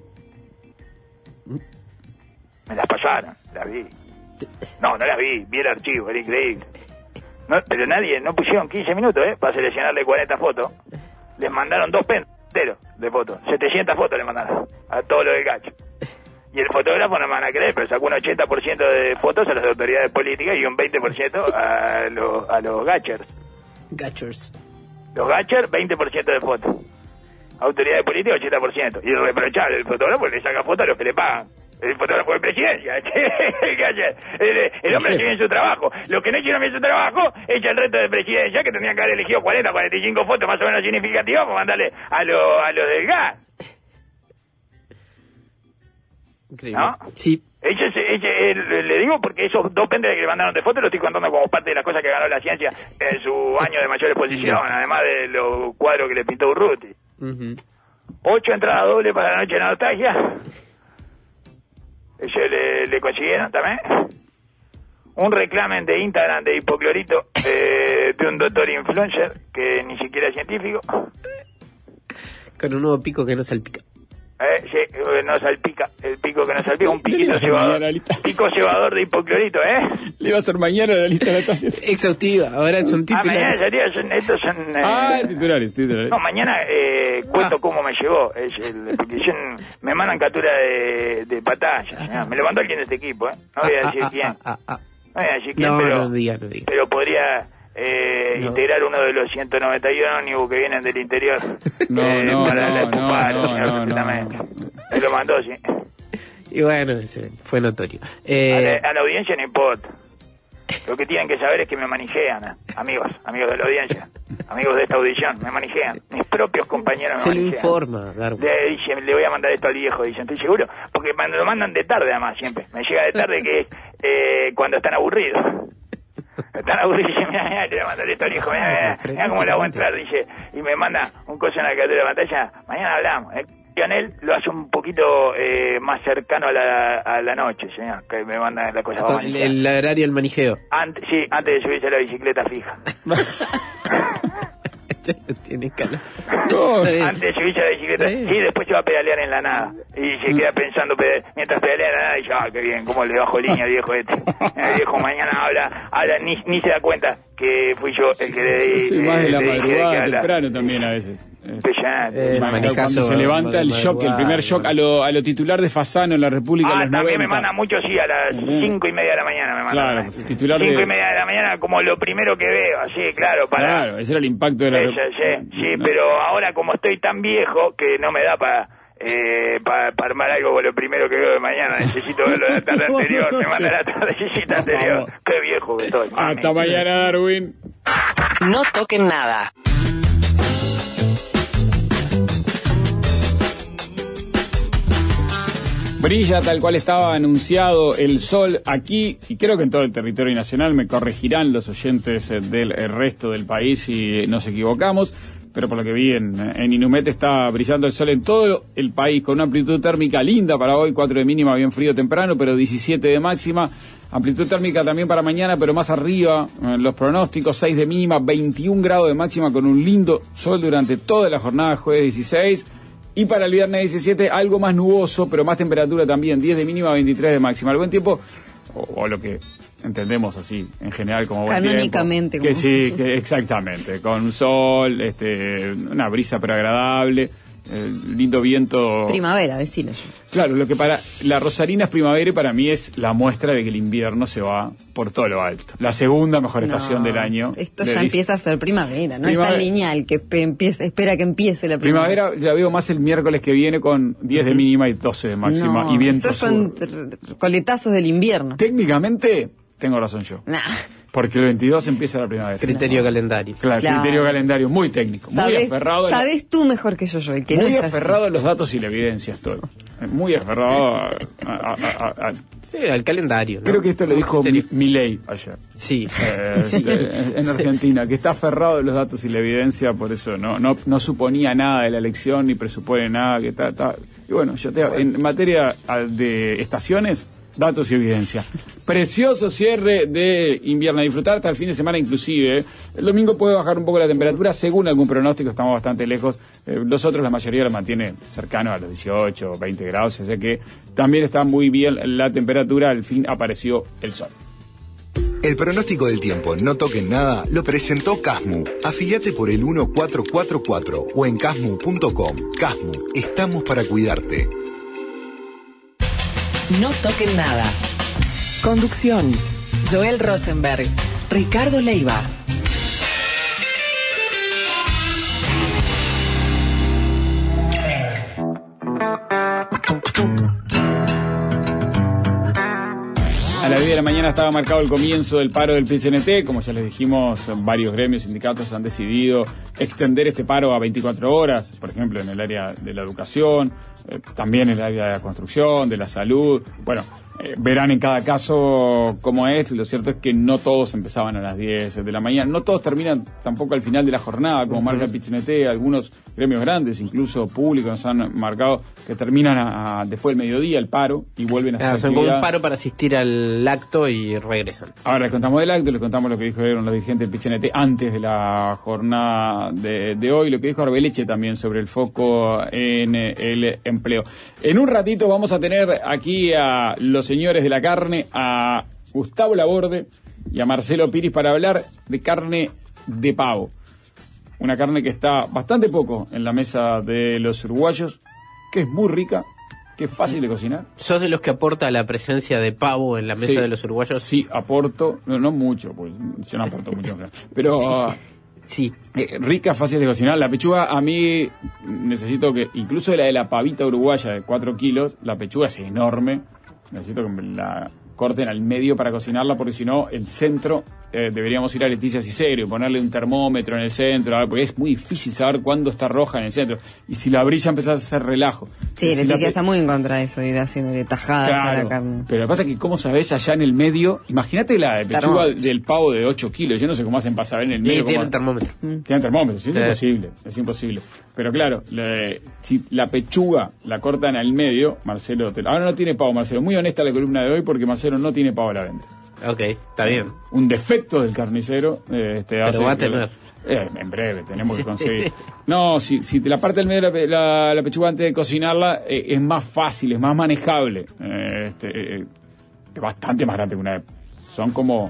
Me las pasaron, las vi. No, no las vi, vi el archivo, era increíble. No, pero nadie, no pusieron quince minutos, ¿eh? Para seleccionarle cuarenta fotos. Les mandaron dos pen enteros de fotos, setecientas fotos le mandaron a todo lo del gacho. Y el fotógrafo no me van a creer, pero sacó un ochenta por ciento de fotos a las autoridades políticas y un veinte por ciento a los, a los gachers. Gachers. Los gachers, veinte por ciento de fotos. Autoridades políticas, ochenta por ciento. Y irreprochable, el fotógrafo le saca fotos a los que le pagan. El fotógrafo de presidencia. El, gacher. el, el hombre hace bien su trabajo. Los que no hicieron bien su trabajo, echa el resto de presidencia, que tendrían que haber elegido cuarenta, cuarenta y cinco fotos más o menos significativas para mandarle a los a los del gas. Increíble. ¿No? Sí. Ese, ese, el- le digo porque esos dos pendrives que le mandaron de fotos lo estoy contando como parte de las cosas que ganó la ciencia en su año de mayor exposición, además de los cuadros que le pintó Urruti. Ujú. Ocho entradas dobles para la noche de nostalgia. Eso le, le consiguieron también. Un reclamen de Instagram de hipoclorito eh, de un doctor influencer que ni siquiera es científico. Con un nuevo pico que no salpica. Eh, sí, eh, no salpica, el pico que no salpica, un piquito Le cebador, mañana la lista. pico cebador de hipoclorito, ¿eh? Le iba a hacer mañana la lista de natación. Exhaustiva, ahora son Ah, mañana titulares. sería, son, estos son... eh, Ah, titulares, titulares. no, mañana eh, cuento cómo me llegó, es el, porque yo, me mandan captura de, de pantalla, señor. Me lo mandó alguien de este equipo, ¿eh? No voy a decir Ah, ah, quién, ah, ah, ah. no voy a decir quién, No, pero, no diga, no diga. pero podría eh, No. integrar uno de los ciento noventa y uno ómnibus que vienen del interior No, eh, no, para no, la no, Pupar, no, señor, no, perfectamente. no. Me lo mandó, sí. Y bueno, ese fue notorio. A Eh, la, a la audiencia no importa. Lo que tienen que saber es que me manijean, ¿eh? amigos, amigos de la audiencia, amigos de esta audición, me manijean. Mis propios compañeros me se lo manijean. informa, Darwin. Le, dice, le voy a mandar esto al viejo, dicen, estoy seguro, porque me lo mandan de tarde además siempre. Me llega de tarde que es eh, cuando están aburridos. Están aburridos y dicen, mira, mira, le voy a mandar esto al viejo, mira, mira, mira cómo le hago entrar, dice, y me manda un coso en la captura de pantalla, mañana hablamos. El Lionel lo hace un poquito eh, más cercano a la, a la noche, señor, que me manda la cosa. Con el, el horario del manijeo. Antes, sí, antes de subirse a la bicicleta fija. Ya lo tiene calor. No, Está bien. Antes de subirse a la bicicleta, Sí. sí, después se va a pedalear en la nada. Y se queda pensando, pede- mientras pedalea en la nada, y dice, ah, qué bien, cómo le bajo línea al viejo este. El viejo mañana habla, habla ni, ni se da cuenta que fui yo el que le Yo soy le- más de la le dije de qué madrugada habla. temprano también a veces. Impresionante. Eh, Cuando manejazo, se levanta el de shock, el primer madrugada, shock a lo, a lo titular de Fasano en la República en Ah, los también noventa. me manda mucho, sí, a las Ujú. cinco y media de la mañana me manda. Claro, también. titular cinco de- y media de la mañana como lo primero que veo, así, claro, para... Claro, ese era el impacto de la Eso, sí, sí, pero ahora como estoy tan viejo que no me da para eh, para armar algo con lo primero que veo de mañana, necesito verlo de la tarde No, anterior, no, me manda ya. la tardecita No, anterior, vamos. qué viejo que estoy. Hasta mañana, Darwin. No toquen nada. Brilla tal cual estaba anunciado el sol aquí y creo que en todo el territorio nacional. Me corregirán los oyentes eh, del eh, resto del país si nos equivocamos. pero por lo que vi en, en Inumet está brillando el sol en todo el país, con una amplitud térmica linda para hoy, cuatro de mínima, bien frío temprano, pero diecisiete de máxima. Amplitud térmica también para mañana, pero más arriba, en los pronósticos, seis de mínima, veintiún grados de máxima, con un lindo sol durante toda la jornada, jueves dieciséis. Y para el viernes diecisiete, algo más nuboso, pero más temperatura también, diez de mínima, veintitrés de máxima. Al buen tiempo, o, o lo que entendemos así, en general, como buen canónicamente. tiempo. Que como... sí, que exactamente, con sol, este, una brisa pero agradable. El lindo viento. Primavera, decilo. Claro, lo que para la Rosarina es primavera y para mí es la muestra de que el invierno se va por todo lo alto. La segunda mejor estación no, del año. Esto ya empieza a ser primavera, no primavera. Es tan lineal que empiece, espera que empiece la primavera. Primavera la veo más el miércoles que viene con diez de mínima y doce de máxima no, y viento esos son sur. coletazos del invierno. Técnicamente tengo razón yo. Nah. Porque el veintidós empieza la primavera. Criterio no. calendario. Claro, claro, criterio calendario muy técnico, muy ¿Sabés, aferrado. Sabés tú mejor que yo, yo, el que muy no es aferrado así. a los datos y la evidencia estoy. Muy aferrado a, a, a, a, a sí, al calendario, ¿no? Creo que esto lo dijo Criterio. Milei ayer. Sí. Eh, sí. En Argentina, que está aferrado a los datos y la evidencia, por eso no no no suponía nada de la elección ni presupone nada, que está, está. Y bueno, yo te, en materia de estaciones, datos y evidencia. Precioso cierre de invierno, a disfrutar hasta el fin de semana inclusive. El domingo puede bajar un poco la temperatura, según algún pronóstico, estamos bastante lejos. Eh, los otros, la mayoría lo mantiene cercano a los dieciocho, veinte grados, así que también está muy bien la temperatura, al fin apareció el sol. El pronóstico del tiempo No Toquen Nada lo presentó Casmu. Afiliate por el uno cuatro cuatro cuatro o en casmu punto com. Casmu, estamos para cuidarte. No Toquen Nada. Conducción: Joel Rosenberg, Ricardo Leiva. A las diez de la mañana estaba marcado el comienzo del paro del P C N T. Como ya les dijimos, varios gremios, sindicatos han decidido extender este paro a veinticuatro horas, por ejemplo, en el área de la educación, eh, también en el área de la construcción, de la salud. Bueno, eh, verán en cada caso cómo es. Lo cierto es que no todos empezaban a las diez de la mañana, no todos terminan tampoco al final de la jornada, como uh-huh. marca el P C N T. Algunos gremios grandes, incluso públicos, nos han marcado que terminan a, a, después del mediodía el paro y vuelven a hacer ah, son como un paro para asistir al acto y regresan. Ahora les contamos el acto, les contamos lo que dijeron los dirigentes del P C N T antes de la jornada de, de hoy, lo que dijo Arbeleche también sobre el foco en el empleo. En un ratito vamos a tener aquí a los señores de la carne, a Gustavo Laborde y a Marcelo Piris, para hablar de carne de pavo. Una carne que está bastante poco en la mesa de los uruguayos, que es muy rica, que es fácil de cocinar. ¿Sos de los que aporta la presencia de pavo en la mesa sí, de los uruguayos? Sí, aporto, no, no mucho, pues yo no aporto mucho, pero sí, eh, rica, fácil de cocinar. La pechuga, a mí necesito que, incluso la de la pavita uruguaya de cuatro kilos, la pechuga es enorme, necesito que me la corten al medio para cocinarla, porque si no, el centro, eh, deberíamos ir a Leticia Ciserio y ponerle un termómetro en el centro, porque es muy difícil saber cuándo está roja en el centro. Y si la brilla empezás a hacer relajo. Sí, si Leticia pe... está muy en contra de eso, ir haciéndole tajadas claro, a la carne. Pero lo que pasa es que, ¿cómo sabés allá en el medio? Imagínate la de pechuga Termómetro. del pavo de ocho kilos. Yo no sé cómo hacen para saber en el medio. Y tienen cómo... termómetro. Mm. Tienen termómetro, sí, es sí. imposible. Es imposible. Pero claro, le... si la pechuga la cortan al medio, Marcelo... Te... Ahora no tiene pavo, Marcelo. Muy honesta la columna de hoy, porque Marcelo no tiene pavo a la venta. Ok, está bien. Un defecto del carnicero. Eh, este, Pero hace va a que tener. La... Eh, en breve, tenemos sí. que conseguir. No, si, si te la parte del medio la, la, la pechuga antes de cocinarla, eh, es más fácil, es más manejable. Eh, este, eh, es bastante más grande que una. Son como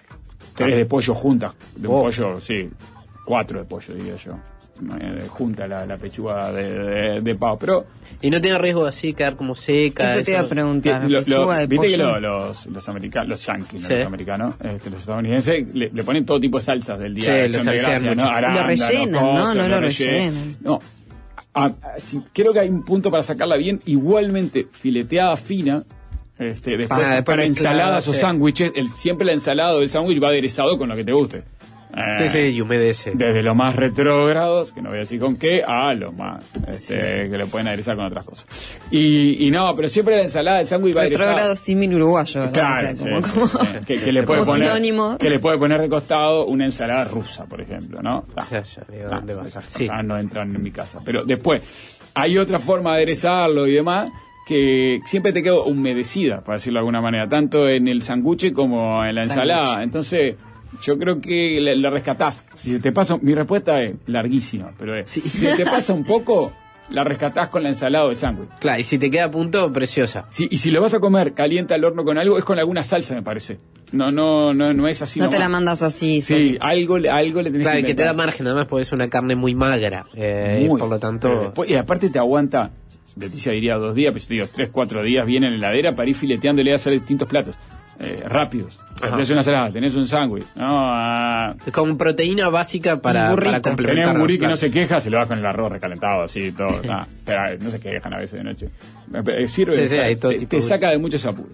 tres de pollo juntas. De un oh. pollo, sí, cuatro de pollo, diría yo. Eh, junta la, la pechuga de, de, de pavo, pero y no tiene riesgo así quedar como seca. Eso te iba a preguntar. Lo, pechuga lo, de viste pollo. que lo, los los americanos, los yankees, sí. ¿no? los americanos, este, los estadounidenses le, le ponen todo tipo de salsas del día sí, de lo acción de gracias, ¿no? Arándano, lo rellenan, cosas, no, no lo rellenan. rellenan. No, a, a, si, creo que hay un punto para sacarla bien, igualmente fileteada fina. Este, después, ah, después para ensaladas sí. o sándwiches, el, siempre la ensalada o el sándwich va aderezado con lo que te guste. Eh, sí, sí, y humedece. Desde los más retrógrados, que no voy a decir con qué, a los más este, sí. que le pueden aderezar con otras cosas. Y, y no, pero siempre la ensalada del sándwich va aderezada. Retrógrado símil uruguayo. Claro, o sea, como, sí, como, sí, sí. Que, que, le puede poner, sinónimo. que le puede poner de costado una ensalada rusa, por ejemplo, ¿no? Ah, ya, ya, veo ah, dónde vas. esas Sí. cosas no entran en mi casa. Pero después, hay otra forma de aderezarlo y demás, que siempre te queda humedecida, para decirlo de alguna manera, tanto en el sanguche como en la ensalada. Sanguche. Entonces, yo creo que la, la rescatás. Si se te pasa, mi respuesta es larguísima, pero es, sí. si te pasa un poco, la rescatás con la ensalada de sándwich. Claro, y si te queda a punto, preciosa. Sí, y si lo vas a comer caliente al horno con algo, es con alguna salsa, me parece. No, no, no, no es así. No nomás. te la mandas así. Sí, algo, algo le tenés claro, que que te da margen, además, porque es una carne muy magra. Eh, muy, por lo tanto. Después, y aparte te aguanta. Leticia diría dos días, pero yo digo tres, cuatro días viene en la heladera para ir fileteándole a hacer distintos platos. Eh, rápidos. O sea, tenés una ensalada, tenés un sándwich. No, uh, es como proteína básica para, para complementar. Tenés un gurí que no se queja, se lo das con el arroz recalentado, así, todo. nah, pero no se quejan a veces de noche. Eh, sirve, sí, sí, hay todo te, te saca de muchos apuros.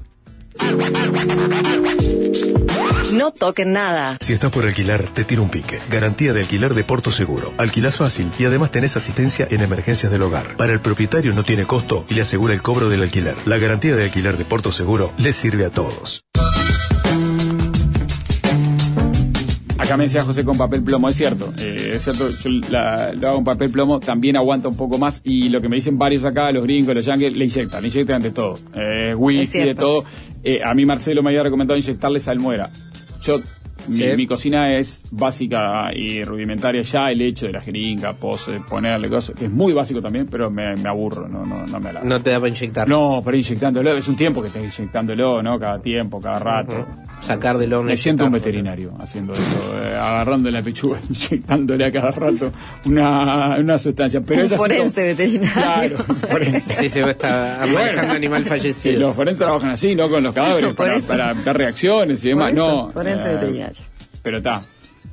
No toquen nada. Si estás por alquilar, te tiro un pique. Garantía de alquiler de Porto Seguro. Alquilás fácil y además tenés asistencia en emergencias del hogar. Para el propietario no tiene costo y le asegura el cobro del alquiler. La garantía de alquiler de Porto Seguro les sirve a todos. Acá me decía José con papel plomo, es cierto, eh, es cierto, yo la, lo hago con papel plomo, también aguanta un poco más y lo que me dicen varios acá, los gringos, los yankees, le inyectan, le inyectan de todo, eh, whisky, de todo. Eh, a mí Marcelo me había recomendado inyectarle salmuera. Yo, mi, sí. mi cocina es básica y rudimentaria ya, el hecho de la jeringa, pose, ponerle cosas, que es muy básico también, pero me, me aburro, no, no, no me alaba. No te da para inyectar. No, pero inyectándolo, es un tiempo que estés inyectándolo, ¿no? Cada tiempo, cada rato. Uh-huh. Sacar del horno. Me siento un veterinario haciendo eso, eh, agarrando la pechuga, inyectándole a cada rato una, una sustancia. Pero un es así forense como, veterinario. Claro, un forense. Sí, se está manejando bueno, animal fallecido. Sí, los forenses trabajan así, ¿no? Con los cadáveres, para, para dar reacciones y demás. Por eso, no, forense eh, veterinario. Pero está.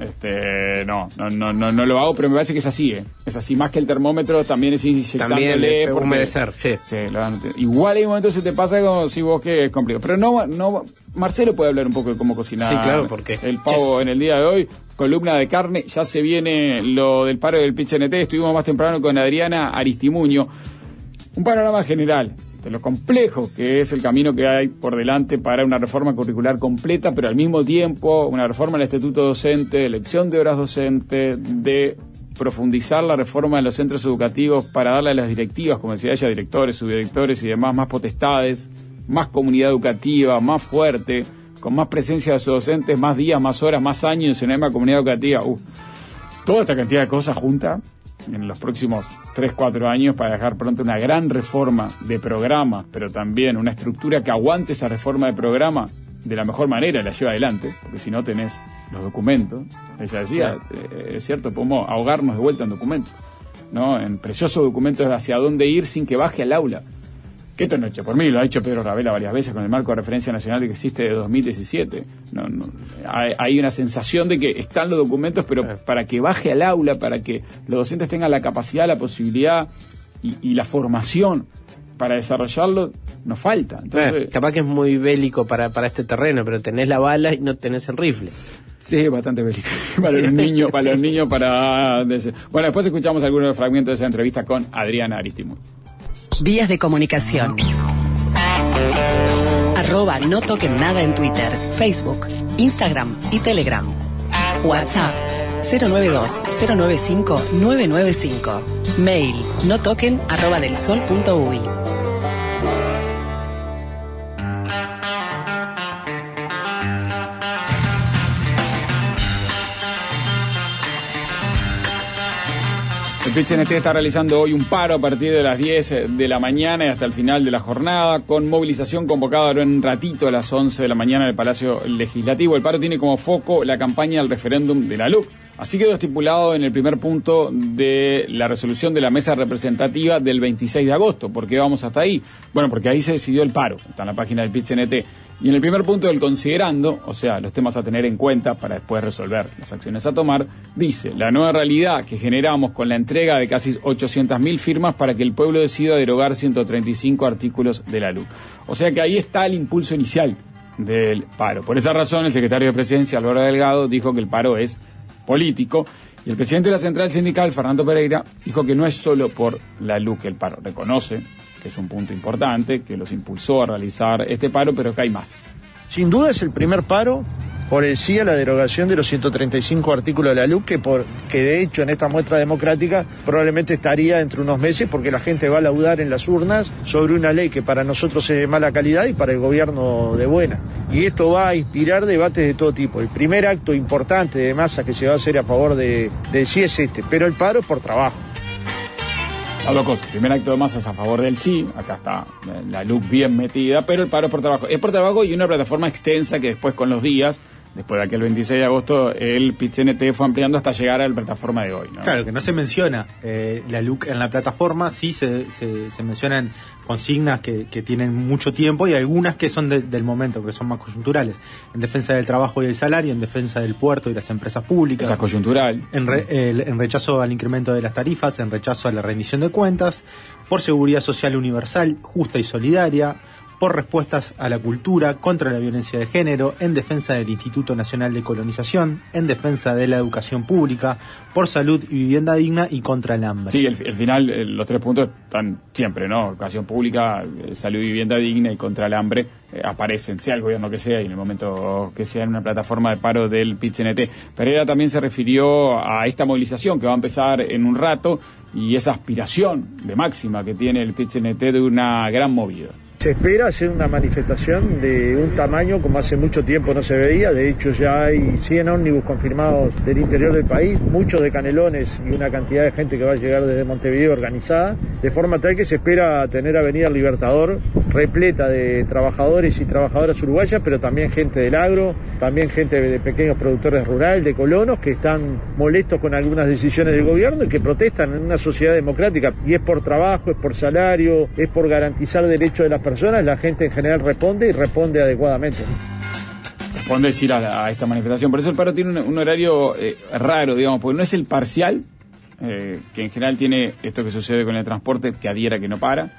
Este, no, no, no, no, no lo hago, pero me parece que es así, ¿eh? Es así, más que el termómetro, también es inyectándole. También es porque, humedecer, sí. sí lo, igual hay momentos que te pasa como si vos que es complicado. Pero no, no, Marcelo puede hablar un poco de cómo cocinar. Sí, claro, porque el pavo chef. En el día de hoy, columna de carne, ya se viene lo del paro del P H N T, estuvimos más temprano con Adriana Aristimuño. Un panorama general de lo complejo que es el camino que hay por delante para una reforma curricular completa, pero al mismo tiempo una reforma del estatuto docente, elección de horas docentes, de profundizar la reforma de los centros educativos para darle a las directivas, como decía ella, directores, subdirectores y demás, más potestades, más comunidad educativa, más fuerte, con más presencia de sus docentes, más días, más horas, más años en la misma comunidad educativa. Uh, toda esta cantidad de cosas juntas en los próximos tres, cuatro años para dejar pronto una gran reforma de programa, pero también una estructura que aguante esa reforma de programa de la mejor manera, la lleva adelante, porque si no tenés los documentos. Ella decía, eh, es cierto, podemos ahogarnos de vuelta en documentos, ¿no? En preciosos documentos de hacia dónde ir sin que baje al aula. Que esto no es hecho por mí, lo ha hecho Pedro Ravela varias veces con el marco de referencia nacional que existe de dos mil diecisiete. No, no, hay, hay una sensación de que están los documentos, pero para que baje al aula, para que los docentes tengan la capacidad, la posibilidad y, y la formación para desarrollarlo, nos falta. Entonces, eh, capaz que es muy bélico para, para este terreno, pero tenés la bala y no tenés el rifle. Sí, bastante bélico. Para los niños, para los niños, para... Bueno, después escuchamos algunos fragmentos de esa entrevista con Adriana Aristimuño. Vías de comunicación. Arroba no toquen nada en Twitter, Facebook, Instagram y Telegram. WhatsApp cero nueve dos cero nueve cinco nueve nueve cinco. Mail no toquen arroba del sol punto uy. El P H N T está realizando hoy un paro a partir de las diez de la mañana y hasta el final de la jornada, con movilización convocada ahora en un ratito a las once de la mañana en el Palacio Legislativo. El paro tiene como foco la campaña al referéndum de la L U C. Así quedó estipulado en el primer punto de la resolución de la mesa representativa del veintiséis de agosto. ¿Por qué vamos hasta ahí? Bueno, porque ahí se decidió el paro, está en la página del P H N T. Y en el primer punto del considerando, o sea, los temas a tener en cuenta para después resolver las acciones a tomar, dice, la nueva realidad que generamos con la entrega de casi ochocientas mil firmas para que el pueblo decida derogar ciento treinta y cinco artículos de la L U C. O sea que ahí está el impulso inicial del paro. Por esa razón, el secretario de Presidencia, Álvaro Delgado, dijo que el paro es político. Y el presidente de la central sindical, Fernando Pereira, dijo que no es solo por la L U C el paro. Reconoce que es un punto importante, que los impulsó a realizar este paro, pero que hay más. Sin duda es el primer paro por el sí a la derogación de los ciento treinta y cinco artículos de la L U C, que, por, que de hecho en esta muestra democrática probablemente estaría dentro de unos meses, porque la gente va a laudar en las urnas sobre una ley que para nosotros es de mala calidad y para el gobierno de buena. Y esto va a inspirar debates de todo tipo. El primer acto importante de masa que se va a hacer a favor de, de sí es este, pero el paro es por trabajo. Las cosas. El primer acto de masa es a favor del sí, acá está la L U C bien metida, pero el paro es por trabajo. Es por trabajo y una plataforma extensa que después con los días, después de aquel veintiséis de agosto, el P I T C N T fue ampliando hasta llegar a la plataforma de hoy, ¿no? Claro, que no se menciona eh, la L U C en la plataforma, sí se, se, se mencionan consignas que, que tienen mucho tiempo y algunas que son de, del momento, que son más coyunturales. En defensa del trabajo y el salario, en defensa del puerto y las empresas públicas. Esa es coyuntural. En, re, eh, en rechazo al incremento de las tarifas, en rechazo a la rendición de cuentas, por seguridad social universal, justa y solidaria, por respuestas a la cultura, contra la violencia de género, en defensa del Instituto Nacional de Colonización, en defensa de la educación pública, por salud y vivienda digna y contra el hambre. Sí, el, el final, el, los tres puntos están siempre, ¿no? Educación pública, salud y vivienda digna y contra el hambre eh, aparecen, sea el gobierno que sea y en el momento que sea en una plataforma de paro del P I T C N T. Pereira también se refirió a esta movilización que va a empezar en un rato y esa aspiración de máxima que tiene el P I T C N T de una gran movida. Se espera hacer una manifestación de un tamaño como hace mucho tiempo no se veía. De hecho ya hay cien ómnibus confirmados del interior del país, muchos de Canelones y una cantidad de gente que va a llegar desde Montevideo organizada, de forma tal que se espera tener Avenida Libertador repleta de trabajadores y trabajadoras uruguayas, pero también gente del agro, también gente de pequeños productores rurales, de colonos, que están molestos con algunas decisiones del gobierno y que protestan en una sociedad democrática. Y es por trabajo, es por salario, es por garantizar derechos de las personas. La gente en general responde y responde adecuadamente. Responde decir a, a esta manifestación. Por eso el paro tiene un, un horario eh, raro, digamos, porque no es el parcial, eh, que en general tiene esto que sucede con el transporte, que adhiera, que no para.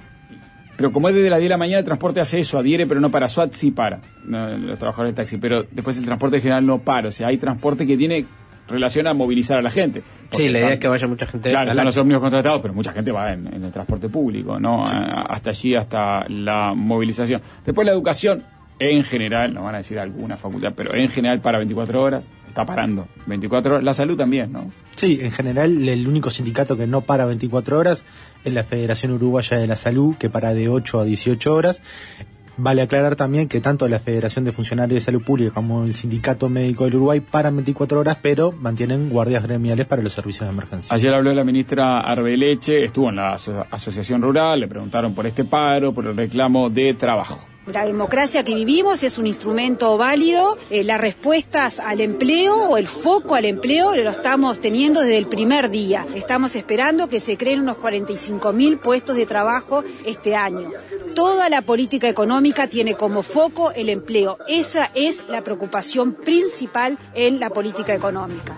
Pero como es desde las diez de la mañana, el transporte hace eso, adhiere, pero no para. SWAT sí para, no, los trabajadores de taxi, pero después el transporte en general no para. O sea, hay transporte que tiene relación a movilizar a la gente. Sí, la idea es que vaya mucha gente. Claro, están los ómnibus contratados, pero mucha gente va en, en el transporte público, ¿no? Sí. Hasta allí, hasta la movilización. Después la educación, en general, nos van a decir alguna facultad, pero en general para veinticuatro horas, está parando veinticuatro horas. La salud también, ¿no? Sí, en general el único sindicato que no para veinticuatro horas es la Federación Uruguaya de la Salud, que para de ocho a dieciocho horas. Vale aclarar también que tanto la Federación de Funcionarios de Salud Pública como el Sindicato Médico del Uruguay paran veinticuatro horas, pero mantienen guardias gremiales para los servicios de emergencia. Ayer habló la ministra Arbeleche, estuvo en la aso- Asociación Rural, le preguntaron por este paro, por el reclamo de trabajo. La democracia que vivimos es un instrumento válido, eh, las respuestas al empleo o el foco al empleo lo estamos teniendo desde el primer día. Estamos esperando que se creen unos cuarenta y cinco mil puestos de trabajo este año. Toda la política económica tiene como foco el empleo. Esa es la preocupación principal en la política económica.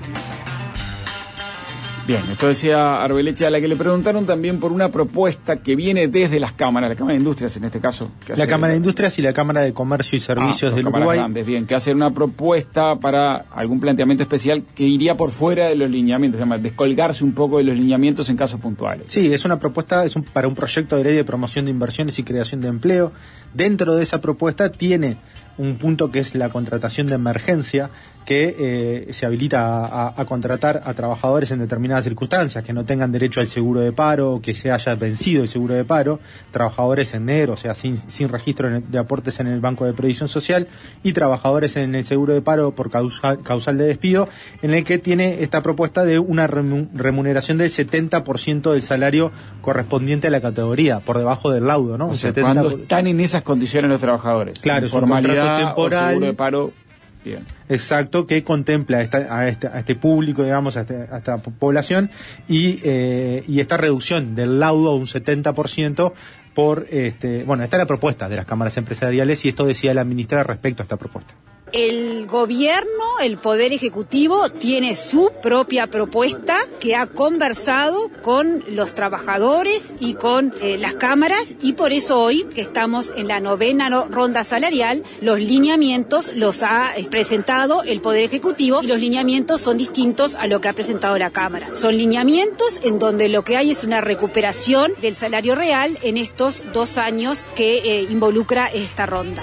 Bien, esto decía Arbeleche, a la que le preguntaron también por una propuesta que viene desde las cámaras, la Cámara de Industrias en este caso. Que la Cámara de Industrias y la Cámara de Comercio y Servicios ah, del Uruguay. Grandes, bien, que hacen una propuesta para algún planteamiento especial que iría por fuera de los lineamientos, se llama descolgarse un poco de los lineamientos en casos puntuales. Sí, es una propuesta, es un, para un proyecto de ley de promoción de inversiones y creación de empleo. Dentro de esa propuesta tiene un punto que es la contratación de emergencia, que eh, se habilita a, a, a contratar a trabajadores en determinadas circunstancias, que no tengan derecho al seguro de paro, que se haya vencido el seguro de paro, trabajadores en negro, o sea, sin, sin registro de aportes en el Banco de Previsión Social, y trabajadores en el seguro de paro por causal, causal de despido, en el que tiene esta propuesta de una remuneración del setenta por ciento del salario correspondiente a la categoría, por debajo del laudo, ¿no? O sea, setenta por ciento. cuando están en esas condiciones los trabajadores. Claro, es un contrato temporal. O seguro de paro. Bien. Exacto, que contempla a, esta, a, este, a este público, digamos, a, este, a esta población, y, eh, y esta reducción del laudo a un setenta por ciento por, este, bueno, esta es la propuesta de las cámaras empresariales y esto decía la ministra respecto a esta propuesta. El gobierno, el Poder Ejecutivo, tiene su propia propuesta que ha conversado con los trabajadores y con eh, las cámaras, y por eso hoy, que estamos en la novena no, ronda salarial, los lineamientos los ha eh, presentado el Poder Ejecutivo, y los lineamientos son distintos a lo que ha presentado la Cámara. Son lineamientos en donde lo que hay es una recuperación del salario real en estos dos años que eh, involucra esta ronda.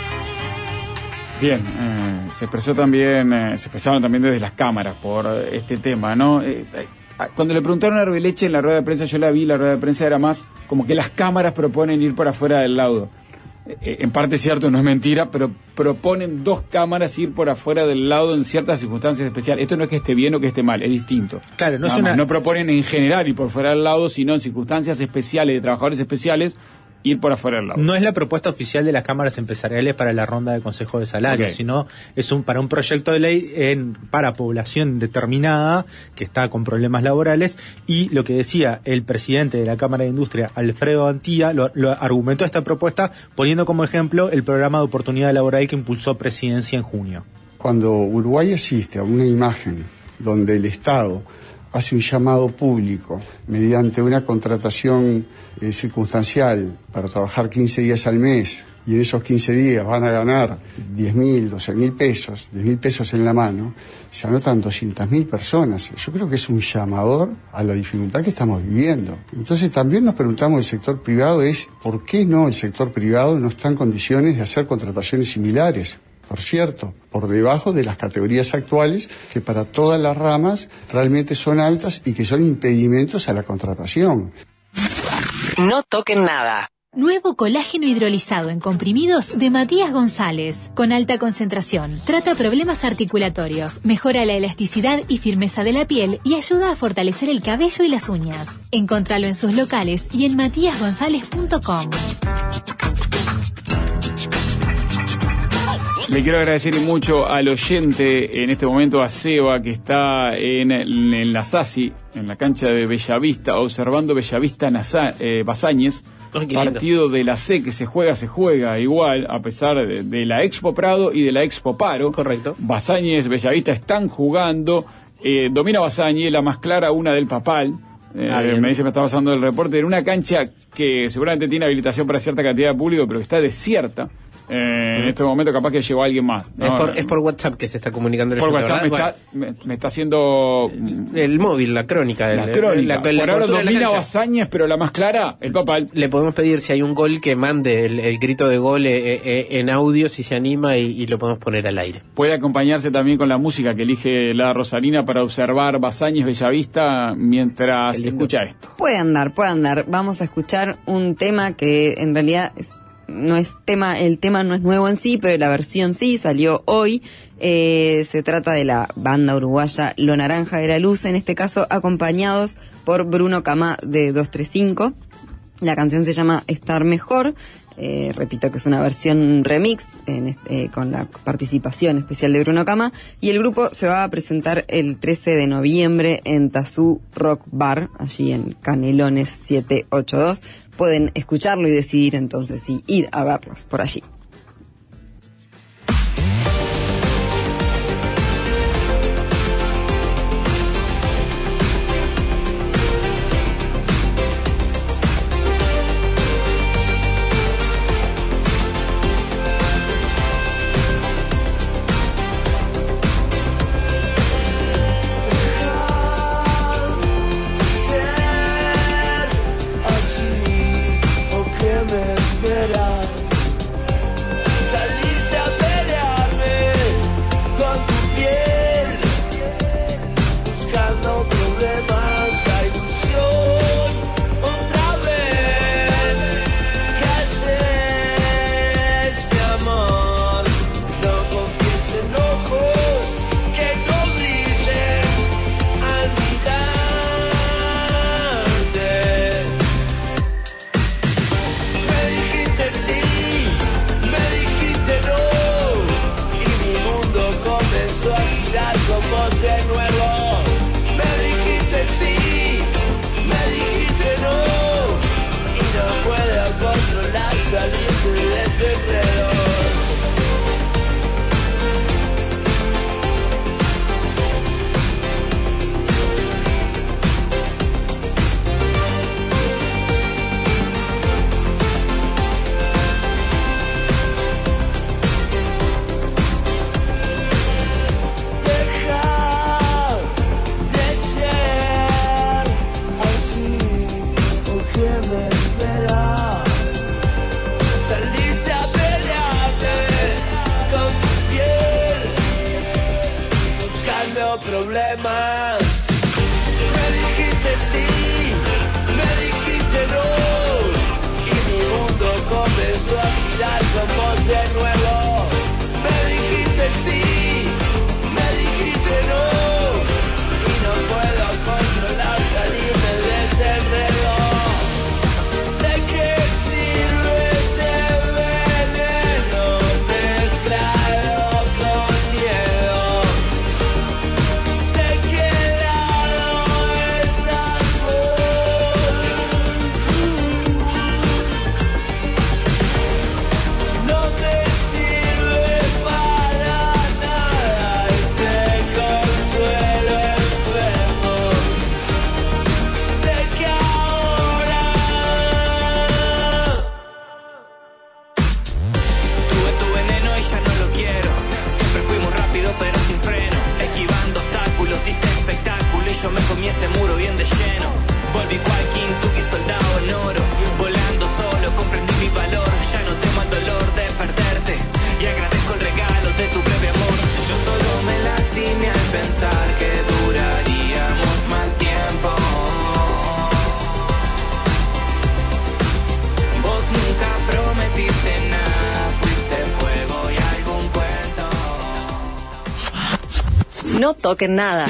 Bien, eh, se expresó también, eh, se expresaron también desde las cámaras por eh, este tema, ¿no? Eh, eh, cuando le preguntaron a Arbeleche en la rueda de prensa, yo la vi, la rueda de prensa era más como que las cámaras proponen ir por afuera del laudo. Eh, en parte es cierto, no es mentira, pero proponen dos cámaras ir por afuera del laudo en ciertas circunstancias especiales. Esto no es que esté bien o que esté mal, es distinto. Claro, no, es una... no proponen en general ir por fuera del laudo, sino en circunstancias especiales de trabajadores especiales ir por afuera del laudo. No es la propuesta oficial de las cámaras empresariales para la ronda de consejo de salarios, okay. sino es un para un proyecto de ley en, para población determinada que está con problemas laborales, y lo que decía el presidente de la Cámara de Industria, Alfredo Antía, lo, lo argumentó esta propuesta poniendo como ejemplo el programa de oportunidad laboral que impulsó Presidencia en junio. Cuando Uruguay asiste a una imagen donde el Estado hace un llamado público mediante una contratación eh, circunstancial para trabajar quince días al mes, y en esos quince días van a ganar diez mil, doce mil pesos, diez mil pesos en la mano, se anotan doscientas mil personas. Yo creo que es un llamador a la dificultad que estamos viviendo. Entonces también nos preguntamos el sector privado es ¿por qué no el sector privado no está en condiciones de hacer contrataciones similares? Por cierto, por debajo de las categorías actuales, que para todas las ramas realmente son altas y que son impedimentos a la contratación. No toquen nada. Nuevo colágeno hidrolizado en comprimidos de Matías González, con alta concentración. Trata problemas articulatorios, mejora la elasticidad y firmeza de la piel y ayuda a fortalecer el cabello y las uñas. Encontralo en sus locales y en matías gonzález punto com. Le quiero agradecer mucho al oyente, en este momento a Seba, que está en, en la Sasi, en la cancha de Bellavista, observando Bellavista Nasa, eh, Basáñez, oh, partido de la C que se juega, se juega igual, a pesar de, de la Expo Prado y de la Expo Paro. Correcto. Basáñez, Bellavista están jugando, eh, domina Basáñez, la más clara una del Papal. Eh, ah, me dice, me está pasando el reporte, en una cancha que seguramente tiene habilitación para cierta cantidad de público, pero que está desierta. Eh, en este momento capaz que llegó alguien más, ¿no? Es por, es por WhatsApp que se está comunicando el por oyente, WhatsApp me está, me, me está haciendo el, el móvil, la crónica la el, crónica, la, por la ahora domina la Basáñez, pero la más clara, el Papal. Le podemos pedir si hay un gol que mande el, el grito de gol eh, eh, en audio, si se anima, y, y lo podemos poner al aire. Puede acompañarse también con la música que elige la Rosalina para observar Basáñez Bellavista mientras escucha esto. Puede andar, puede andar. Vamos a escuchar un tema que en realidad es no es tema, el tema no es nuevo en sí, pero la versión sí, salió hoy. Eh, se trata de la banda uruguaya Lo Naranja de la Luz, en este caso acompañados por Bruno Camá de dos tres cinco. La canción se llama Estar Mejor. Eh, repito que es una versión remix en este, eh, con la participación especial de Bruno Camá, y el grupo se va a presentar el trece de noviembre en Tazú Rock Bar, allí en Canelones setecientos ochenta y dos. Pueden escucharlo y decidir entonces si ir a verlos por allí. tengo problemas. Me dijiste sí, me dijiste no, y mi mundo comenzó a girar con vos de nuevo. Me dijiste sí, me dijiste no, y no puedo controlar salirme de este enredo. ¿De qué sirve este veneno mezclado con miedo? ¿De qué lado estás vos? No te sirve para nada este consuelo enfermo. ¿De qué ahora? Tuve tu veneno y ya no lo quiero. Siempre fui muy rápido pero sin freno, esquivando obstáculos, diste espectáculo y yo me comí ese muro bien de lleno. Volví cual Kintsugi, soldado en oro, volando solo, comprendí mi valor. Ya no temo el dolor de perderte y agradezco el regalo de tu breve amor. Yo solo me lastimé al pensar que duraríamos más tiempo. Vos nunca prometiste nada, fuiste fuego y algún cuento. No toquen nada.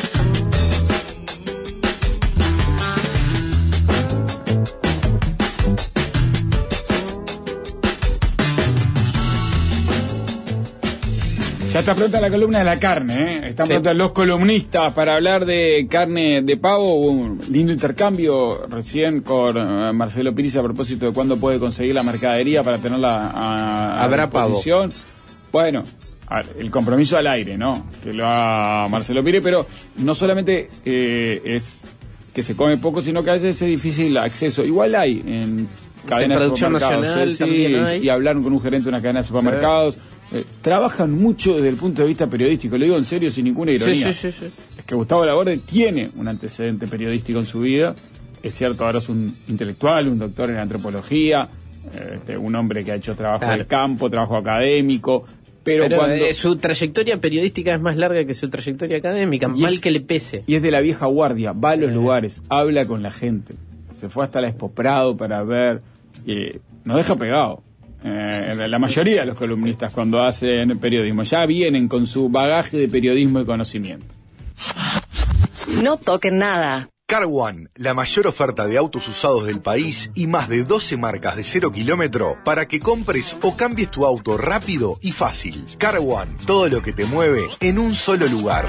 Ya está pronta la columna de la carne, ¿eh? Están Sí. prontos los columnistas para hablar de carne de pavo. Hubo un lindo intercambio recién con eh, Marcelo Piris a propósito de cuándo puede conseguir la mercadería para tenerla a, a Habrá pavo. disposición. Bueno, a- el compromiso al aire, ¿no? Que lo haga Marcelo Piris, pero no solamente eh, es que se come poco, sino que a veces es difícil acceso. Igual hay en cadenas de producción supermercados. nacional sí, también hay. y hablaron con un gerente de una cadena de supermercados. Eh, trabajan mucho desde el punto de vista periodístico, lo digo en serio, sin ninguna ironía. Sí, sí, sí, sí. Es que Gustavo Laborde tiene un antecedente periodístico en su vida. Es cierto, ahora es un intelectual, un doctor en antropología, eh, un hombre que ha hecho trabajo Claro. de campo, trabajo académico. Pero, Pero, cuando. eh, su trayectoria periodística es más larga que su trayectoria académica, Y mal es- que le pese. Y es de la vieja guardia, va a los lugares, habla con la gente. Se fue hasta la Expo Prado para ver. Eh, nos deja pegado. Eh, la mayoría de los columnistas cuando hacen periodismo ya vienen con su bagaje de periodismo y conocimiento. No toquen nada. Car One, la mayor oferta de autos usados del país y más de doce marcas de cero kilómetro para que compres o cambies tu auto rápido y fácil. Car One, todo lo que te mueve en un solo lugar.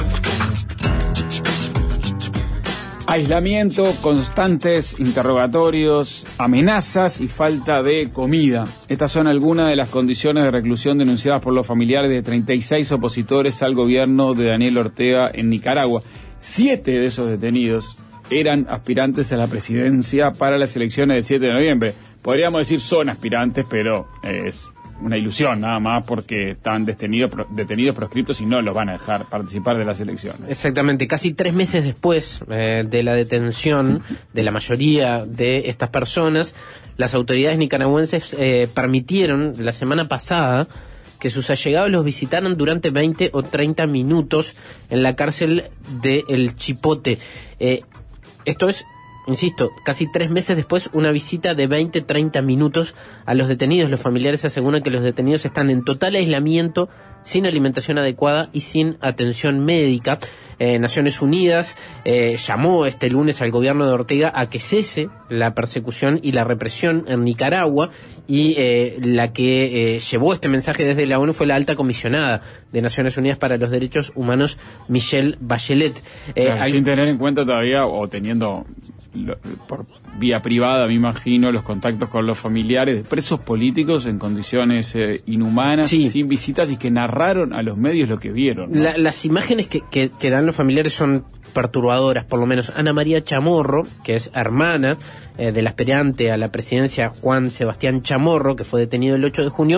Aislamiento, constantes interrogatorios, amenazas y falta de comida. Estas son algunas de las condiciones de reclusión denunciadas por los familiares de treinta y seis opositores al gobierno de Daniel Ortega en Nicaragua. Siete de esos detenidos eran aspirantes a la presidencia para las elecciones del siete de noviembre. Podríamos decir son aspirantes, pero es una ilusión nada más porque están detenidos, detenidos proscriptos y no los van a dejar participar de las elecciones. Exactamente, casi tres meses después eh, de la detención de la mayoría de estas personas, las autoridades nicaragüenses eh, permitieron la semana pasada que sus allegados los visitaran durante veinte o treinta minutos en la cárcel de El Chipote. Eh, esto es, insisto, casi tres meses después, una visita de veinte a treinta minutos a los detenidos. Los familiares aseguran que los detenidos están en total aislamiento, sin alimentación adecuada y sin atención médica. Eh, Naciones Unidas eh, llamó este lunes al gobierno de Ortega a que cese la persecución y la represión en Nicaragua, y eh, la que eh, llevó este mensaje desde la ONU fue la alta comisionada de Naciones Unidas para los Derechos Humanos, Michelle Bachelet. Eh, Claro, hay- sin tener en cuenta todavía, o teniendo lo- por vía privada, me imagino, los contactos con los familiares de presos políticos en condiciones eh, inhumanas, Sí. sin visitas, y que narraron a los medios lo que vieron, ¿no? La- las imágenes que, que, que dan los familiares son perturbadoras, por lo menos. Ana María Chamorro, que es hermana eh, del aspirante a la presidencia Juan Sebastián Chamorro, que fue detenido el ocho de junio,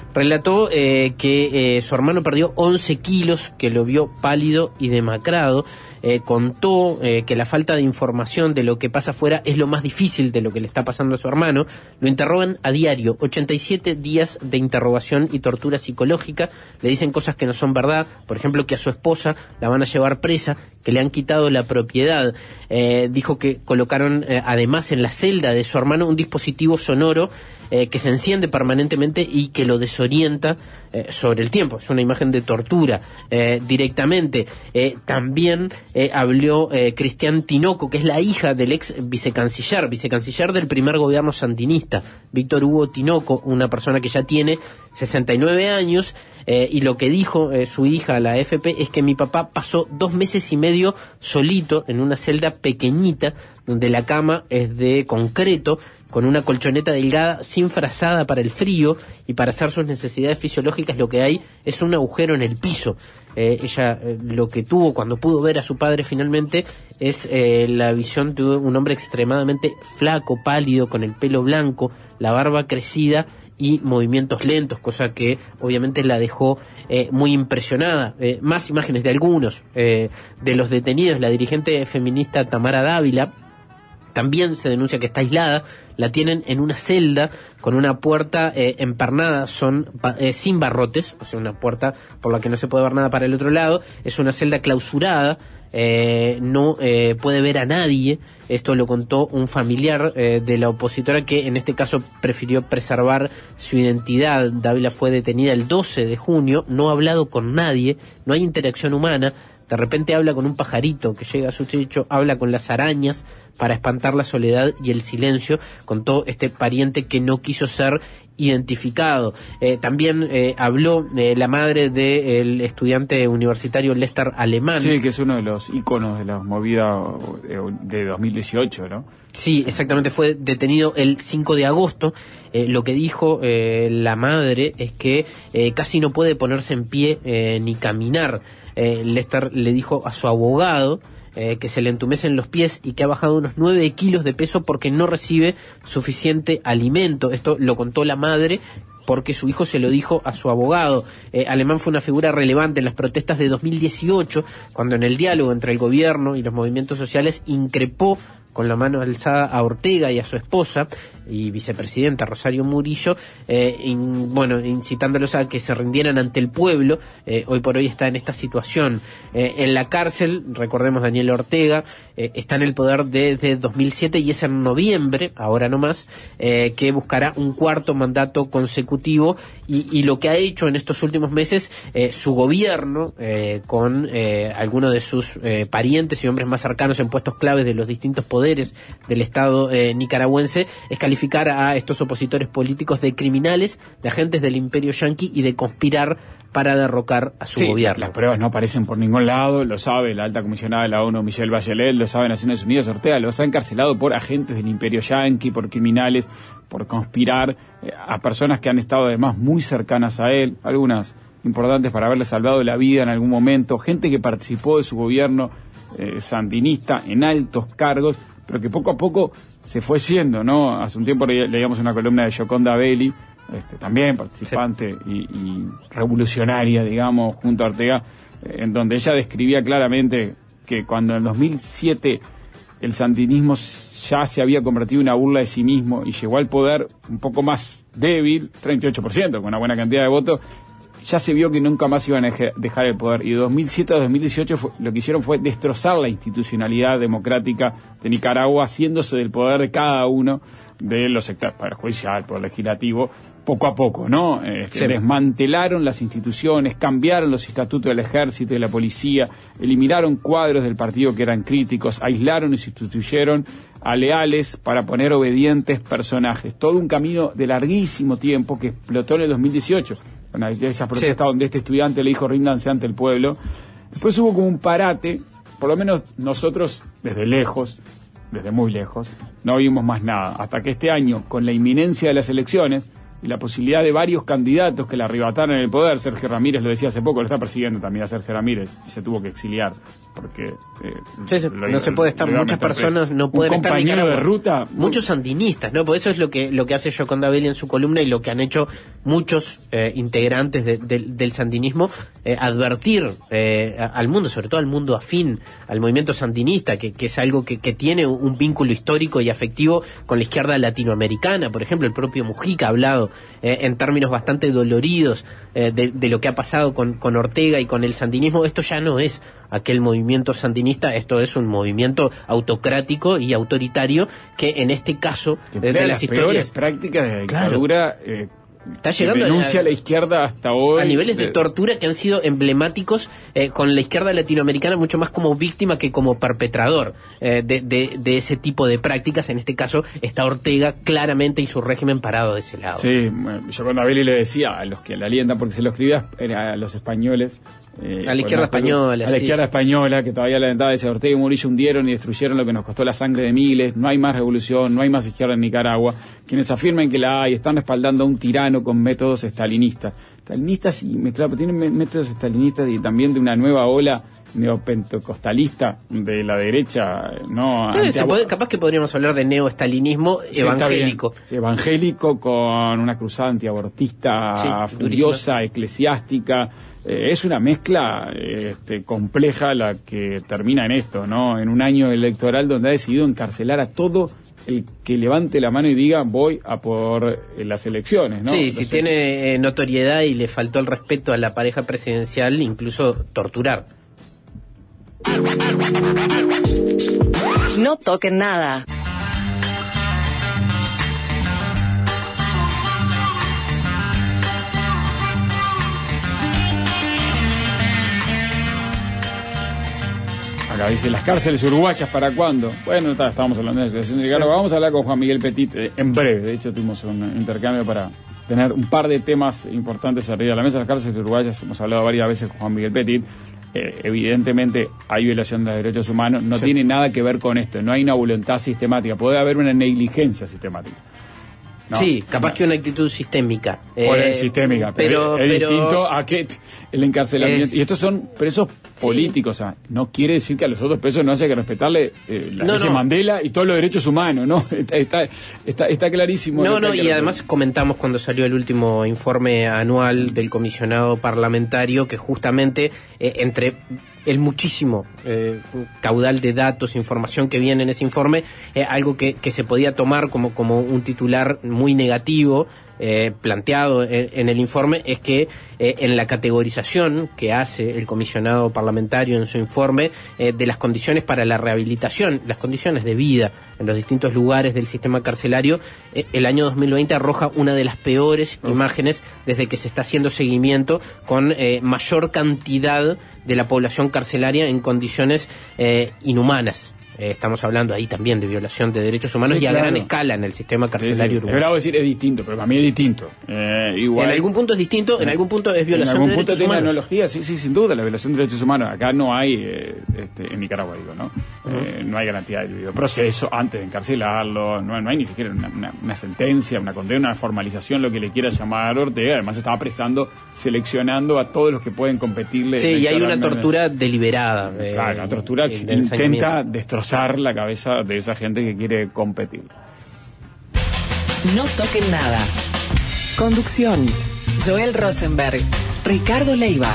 relató eh, que eh, su hermano perdió once kilos, que lo vio pálido y demacrado. Eh, contó eh, que la falta de información de lo que pasa afuera es lo más difícil de lo que le está pasando a su hermano. Lo interrogan a diario, ochenta y siete días de interrogación y tortura psicológica. Le dicen cosas que no son verdad, por ejemplo que a su esposa la van a llevar presa, que le han quitado la propiedad. Eh, dijo que colocaron eh, además en la celda de su hermano un dispositivo sonoro eh, que se enciende permanentemente y que lo desorienta eh, sobre el tiempo. Es una imagen de tortura eh, directamente. Eh, también eh, habló eh, Cristian Tinoco, que es la hija del ex vicecanciller, vicecanciller del primer gobierno sandinista, Víctor Hugo Tinoco, una persona que ya tiene sesenta y nueve años, eh, y lo que dijo eh, su hija a la A F P es que mi papá pasó dos meses y medio solito en una celda pequeñita, donde la cama es de concreto, con una colchoneta delgada sin frazada para el frío, y para hacer sus necesidades fisiológicas lo que hay es un agujero en el piso. Eh, ella eh, lo que tuvo cuando pudo ver a su padre finalmente es eh, la visión de un hombre extremadamente flaco, pálido, con el pelo blanco, la barba crecida y movimientos lentos, cosa que obviamente la dejó eh, muy impresionada. Eh, más imágenes de algunos eh, de los detenidos. La dirigente feminista Tamara Dávila también se denuncia que está aislada. La tienen en una celda con una puerta eh, empernada, son eh, sin barrotes, o sea, una puerta por la que no se puede ver nada para el otro lado. Es una celda clausurada. Eh, no eh, puede ver a nadie. Esto lo contó un familiar eh, de la opositora, que en este caso prefirió preservar su identidad. Dávila fue detenida el doce de junio, no ha hablado con nadie, no hay interacción humana. De repente habla con un pajarito que llega a su techo, habla con las arañas para espantar la soledad y el silencio, contó este pariente que no quiso ser identificado. Eh, también eh, habló eh, la madre del estudiante universitario Lester Alemán. Sí, que es uno de los íconos de la movida de dos mil dieciocho, ¿no? Sí, exactamente, fue detenido el cinco de agosto. Eh, lo que dijo eh, la madre es que eh, casi no puede ponerse en pie eh, ni caminar. Eh, Lester le dijo a su abogado eh, que se le entumecen los pies y que ha bajado unos nueve kilos de peso porque no recibe suficiente alimento. Esto lo contó la madre porque su hijo se lo dijo a su abogado. Eh, Alemán fue una figura relevante en las protestas de dos mil dieciocho, cuando en el diálogo entre el gobierno y los movimientos sociales increpó con la mano alzada a Ortega y a su esposa y vicepresidenta Rosario Murillo, eh, in, bueno, incitándolos a que se rindieran ante el pueblo. Eh, hoy por hoy está en esta situación. Eh, en la cárcel, recordemos, Daniel Ortega eh, está en el poder desde dos mil siete y es en noviembre, ahora no más, eh, que buscará un cuarto mandato consecutivo, y, y lo que ha hecho en estos últimos meses eh, su gobierno, eh, con eh, algunos de sus eh, parientes y hombres más cercanos en puestos claves de los distintos poderes del Estado eh, nicaragüense, es calificar a estos opositores políticos de criminales, de agentes del imperio yanqui y de conspirar para derrocar a su sí, gobierno. Las pruebas no aparecen por ningún lado, lo sabe la alta comisionada de la ONU, Michelle Bachelet, lo sabe Naciones Unidas, Ortega los ha encarcelado por agentes del imperio yanqui, por criminales, por conspirar eh, a personas que han estado además muy cercanas a él, algunas importantes para haberle salvado la vida en algún momento, gente que participó de su gobierno eh, sandinista en altos cargos, pero que poco a poco se fue siendo, ¿no? Hace un tiempo le, leíamos una columna de Gioconda Belli, este, también participante sí. y, y revolucionaria, digamos, junto a Ortega, eh, en donde ella describía claramente que cuando en dos mil siete el sandinismo ya se había convertido en una burla de sí mismo y llegó al poder un poco más débil, treinta y ocho por ciento, con una buena cantidad de votos, ya se vio que nunca más iban a dejar el poder. Y de dos mil siete a dos mil dieciocho fue, lo que hicieron fue destrozar la institucionalidad democrática de Nicaragua, haciéndose del poder de cada uno de los sectores, poder judicial, poder legislativo, poco a poco, ¿no? Este, sí. Desmantelaron las instituciones, cambiaron los estatutos del ejército y de la policía, eliminaron cuadros del partido que eran críticos, aislaron y sustituyeron a leales para poner obedientes personajes. Todo un camino de larguísimo tiempo que explotó en el dos mil dieciocho. Bueno, esa protesta sí. donde este estudiante le dijo ríndanse ante el pueblo. Después hubo como un parate, por lo menos nosotros desde lejos, desde muy lejos, no vimos más nada. Hasta que este año, con la inminencia de las elecciones y la posibilidad de varios candidatos que le arrebataron el poder, Sergio Ramírez lo decía hace poco, lo está persiguiendo también a Sergio Ramírez y se tuvo que exiliar porque eh, sí, sí, lo, no se puede estar, muchas personas no pueden estar en Nicaragua. De ruta, muchos sandinistas, ¿no? Por eso es lo que lo que hace Gioconda Belli en su columna y lo que han hecho muchos eh, integrantes de, de, del sandinismo eh, advertir eh, al mundo, sobre todo al mundo afín, al movimiento sandinista, que, que es algo que, que tiene un vínculo histórico y afectivo con la izquierda latinoamericana. Por ejemplo, el propio Mujica ha hablado eh, en términos bastante doloridos eh, de, de lo que ha pasado con, con Ortega y con el sandinismo. Esto ya no es aquel movimiento sandinista, esto es un movimiento autocrático y autoritario que en este caso que de, de las, las historias peores prácticas de dictadura, claro. eh, está llegando denuncia a la, la izquierda hasta hoy a niveles de, de tortura que han sido emblemáticos, eh, con la izquierda latinoamericana mucho más como víctima que como perpetrador eh, de, de, de ese tipo de prácticas. En este caso está Ortega claramente y su régimen parado de ese lado. Sí, yo cuando a Beli le decía a los que la alientan, porque se lo escribía a los españoles, Eh, a la izquierda española, a la sí. izquierda española, que todavía la alentaba, decía: Ortega y Murillo hundieron y destruyeron lo que nos costó la sangre de miles, no hay más revolución, no hay más izquierda en Nicaragua. Quienes afirman que la hay están respaldando a un tirano con métodos estalinistas. Estalinistas y mezclados, tienen métodos estalinistas y también de una nueva ola neopentecostalista de la derecha, no eh, se puede, capaz que podríamos hablar de neoestalinismo sí, evangélico. Sí, evangélico con una cruzada antiabortista sí, furiosa, durísima. Eclesiástica. Eh, es una mezcla este, compleja la que termina en esto, ¿no? En un año electoral donde ha decidido encarcelar a todo el que levante la mano y diga voy a por eh, las elecciones, ¿no? Sí, Entonces, si tiene eh, notoriedad y le faltó el respeto a la pareja presidencial, incluso torturar. No toquen nada. Acá dice: las cárceles uruguayas, ¿para cuándo? Bueno, está, estábamos hablando de la situación de Nicaragua. Vamos a hablar con Juan Miguel Petit eh, en breve. De hecho, tuvimos un intercambio para tener un par de temas importantes arriba de la mesa. Las cárceles uruguayas, hemos hablado varias veces con Juan Miguel Petit. Eh, evidentemente hay violación de los derechos humanos. No sí. tiene nada que ver con esto. No hay una voluntad sistemática. Puede haber una negligencia sistemática. No, sí, capaz no. que una actitud sistémica. Eh, sistémica, pero, pero es pero, distinto a que el encarcelamiento. Es, y estos son presos políticos, sí. o sea, no quiere decir que a los otros presos no haya que respetarle eh, la no, ley no. Mandela y todos los derechos humanos, ¿no? Está, está, está, está clarísimo. No, no, y respetar. Además comentamos cuando salió el último informe anual del comisionado parlamentario que justamente eh, entre el muchísimo eh, caudal de datos, información que viene en ese informe, eh, algo que, que se podía tomar como, como un titular muy negativo, eh, planteado en, en el informe, es que eh, en la categorización que hace el comisionado parlamentario en su informe eh, de las condiciones para la rehabilitación, las condiciones de vida en los distintos lugares del sistema carcelario, eh, el año dos mil veinte arroja una de las peores Uf. imágenes desde que se está haciendo seguimiento, con eh, mayor cantidad de la población carcelaria en condiciones eh, inhumanas. Eh, estamos hablando ahí también de violación de derechos humanos sí, y a claro. gran escala en el sistema carcelario sí, sí. uruguayo. Es bravo decir es distinto, pero para mí es distinto. Eh, igual, en algún punto es distinto, en, en algún punto es violación de derechos humanos. En algún punto tiene analogía, sí, sí, sin duda, la violación de derechos humanos. Acá no hay, eh, este, en Nicaragua digo, ¿no? Uh-huh. Eh, no hay garantía del debido proceso antes de encarcelarlo, no, no hay ni siquiera una, una, una sentencia, una condena, una formalización, lo que le quiera llamar Ortega. Además estaba apresando, seleccionando a todos los que pueden competirle. Sí, y hay una tortura deliberada. Eh, claro, la tortura que intenta destrozar la cabeza de esa gente que quiere competir. No toquen nada. Conducción: Joel Rosenberg, Ricardo Leiva.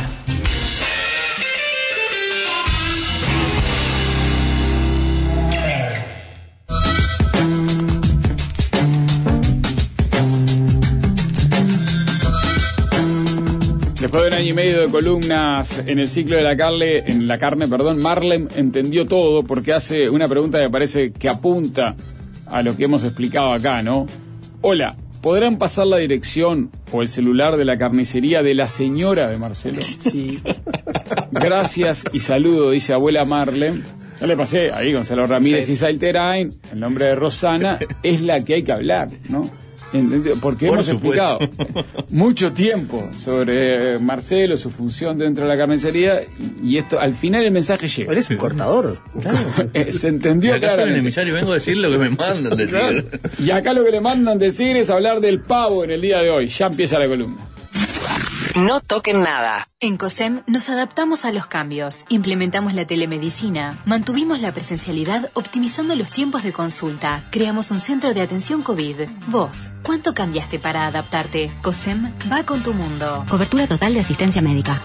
Después de un año y medio de columnas en el ciclo de la carne, en la carne, perdón, Marlem entendió todo porque hace una pregunta que me parece que apunta a lo que hemos explicado acá, ¿no? Hola, ¿podrán pasar la dirección o el celular de la carnicería de la señora de Marcelo? Sí. Gracias y saludo, dice abuela Marlem. Ya le pasé ahí, Gonzalo Ramírez sí. y Salterain, el nombre de Rosana, es la que hay que hablar, ¿no? Porque Por hemos supuesto. explicado mucho tiempo sobre Marcelo, su función dentro de la carnicería, y esto, al final el mensaje llega. Eres un cortador. Claro. Se entendió claramente. Soy un emisario y vengo a decir lo que me mandan decir. Claro. Y acá lo que le mandan decir es hablar del pavo en el día de hoy. Ya empieza la columna. No toquen nada. En COSEM nos adaptamos a los cambios, implementamos la telemedicina, mantuvimos la presencialidad optimizando los tiempos de consulta, creamos un centro de atención COVID. Vos, ¿cuánto cambiaste para adaptarte? COSEM va con tu mundo. Cobertura total de asistencia médica.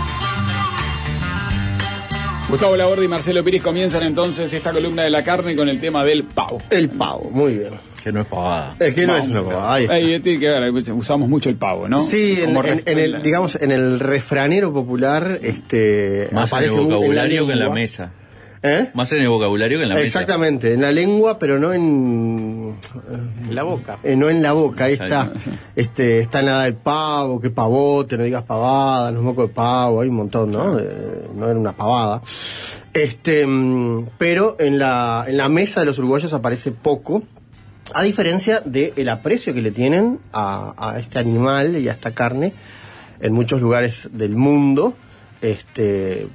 Gustavo Laborde y Marcelo Piris comienzan entonces esta columna de la carne con el tema del pavo. El pavo, muy bien. Que no es pavada. Es que no, no es una pavada. Ahí está. Ahí tiene que ver, usamos mucho el pavo, ¿no? Sí, en, en, en el, digamos, en el refranero popular, este, más aparece en el vocabulario en que en la mesa. ¿Eh? Más en el vocabulario que en la mesa. Exactamente, en la lengua, pero no en... En la boca. Eh, no en la boca, ahí está. Sí. Este, está nada del pavo, que pavote, no digas pavada, no es moco de pavo, hay un montón, ¿no? Eh, no era una pavada. Este, pero en la, en la mesa de los uruguayos aparece poco, a diferencia del aprecio que le tienen a, a este animal y a esta carne en muchos lugares del mundo. Este,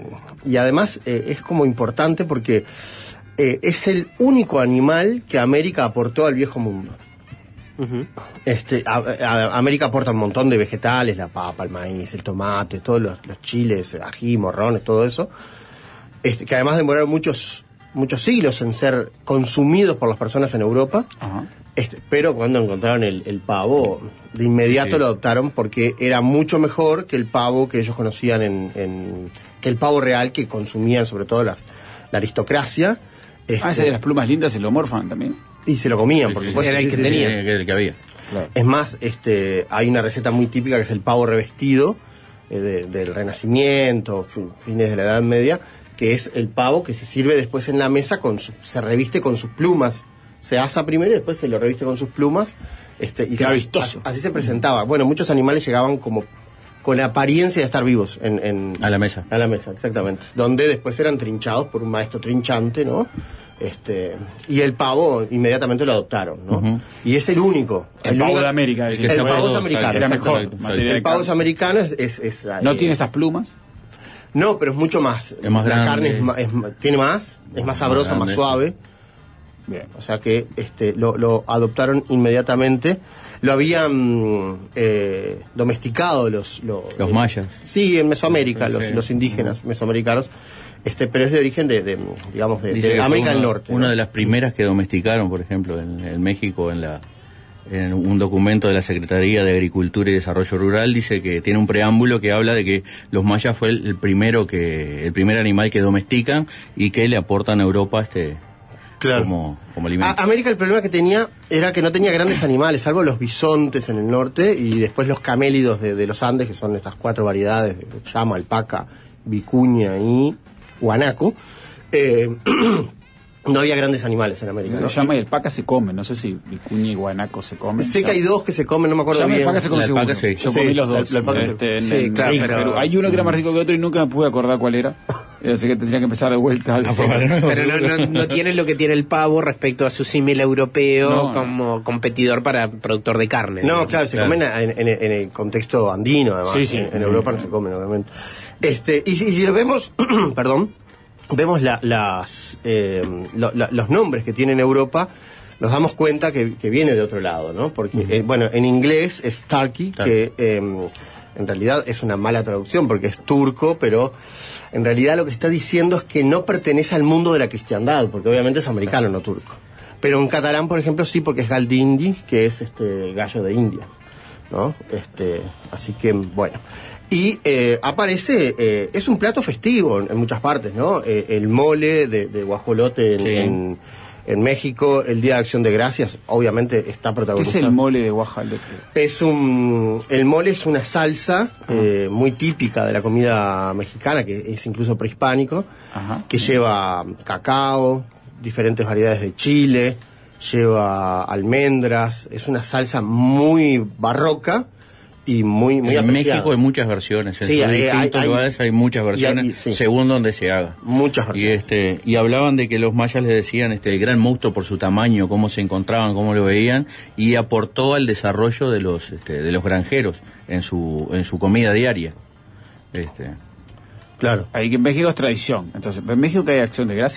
y además eh, es como importante porque eh, es el único animal que América aportó al viejo mundo. Uh-huh. Este, a, a, América aporta un montón de vegetales, la papa, el maíz, el tomate, todos los, los chiles, ají, morrones, todo eso. Este, que además demoraron muchos muchos siglos en ser consumidos por las personas en Europa. Uh-huh. Este, pero cuando encontraron el, el pavo, de inmediato sí, sí. lo adoptaron porque era mucho mejor que el pavo que ellos conocían en, en que el pavo real que consumían sobre todo las la aristocracia. Este, ah, ese de las plumas lindas se lo morfan también. Y se lo comían, sí, por supuesto. Era el que sí, tenía. Sí, Era el que había. Claro. Es más, este, hay una receta muy típica que es el pavo revestido eh, de, del Renacimiento, fin, fines de la Edad Media, que es el pavo que se sirve después en la mesa, con su, se reviste con sus plumas. Se asa primero y después se lo reviste con sus plumas. Este, y Qué se, vistoso. Así se presentaba. Bueno, muchos animales llegaban como con la apariencia de estar vivos en, en a la mesa. A la mesa, exactamente. Donde después eran trinchados por un maestro trinchante, ¿no? Este, y el pavo inmediatamente lo adoptaron, ¿no? Uh-huh. Y es el único. El, el pavo único, de América. El, el pavo es americano. Era mejor. Exacto, exacto. El pavo es americano. Es, es, es, ¿No eh, tiene estas plumas? No, pero es mucho más. Es más la grande. carne es, es, tiene más, es más sabrosa, más, más suave. Bien. O sea que este lo, lo adoptaron inmediatamente. Lo habían eh, domesticado los... Los, los mayas. Sí, en Mesoamérica, sí, los, los indígenas uh-huh. mesoamericanos. Este, pero es de origen de, de digamos, de, de América del Norte. Una ¿no? de las primeras que domesticaron, por ejemplo, en, en México, en la en un documento de la Secretaría de Agricultura y Desarrollo Rural, dice que tiene un preámbulo que habla de que los mayas fue el, el primero que el primer animal que domestican y que le aportan a Europa este claro. como, como alimento. A América el problema que tenía era que no tenía grandes animales, salvo los bisontes en el norte y después los camélidos de, de los Andes, que son estas cuatro variedades, llama, alpaca, vicuña y guanaco. Eh, no había grandes animales en América. ¿no? Llama y alpaca se comen, no sé si vicuña y guanaco se comen. Sé que hay dos que se comen, no me acuerdo Llama bien. Y alpaca se come seguro. Sí. Yo sí, comí los dos. La, la este, se... en, sí, en, claro, en pero... Perú. Hay uno que era más rico que otro y nunca me pude acordar cuál era. Así que tendría que empezar de vuelta. Ah, pero no, no, no tiene lo que tiene el pavo respecto a su símil europeo no, como competidor para productor de carne. No, claro, se claro. comen en, en, en el contexto andino, además. Sí, sí, en en sí, Europa sí. no se comen, obviamente. Este, y, y si lo vemos, perdón, vemos la, las, eh, lo, la, los nombres que tiene en Europa, nos damos cuenta que, que viene de otro lado, ¿no? Porque, uh-huh. eh, bueno, en inglés es turkey, claro. que eh, en realidad es una mala traducción porque es turco, pero en realidad lo que está diciendo es que no pertenece al mundo de la cristiandad, porque obviamente es americano, no turco. Pero en catalán, por ejemplo, sí, porque es galdindi, que es este gallo de India, ¿no? Este, así que, bueno. Y eh, aparece, eh, es un plato festivo en, en muchas partes, ¿no? Eh, el mole de, de guajolote en, sí. en, en México, el Día de Acción de Gracias, obviamente está protagonizado. ¿Qué es el mole de guajolote? Es un, el mole es una salsa eh, muy típica de la comida mexicana, que es incluso prehispánico, Ajá. que lleva cacao, diferentes variedades de chile, lleva almendras, es una salsa muy barroca y muy, muy en apreciada. México hay muchas versiones, en sí, sus hay, distintos hay, lugares hay muchas versiones hay, sí. según donde se haga. Muchas versiones. Y este y hablaban de que los mayas les decían este el gran monstruo por su tamaño, cómo se encontraban, cómo lo veían, y aportó al desarrollo de los este, de los granjeros en su en su comida diaria. Este Claro. Ahí que en México es tradición. Entonces, ¿en México que hay Acción de Gracias?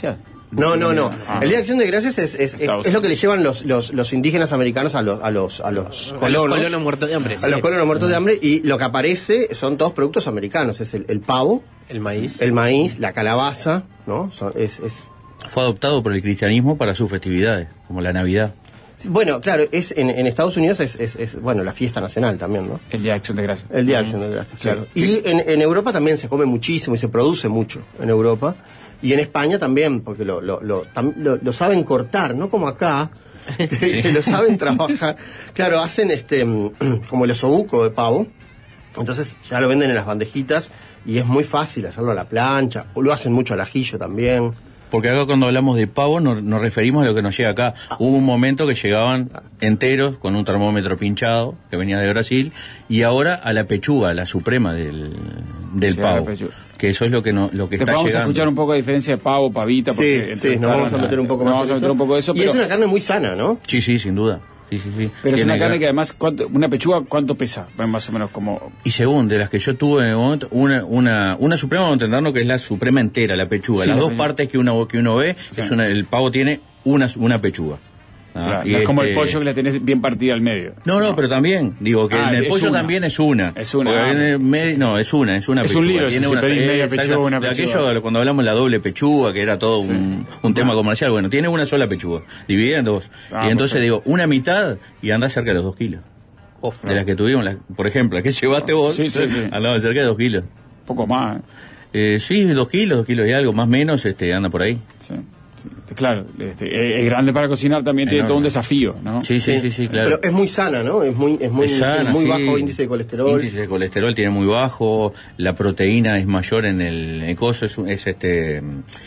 No, no, no. Ah. El Día de Acción de Gracias es, es, es, es lo que le llevan los, los, los indígenas americanos a los, a los, a los colonos. A los colonos muertos de hambre. A los sí. colonos muertos de hambre, y lo que aparece son todos productos americanos. Es el, el pavo, el maíz, el maíz, la calabaza, ¿no? Son, es, es... Fue adoptado por el cristianismo para sus festividades, como la Navidad. Bueno, claro, es en, en Estados Unidos es, es, es, bueno, la fiesta nacional también, ¿no? El Día de Acción de Gracias. El Día de Acción de Gracias, claro. Y en, en Europa también se come muchísimo y se produce mucho en Europa. Y en España también, porque lo, lo, lo, tam, lo, lo saben cortar, no como acá, que, sí. que lo saben trabajar. Claro, hacen este como el osobuco de pavo. Entonces ya lo venden en las bandejitas y es muy fácil hacerlo a la plancha. O lo hacen mucho al ajillo también. Porque acá cuando hablamos de pavo nos, nos referimos a lo que nos llega acá. Ah. Hubo un momento que llegaban enteros con un termómetro pinchado que venía de Brasil, y ahora a la pechuga, la suprema del, del pavo. Que eso es lo que no, lo que Te está vamos llegando. a escuchar un poco de diferencia de pavo, pavita. Porque sí, sí, nos vamos a meter un poco más. Vamos a meter un poco de eso. Y pero es una carne muy sana, ¿no? Sí, sí, sin duda. Sí, sí, sí. Pero Tiene es una carne gran... que además, ¿cuánto, una pechuga, ¿cuánto pesa? Más o menos como... Y según, de las que yo tuve en el momento, una, una, una suprema, vamos a entenderlo que es la suprema entera, la pechuga. Sí, las la dos pechuga. partes que uno, que uno ve, sí. es una, el pavo tiene una, una pechuga. Ah, claro, y no es como este... el pollo que la tenés bien partida al medio. No, no, no, pero también, digo que ah, en el pollo una. también es una. Es una. Ah. En el medio, no, es una, es una es pechuga. Un lío, tiene si una, media exacto, pechuga, una de pechuga. aquello, cuando hablamos de la doble pechuga, que era todo sí. un, un tema comercial, bueno, tiene una sola pechuga, dividida en dos. Ah, y entonces pues, digo, una mitad y anda cerca de los dos kilos. Uf, de no. las que tuvimos, la, por ejemplo, la que llevaste vos, sí, sí, sí. andaba cerca de dos kilos. Un poco más. Eh, sí, dos kilos, dos kilos y algo, más o menos, este, anda por ahí. Sí. Sí, claro, este, es grande para cocinar, también tiene todo un desafío, ¿no? Sí, sí, sí, sí, claro. Pero es muy sana, ¿no? Es muy, es muy, es sana, muy sí. bajo índice de colesterol. Índice de colesterol tiene muy bajo, la proteína es mayor en el, el coso, es, es este,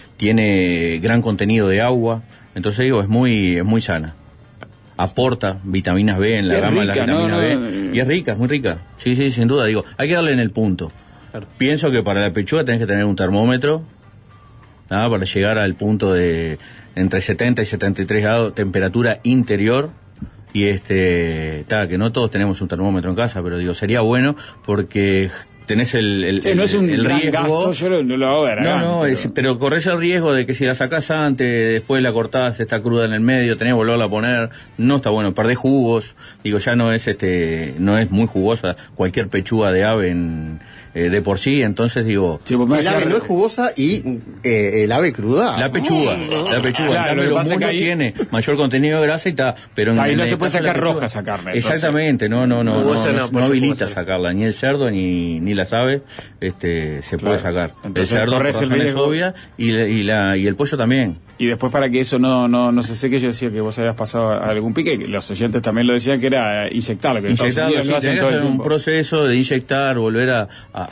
tiene gran contenido de agua, entonces digo, es muy, es muy sana. Aporta vitaminas B en la gama de la vitamina no, B, no, y es rica, es muy rica. Sí, sí, sin duda, digo, hay que darle en el punto. Claro. Pienso que para la pechuga tenés que tener un termómetro, ¿ah? Para llegar al punto de entre setenta y setenta y tres grados, temperatura interior, y este, ta, que no todos tenemos un termómetro en casa, pero digo, sería bueno porque tenés el, el, sí, no es un el, el riesgo. Gasto, yo lo, no lo hago de No, no, pero... Es, pero corres el riesgo de que si la sacás antes, después la cortás, está cruda en el medio, tenés que volverla a poner, no está bueno, perdés jugos, digo, ya no es este, no es muy jugosa cualquier pechuga de ave en, eh, de por sí, entonces digo... Sí, el ave no es jugosa y eh, el ave cruda. La pechuga, mm. la pechuga, claro, en cambio lo los muslos ahí... tiene mayor contenido de grasa y está, pero en, ahí en no el se puede sacar roja esa carne. Entonces... Exactamente, no, no, no, no, no, no, no habilita jugosa. sacarla, ni el cerdo ni, ni las aves, este, se claro. puede sacar. Entonces, el cerdo por razones obvias y, y, la, y el pollo también. Y después para que eso no, no, no se seque, yo decía que vos habías pasado a algún pique, que los oyentes también lo decían que era inyectarlo, que inyectarlo, sí, lo hacen todo el un tiempo. proceso de inyectar, volver a,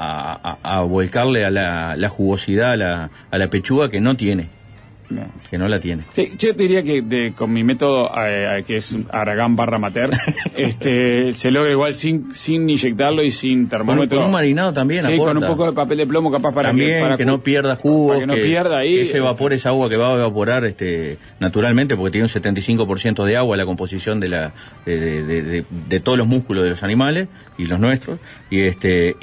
a, a, a volcarle a la, la jugosidad a la, a la pechuga que no tiene. No. Que no la tiene. Sí, yo te diría que de, con mi método, eh, que es Aragán barra Mater, este, se logra igual sin sin inyectarlo y sin termómetro. Con un marinado también, sí, aporta. con un poco de papel de plomo capaz para también, que, para que no pierda jugo, para que no que, pierda ahí. Que se evapore esa agua que va a evaporar este, naturalmente, porque tiene un setenta y cinco por ciento de agua la composición de la de, de, de, de, de todos los músculos de los animales y los nuestros, y este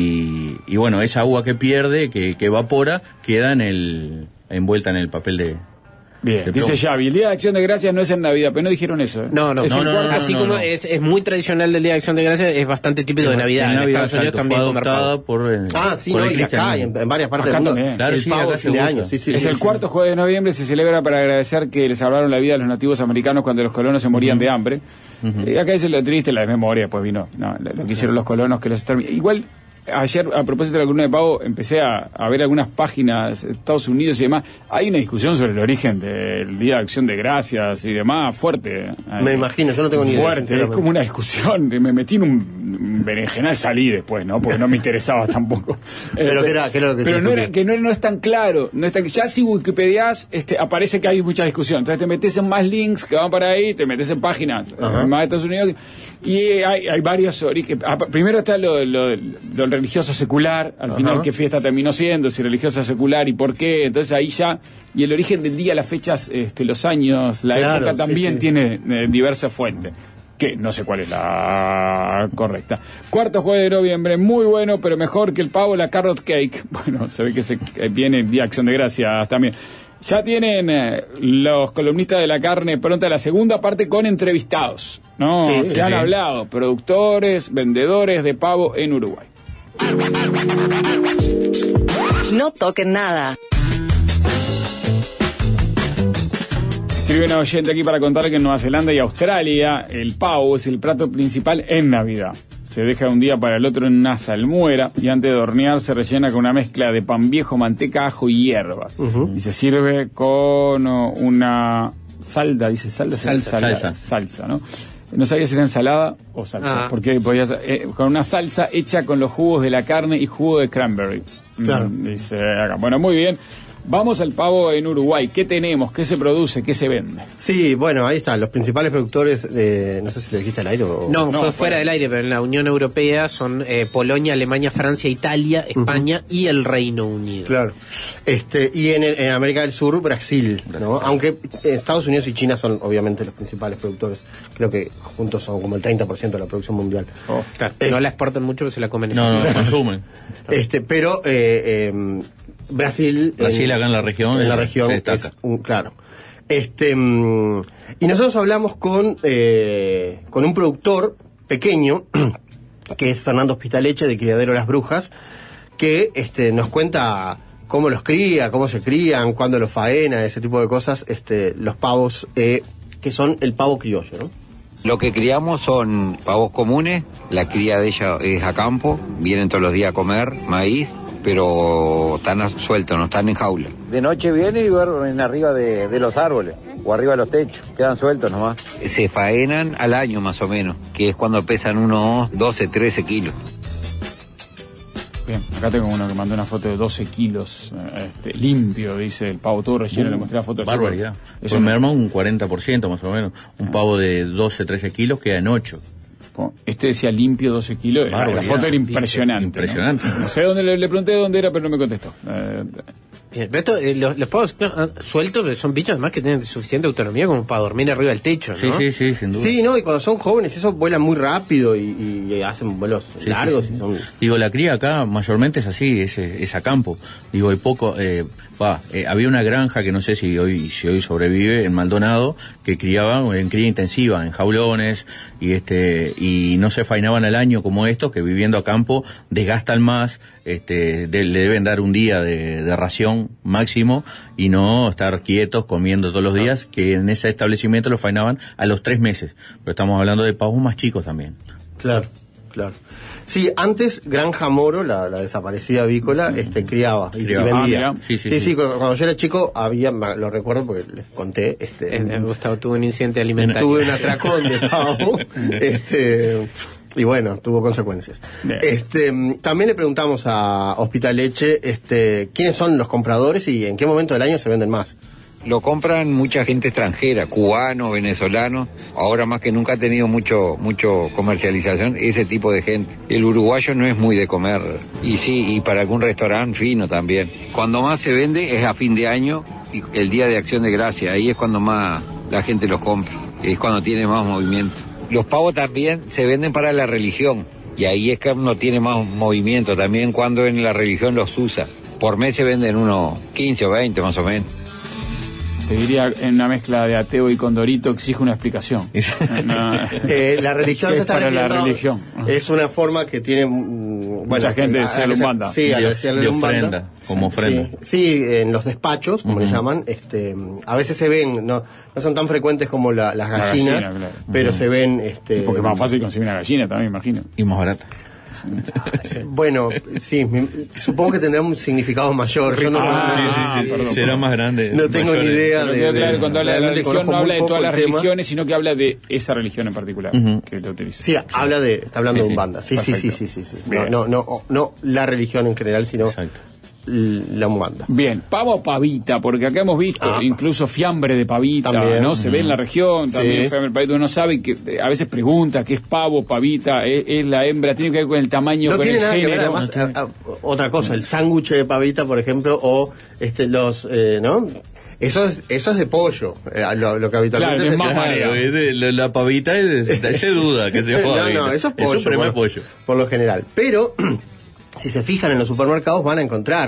y, y bueno, esa agua que pierde, que, que evapora, queda en el envuelta en el papel de... Bien, dice Xavi, el Día de Acción de Gracias no es en Navidad, pero no dijeron eso. ¿eh? No, no, es no, no, no así no, como no. Es, es muy tradicional del Día de Acción de Gracias, es bastante típico es de Navidad. En, Navidad, Estados Unidos también comer pavo. Por, eh, ah, sí, por no, y acá, en, en varias partes acá del mundo. También. Claro, el sí, pavo de fin de año. Sí, sí, es sí, el sí. cuarto jueves de noviembre, se celebra para agradecer que le salvaron la vida a los nativos americanos cuando los colonos se morían uh-huh. de hambre. Uh-huh. Y acá dice lo triste, la desmemoria, pues vino no, lo, lo que hicieron los colonos que los terminaron. Igual... Ayer, a propósito de la columna de pavo, empecé a, a ver algunas páginas de Estados Unidos y demás. Hay una discusión sobre el origen del Día de Acción de Gracias y demás, fuerte. Me imagino, yo no tengo ni idea. Fuerte, es como una discusión. Me metí en un berenjenal, salí después, ¿no? Porque no me interesaba tampoco. Pero, eh, ¿qué era, qué era lo que pero se no, era, que no, no es tan claro. No es tan, ya si Wikipedias, este, aparece que hay mucha discusión. Entonces te metes en más links que van para ahí, te metes en páginas uh-huh. más de Estados Unidos y hay, hay varios orígenes. Primero está lo, lo, lo religioso secular, al uh-huh. final qué fiesta terminó siendo, si religiosa secular y por qué, entonces ahí ya, y el origen del día, las fechas, este, los años, la claro, época también sí, sí. tiene eh, diversas fuentes, que no sé cuál es la correcta. Cuarto jueves de noviembre, muy bueno, pero mejor que el pavo, la carrot cake, bueno, se ve que se eh, viene el Día de Acción de Gracias también. Ya tienen eh, los columnistas de la carne pronta la segunda parte con entrevistados, ¿no? Sí, que sí, han sí. hablado, productores, vendedores de pavo en Uruguay. No toquen nada. Escribe una oyente aquí para contar que en Nueva Zelanda y Australia el pavo es el plato principal en Navidad. Se deja de un día para el otro en una salmuera y antes de hornear se rellena con una mezcla de pan viejo, manteca, ajo y hierbas. Uh-huh. Y se sirve con una salda, dice salda, salsa, salsa, salsa, ¿no? No sabía si era ensalada o salsa, ah. porque podías, eh, con una salsa hecha con los jugos de la carne y jugo de cranberry. Claro. Mm, dice acá. Bueno, muy bien. Vamos al pavo en Uruguay. ¿Qué tenemos? ¿Qué se produce? ¿Qué se vende? Sí, bueno, ahí están. Los principales productores, de, no sé si lo dijiste al aire o... No, no fue fuera fuera. del aire, pero en la Unión Europea son eh, Polonia, Alemania, Francia, Italia, España uh-huh. y el Reino Unido. Claro. Este, y en, el, en América del Sur, Brasil, ¿no? Aunque Estados Unidos y China son obviamente los principales productores. Creo que juntos son como el treinta por ciento de la producción mundial. Oh, claro. Eh, no la exportan mucho, pero se la comen. No, no, la consumen. Este, pero... Eh, eh, Brasil, Brasil en, acá en la región, en la región se destaca. Es un, claro. Este, mm, y nosotros hablamos con, eh, con un productor pequeño, que es Fernando Hospitaleche, de Criadero Las Brujas, que este, nos cuenta cómo los cría, cómo se crían, cuándo los faena, ese tipo de cosas, este, los pavos, eh, que son el pavo criollo, ¿no? Lo que criamos son pavos comunes, la cría de ella es a campo, vienen todos los días a comer maíz, pero están sueltos, no están en jaula. De noche vienen y duermen arriba de, de los árboles o arriba de los techos, quedan sueltos nomás. Se faenan al año más o menos, que es cuando pesan unos doce, trece kilos. Bien, acá tengo uno que mandó una foto de doce kilos, este, limpio, dice el pavo todo relleno, uh, le mostré la foto. Barbaridad. Eso me arma un cuarenta por ciento más o menos. Un ah. pavo de doce, trece kilos queda en ocho. Este decía limpio doce kilos, la, la foto era impresionante. Impresionante. No, no sé dónde le, le pregunté dónde era, pero no me contestó. Eh, Bien, pero esto, eh, los, los pavos no, sueltos son bichos además que tienen suficiente autonomía como para dormir arriba del techo, ¿no? Sí, sí, sí, sin duda. Sí, no, y cuando son jóvenes esos vuelan muy rápido y, y hacen vuelos sí, largos. Sí, sí. Y son... Digo, la cría acá mayormente es así, es, es a campo. Digo, hay poco, eh, va, eh, había una granja que no sé si hoy si hoy sobrevive en Maldonado, que criaban en cría intensiva, en jaulones, y este y no se faenaban al año como estos, que viviendo a campo desgastan más, este de, le deben dar un día de, de ración máximo y no estar quietos comiendo todos los días, que en ese establecimiento los faenaban a los tres meses. Pero estamos hablando de pavos más chicos también. Claro, claro. Sí, antes Granja Moro, la, la desaparecida avícola, sí. este criaba y, criaba. y vendía. Ah, sí, sí, sí, sí. sí, cuando yo era chico había, lo recuerdo porque les conté, este, eh, Gustavo tuvo un incidente alimentario. Tuve un atracón de pavo, este, y bueno, tuvo consecuencias. Bien. Este, también le preguntamos a Hospitaleche, este, quiénes son los compradores y en qué momento del año se venden más. Lo compran mucha gente extranjera, cubanos, venezolanos. Ahora más que nunca ha tenido mucho mucho comercialización ese tipo de gente. El uruguayo no es muy de comer. Y sí, y para algún restaurante fino también. Cuando más se vende es a fin de año y el Día de Acción de Gracia. Ahí es cuando más la gente los compra. Es cuando tiene más movimiento. Los pavos también se venden para la religión. Y ahí es que uno tiene más movimiento. También cuando en la religión los usa. Por mes se venden unos quince o veinte más o menos. Te diría, en una mezcla de ateo y condorito exige una explicación. No. eh, la religión se está para la religión. Es una forma que tiene bueno, mucha gente a, de Lumbanda. Sí, de, a de, de ofrenda, como ofrenda. Sí, sí, en los despachos, como uh-huh. le llaman, este, a veces se ven, no, no son tan frecuentes como la, las gallinas, la gallina, claro. pero uh-huh. se ven, este, porque es más fácil conseguir una gallina también, imagino. Y más barata. Bueno, sí, me, supongo que tendrá un significado mayor. Yo no, ah, sí, sí, sí, perdón, será más grande. No tengo ni idea de, de, de, Cuando habla de la religión no habla de todas las religiones, sino que habla de esa religión en particular uh-huh. que lo utiliza. Sí, sí, habla de, está hablando sí, de un banda. Sí, sí, sí, sí, sí, sí. No, no, no, no la religión en general, sino exacto. la Umbanda. Bien, pavo o pavita, porque acá hemos visto ah, incluso fiambre de pavita, también, ¿no? Se uh-huh. ve en la región, también sí. fiambre de pavita, uno sabe que a veces pregunta qué es pavo, pavita, es, es la hembra, tiene que ver con el tamaño, no con tiene el nada género. Que ver, además, no a, a, otra cosa, el sándwich de pavita, por ejemplo, o este los, eh, ¿no? Eso es, eso es de pollo, eh, lo, lo que habitualmente claro, es más claro, es de, la, la pavita es de, de, de duda que se no, no, eso es pollo, es un por, pollo. por lo general. Pero si se fijan en los supermercados van a encontrar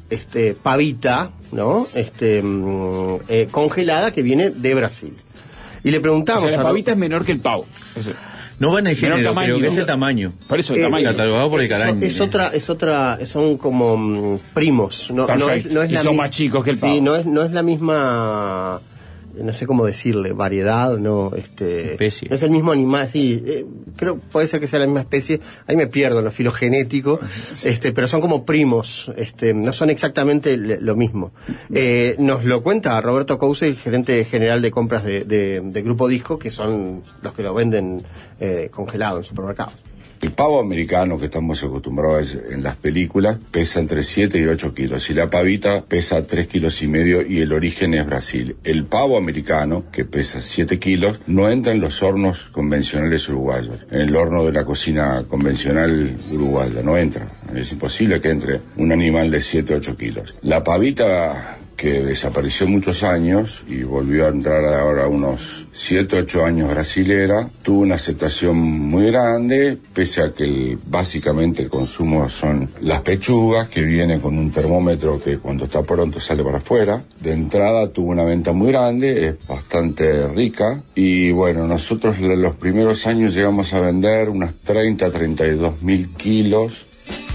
este, pavita, ¿no? Este, mm, eh, congelada que viene de Brasil. Y le preguntamos... O sea, la a- pavita es menor que el pavo. Eso. No va en el Menor género, tamaño. creo que es el tamaño. Por eso el Eh, tamaño. Catalogado por el es, caraño. es otra, es otra, son como mm, primos, no, no es, Perfecto. no es Y la son mi- más chicos que el pavo. Sí, no es, no es la misma, no sé cómo decirle, variedad, no, este, Especie. no es el mismo animal, sí, eh, creo puede ser que sea la misma especie, ahí me pierdo en lo filogenético, este, pero son como primos, este, no son exactamente le- lo mismo. Eh, nos lo cuenta Roberto Couce, gerente general de compras de, de, de Grupo Disco, que son los que lo venden eh, congelado en supermercados. El pavo americano que estamos acostumbrados en las películas pesa entre siete y ocho kilos y la pavita pesa tres kilos y medio y el origen es Brasil. El pavo americano, que pesa siete kilos, no entra en los hornos convencionales uruguayos, en el horno de la cocina convencional uruguaya, no entra. Es imposible que entre un animal de siete u ocho kilos. La pavita, que desapareció muchos años y volvió a entrar ahora unos siete u ocho años brasilera, tuvo una aceptación muy grande, pese a que el, básicamente el consumo son las pechugas, que vienen con un termómetro que cuando está pronto sale para afuera. De entrada tuvo una venta muy grande, es bastante rica, y bueno, nosotros en los primeros años llegamos a vender unas treinta a treinta y dos mil kilos.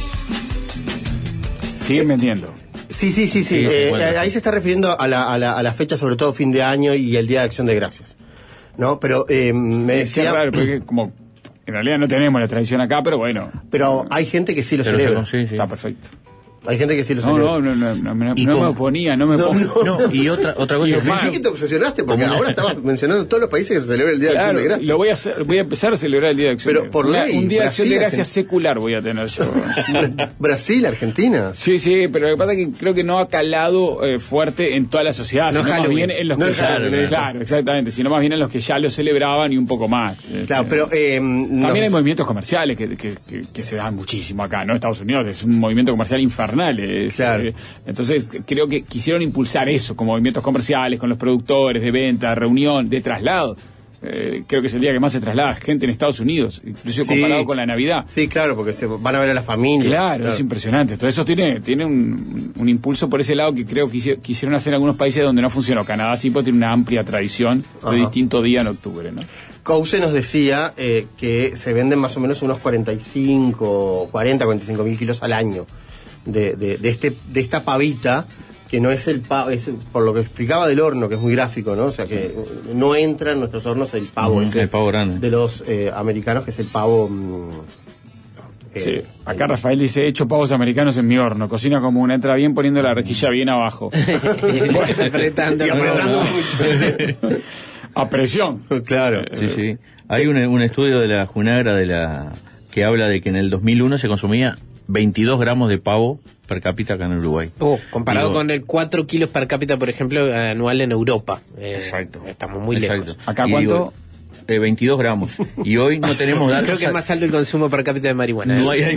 Siguen vendiendo. Sí, sí, sí, sí. Sí, Eh, bueno, ahí sí. se está refiriendo a la, a, la, a la fecha, sobre todo fin de año y el Día de Acción de Gracias. ¿No? Pero eh, me Es decía... raro, porque como en realidad no tenemos la tradición acá, pero bueno. Pero hay gente que sí lo Pero celebra. sí, sí. Está perfecto. Hay gente que sí lo No, celebra. no, no, no, no, no, Y no como- me oponía, no me pongo. No, y otra otra cosa. Pensé que te obsesionaste porque Como una- ahora estabas mencionando todos los países que se celebra el Día de Claro, Acción de Gracias. lo voy a hacer, voy a empezar a celebrar el Día de Acción Pero de por Una- ley, Un Día de Acción de Brasil, Gracias Argentina. secular voy a tener yo. Brasil, Argentina. Sí, sí, pero lo que pasa es que creo que no ha calado eh, fuerte en toda la sociedad, No sino más Halloween. bien en los No que es ya, Halloween. claro, exactamente, sino más bien en los que ya lo celebraban y un poco más. Eh, Claro, pero... Eh, También nos- hay movimientos comerciales que, que, que, que se dan muchísimo acá, ¿no? Estados Unidos es un movimiento comercial infernal. es, Claro. eh, entonces, creo que quisieron impulsar eso, como movimientos comerciales, con los productores, de venta, reunión, de traslado. Eh, creo que es el día que más se traslada gente en Estados Unidos, incluso Sí. comparado con la Navidad. Sí, claro, porque se van a ver a la familia. Claro, es impresionante. Todo eso tiene, tiene un, un impulso por ese lado que creo que hici- quisieron hacer en algunos países donde no funcionó. Canadá sí pues, tiene una amplia tradición Ajá. de distinto día en octubre, ¿no? Couce nos decía eh, que se venden más o menos unos cuarenta y cinco, cuarenta, cuarenta y cinco mil kilos al año de, de, de, este, de esta pavita, que no es el pavo, es por lo que explicaba del horno, que es muy gráfico, ¿no? O sea, que no entra en nuestros hornos el pavo, Ujú, ese el pavo grande. de los eh, americanos, que es el pavo... mm, eh, Sí. Acá Rafael dice, he hecho pavos americanos en mi horno, cocina como una, entra bien poniendo la rejilla bien abajo. Apretando. y apretando mucho. A presión. Claro. Sí, sí. Hay un, un estudio de la Junagra de la que habla de que en el dos mil uno se consumía veintidós gramos de pavo per cápita acá en Uruguay. Oh, comparado Digo, con el cuatro kilos per cápita, por ejemplo, anual en Europa. Eh, Exacto. Estamos muy Exacto. lejos. ¿Acá Y cuánto? digo, eh, veintidós gramos. Y hoy no tenemos datos. Creo que es más alto el consumo per cápita de marihuana. No hay,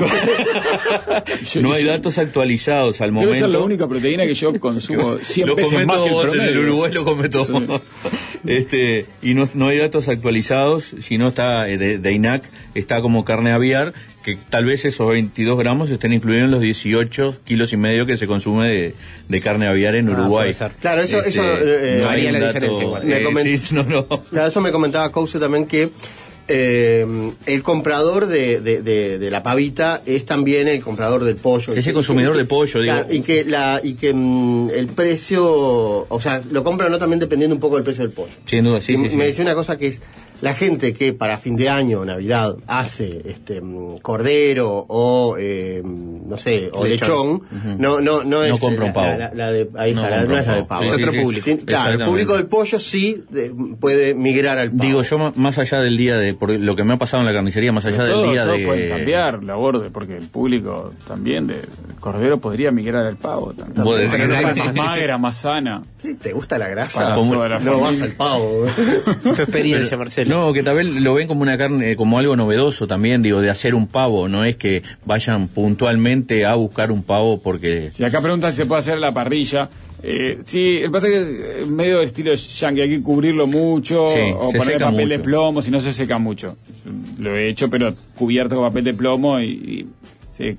Yo- no hay yo- datos actualizados al Debe ser la momento. única proteína que yo consumo cien Lo veces comento más que el vos, en promedio. el Uruguay lo comento Sí. vos. Este, y no, no hay datos actualizados, sino está eh, de, de I N A C, está como carne aviar, que tal vez esos veintidós gramos estén incluidos en los dieciocho kilos y medio que se consume de, de carne aviar en Ah, Uruguay. puede ser. Claro, eso- Este, eso, eh, no hay haría un la dato, diferencia igual. Me eh, coment- sí, no, no. Claro, eso me comentaba Couce también, que eh, el comprador de, de, de, de la pavita es también el comprador del pollo. Ese Y que- consumidor y que- de pollo, digo. claro, y que, la, y que mm, el precio, o sea, lo compran no también dependiendo un poco del precio del pollo. Sin duda, sí, Y sí, me sí. decía una cosa que es, la gente que para fin de año, Navidad, hace este mm, cordero o, eh, no sé, o lechón, Lechón. no, no, no es No compra un la- pavo. La, la- la de, ahí No está, la- compra no es un la de pavo. pavo. Sí, Es otro sí, sí. público. Sí, claro, el Exactamente. público del pollo sí de- puede migrar al pavo. Digo, yo ma- más allá del día de, por lo que me ha pasado en la carnicería, más allá Pero del todo, día todo de... puede cambiar la borde, porque el público también de cordero podría migrar al pavo. También. Vos decís Para que una sí. carne más magra, más sana. Sí, ¿te gusta la grasa? Para Como- toda la No familia. vas al pavo. Tu experiencia, Marcelo. No, que tal vez lo ven como una carne, como algo novedoso también, digo, de hacer un pavo, no es que vayan puntualmente a buscar un pavo porque... Si acá preguntan si se puede hacer a la parrilla. Eh, sí, el pasa es que es medio de estilo yankee, hay que cubrirlo mucho Sí, o se poner seca papel de mucho. plomo, si no se seca mucho. Lo he hecho, pero cubierto con papel de plomo y, y- sí, claro.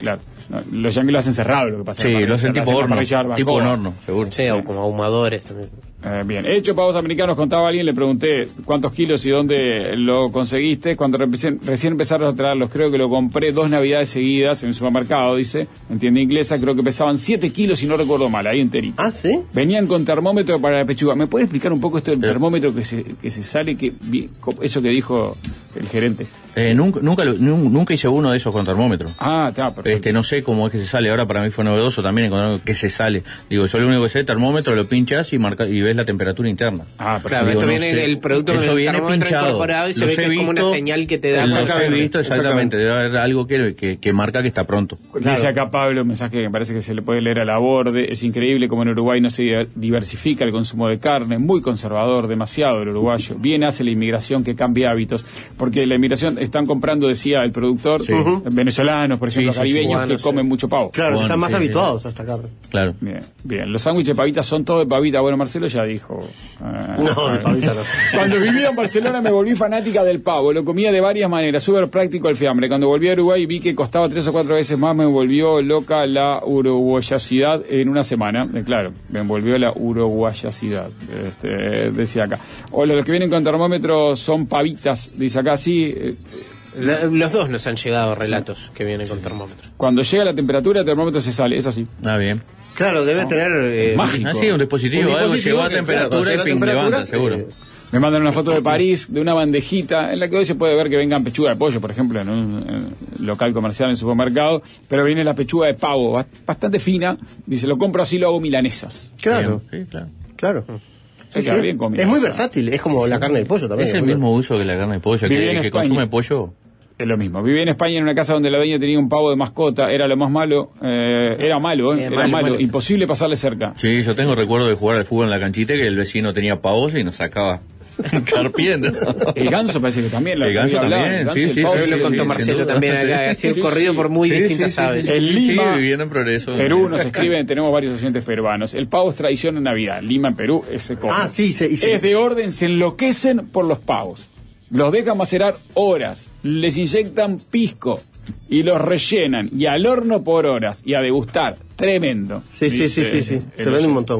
No, los yankees lo hacen cerrado, lo que pasa. Sí, lo hacen tipo horno, tipo en horno, seguro. Sí, o como ahumadores también. Eh, bien, he hecho pavos americanos, contaba alguien, le pregunté cuántos kilos y dónde lo conseguiste. Cuando recién, recién empezaron a traerlos, creo que lo compré dos navidades seguidas en el supermercado, dice, en tienda inglesa, creo que pesaban siete kilos y no recuerdo mal, ahí enterito. Ah, ¿sí? Venían con termómetro para la pechuga. ¿Me puede explicar un poco esto del termómetro que se, que se sale, que eso que dijo el gerente? Eh, nunca, nunca, lo- nun- nunca hice uno de esos con termómetro. Ah, está, perfecto. Este, no sé cómo es que se sale. Ahora para mí fue novedoso también encontrar que se sale. Digo, yo lo único que sé, termómetro, lo pinchas y marca y ves la temperatura interna. Ah, Claro, Digo, esto no viene sé. el producto con Eso el viene termómetro pinchado. incorporado y se Los ve que he es como una visto, señal que te da. Los he Exactamente. visto, exactamente. Debe haber algo que, que, que marca que está pronto. Dice acá Pablo, un mensaje que me parece que se le puede leer a la borde. Es increíble como en Uruguay no se diversifica el consumo de carne, muy conservador, demasiado el uruguayo. Bien hace la inmigración que cambie hábitos, porque la inmigración están comprando, decía el productor, Sí. uh-huh. venezolanos, por ejemplo, Sí, sí, caribeños sí. que Cubanos, comen sí. mucho pavo. Claro, Bueno, están más sí, habituados a esta carne. Claro. Bien, bien. Los sándwiches de pavita son todos de pavita. Bueno, Marcelo ya dijo. ah, No, de ah, pavita no. Cuando vivía en Barcelona me volví fanática del pavo. Lo comía de varias maneras, súper práctico el fiambre. Cuando volví a Uruguay vi que costaba tres o cuatro veces más. Me volvió loca la uruguayacidad en una semana. Eh, claro, me envolvió la uruguayacidad. Este, decía acá. O los que vienen con termómetro son pavitas. Dice acá, sí. eh, La- los dos nos han llegado relatos que vienen con termómetro. Cuando llega la temperatura, el termómetro se sale. Es así. Ah, bien. Claro, debe tener... eh, Mágico. Ah, sí, un dispositivo, Un algo dispositivo llegó a que, temperatura claro, y llega a ping, temperatura, levanta, seguro. eh, Me mandan una foto de París, de una bandejita, en la que hoy se puede ver que vengan pechuga de pollo, por ejemplo, en un eh, local comercial, en el supermercado, pero viene la pechuga de pavo, ba- bastante fina, dice, lo compro así, lo hago milanesas. Claro, Sí, claro. claro. Se Sí, queda sí. bien combinado. Es muy versátil, es como la carne del pollo también. Es el muy mismo uso que la carne de pollo. Viví Que en el que España. consume pollo. Es lo mismo. Viví en España en una casa donde la dueña tenía un pavo de mascota, era lo más malo, eh, era malo, eh, Eh, era malo, malo, malo. imposible pasarle cerca. Sí, yo tengo recuerdo de jugar al fútbol en la canchita que el vecino tenía pavos y nos sacaba carpiendo. El ganso parece que también. la El ganso había hablado, también, el ganso sí, y el sí, pavo, sí, Hoy lo sí, contó sin Marcelo duda. también acá, ha sido Sí, corrido sí. por muy Sí, distintas sí, sí, aves. sí. En Lima, Sí, viviendo en progreso. Perú nos escriben, tenemos varios oyentes peruanos. El pavo es tradición en Navidad. Lima, en Perú, ese come. Ah, sí, se- y se- Es de orden, se enloquecen por los pavos. Los dejan macerar horas, les inyectan pisco y los rellenan. Y al horno por horas. Y a degustar. Tremendo. Sí, sí, sí, sí, sí. Se vende un montón.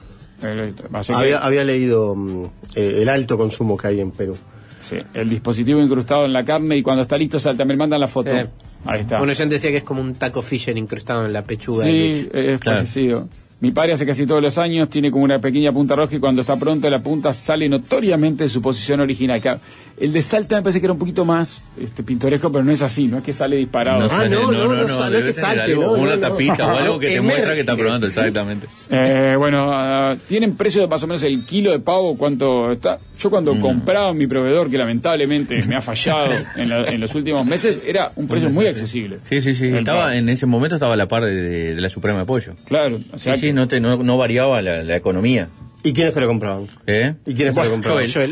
El, así que, Había, había leído mm, eh, el alto consumo que hay en Perú. sí, el dispositivo incrustado en la carne y cuando está listo salta. Me mandan la foto. Eh, Ahí está. Bueno, yo antes decía que es como un taco Fisher incrustado en la pechuga. Sí, es Claro. parecido. Mi padre hace casi todos los años, tiene como una pequeña punta roja y cuando está pronto la punta sale notoriamente de su posición original. Claro, el de Salta me parece que era un poquito más este, pintoresco, pero no es así, no es que sale disparado. Ah, sale- no, no, no, no, no es debe que tener salte, algo, no, Una no, no. tapita o algo que te Emerge. muestra que está probando, exactamente. Eh, bueno, ah, ¿tienen precio de más o menos el kilo de pavo? ¿Cuánto está? Yo cuando Mm. compraba mi proveedor, que lamentablemente me ha fallado en, la- en los últimos meses, era un precio muy accesible. Sí, sí, sí. El Estaba, pavo. en ese momento estaba a la par de, de- de la Suprema de Pollo. Claro, o sea Sí, sí, que- no, te, no, no variaba la, la economía. ¿Y quiénes te lo compraban? ¿Eh? ¿Y quiénes te lo compraban? Joel.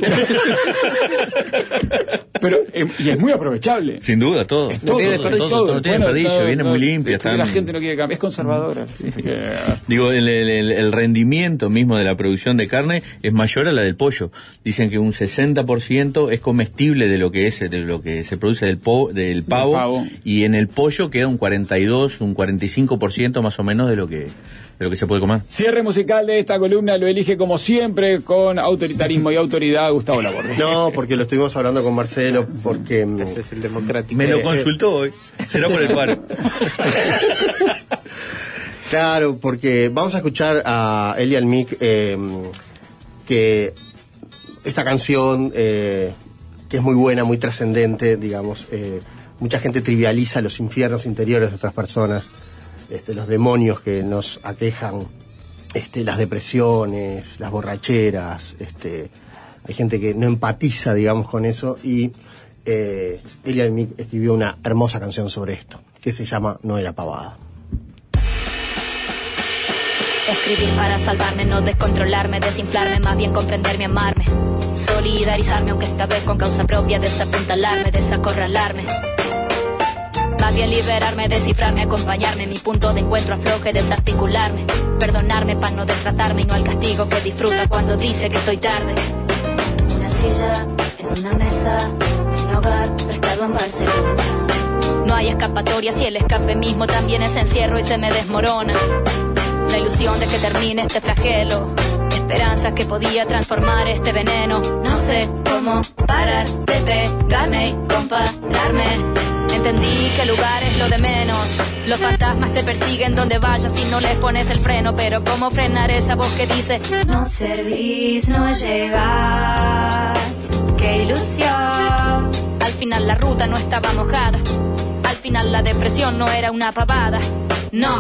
pero eh, y es muy aprovechable. Sin duda, todo. Es todo, todo, todo, es todo, todo. todo tiene Bueno, desperdicio, no, viene no, muy limpia. es que están- la gente no quiere cambiar, es conservadora. Así que, Digo, el, el- el- el rendimiento mismo de la producción de carne es mayor a la del pollo. Dicen que un sesenta por ciento es comestible de lo que es de lo que se produce del, po- del pavo, pavo. y en el pollo queda un cuarenta y dos, un cuarenta y cinco por ciento más o menos de lo que de lo que se puede comer. cierre musical de esta columna lo elige como siempre con autoritarismo y autoridad Gustavo Laborde. No, porque lo estuvimos hablando con Marcelo, porque... mm, Ese es el democrático. Me lo Eh, consultó hoy. Será por el paro. Claro, porque vamos a escuchar a Elian Mick, eh, que esta canción, eh, que es muy buena, muy trascendente, digamos, eh, mucha gente trivializa los infiernos interiores de otras personas, este, los demonios que nos aquejan, este, las depresiones, las borracheras, este, hay gente que no empatiza, digamos, con eso, y eh, Elian Mick escribió una hermosa canción sobre esto, que se llama No era pavada. Escribir para salvarme, no descontrolarme, desinflarme, más bien comprenderme, amarme. Solidarizarme, aunque esta vez con causa propia, desapuntalarme, desacorralarme. Más bien liberarme, descifrarme, acompañarme, mi punto de encuentro afloje, desarticularme. Perdonarme para no destratarme y no al castigo que disfruta cuando dice que estoy tarde. Una silla en una mesa, en un hogar prestado en Barcelona. No No hay escapatoria si el escape mismo también es encierro y se me desmorona. La ilusión de que termine este flagelo, esperanzas que podía transformar este veneno. No sé cómo parar de pegarme y compararme. Entendí que el lugar es lo de menos. Los fantasmas te persiguen donde vayas si no les pones el freno. Pero cómo frenar esa voz que dice: no servís, no llegás. Qué ilusión. Al final la ruta no estaba mojada. Al final la depresión no era una pavada. No.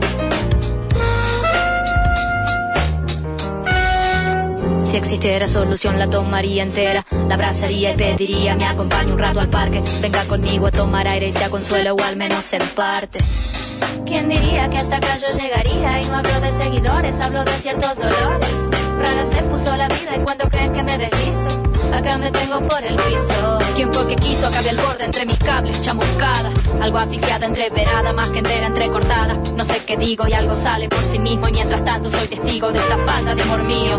Si existiera solución la tomaría entera, la abrazaría y pediría me acompañe un rato al parque. Venga conmigo a tomar aire y sea consuelo o al menos en parte. ¿Quién diría que hasta acá yo llegaría? Y no hablo de seguidores, hablo de ciertos dolores. Rara se puso la vida y cuando creen que me deslizo, acá me tengo por el piso. ¿Quién fue que quiso? Acabé el borde entre mis cables, chamuscada. Algo asfixiada, entreverada, más que entera, entrecortada. No sé qué digo y algo sale por sí mismo. Y mientras tanto soy testigo de esta falta de amor mío.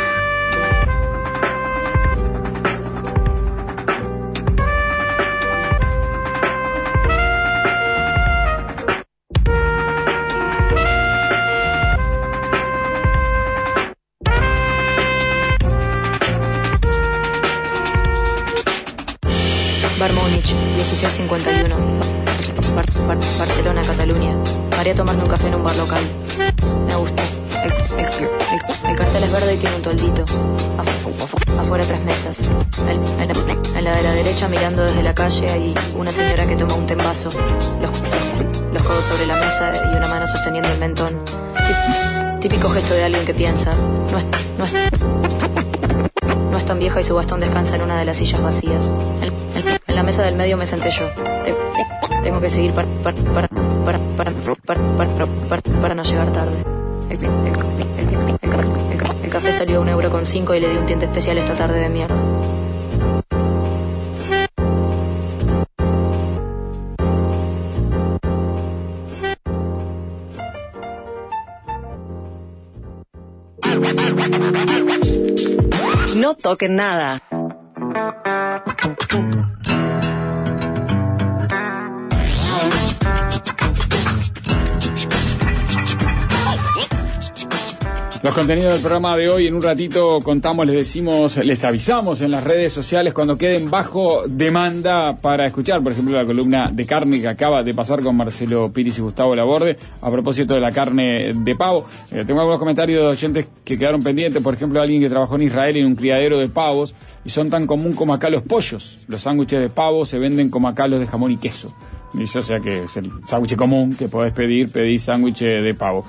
dieciséis cincuenta y uno Bar, Bar, Barcelona, Cataluña. Haré a tomarme un café en un bar local. Me gusta. El, el, el, el cartel es verde y tiene un toldito. Afu, afuera tres mesas. En, en, la, en la de la derecha, mirando desde la calle, hay una señora que toma un té en vaso. Los, los codos sobre la mesa y una mano sosteniendo el mentón. Típico gesto de alguien que piensa. No es, no es, no es tan vieja y su bastón descansa en una de las sillas vacías. El, el, en la mesa del medio me senté yo. Te, tengo que seguir para, para, para, para, para, para, para, para, para no llegar tarde. El, el, el, el, el, el café salió a un euro con cinco y le di un tinte especial esta tarde de mierda. No toquen nada. Los contenidos del programa de hoy en un ratito contamos, les decimos, les avisamos en las redes sociales cuando queden bajo demanda para escuchar, por ejemplo, la columna de carne que acaba de pasar con Marcelo Piris y Gustavo Laborde a propósito de la carne de pavo. Eh, tengo algunos comentarios de oyentes que quedaron pendientes, por ejemplo, alguien que trabajó en Israel en un criadero de pavos y son tan común como acá los pollos. Los sándwiches de pavo se venden como acá los de jamón y queso. Dice, o sea que es el sándwich común que podés pedir, pedí sándwich de pavo.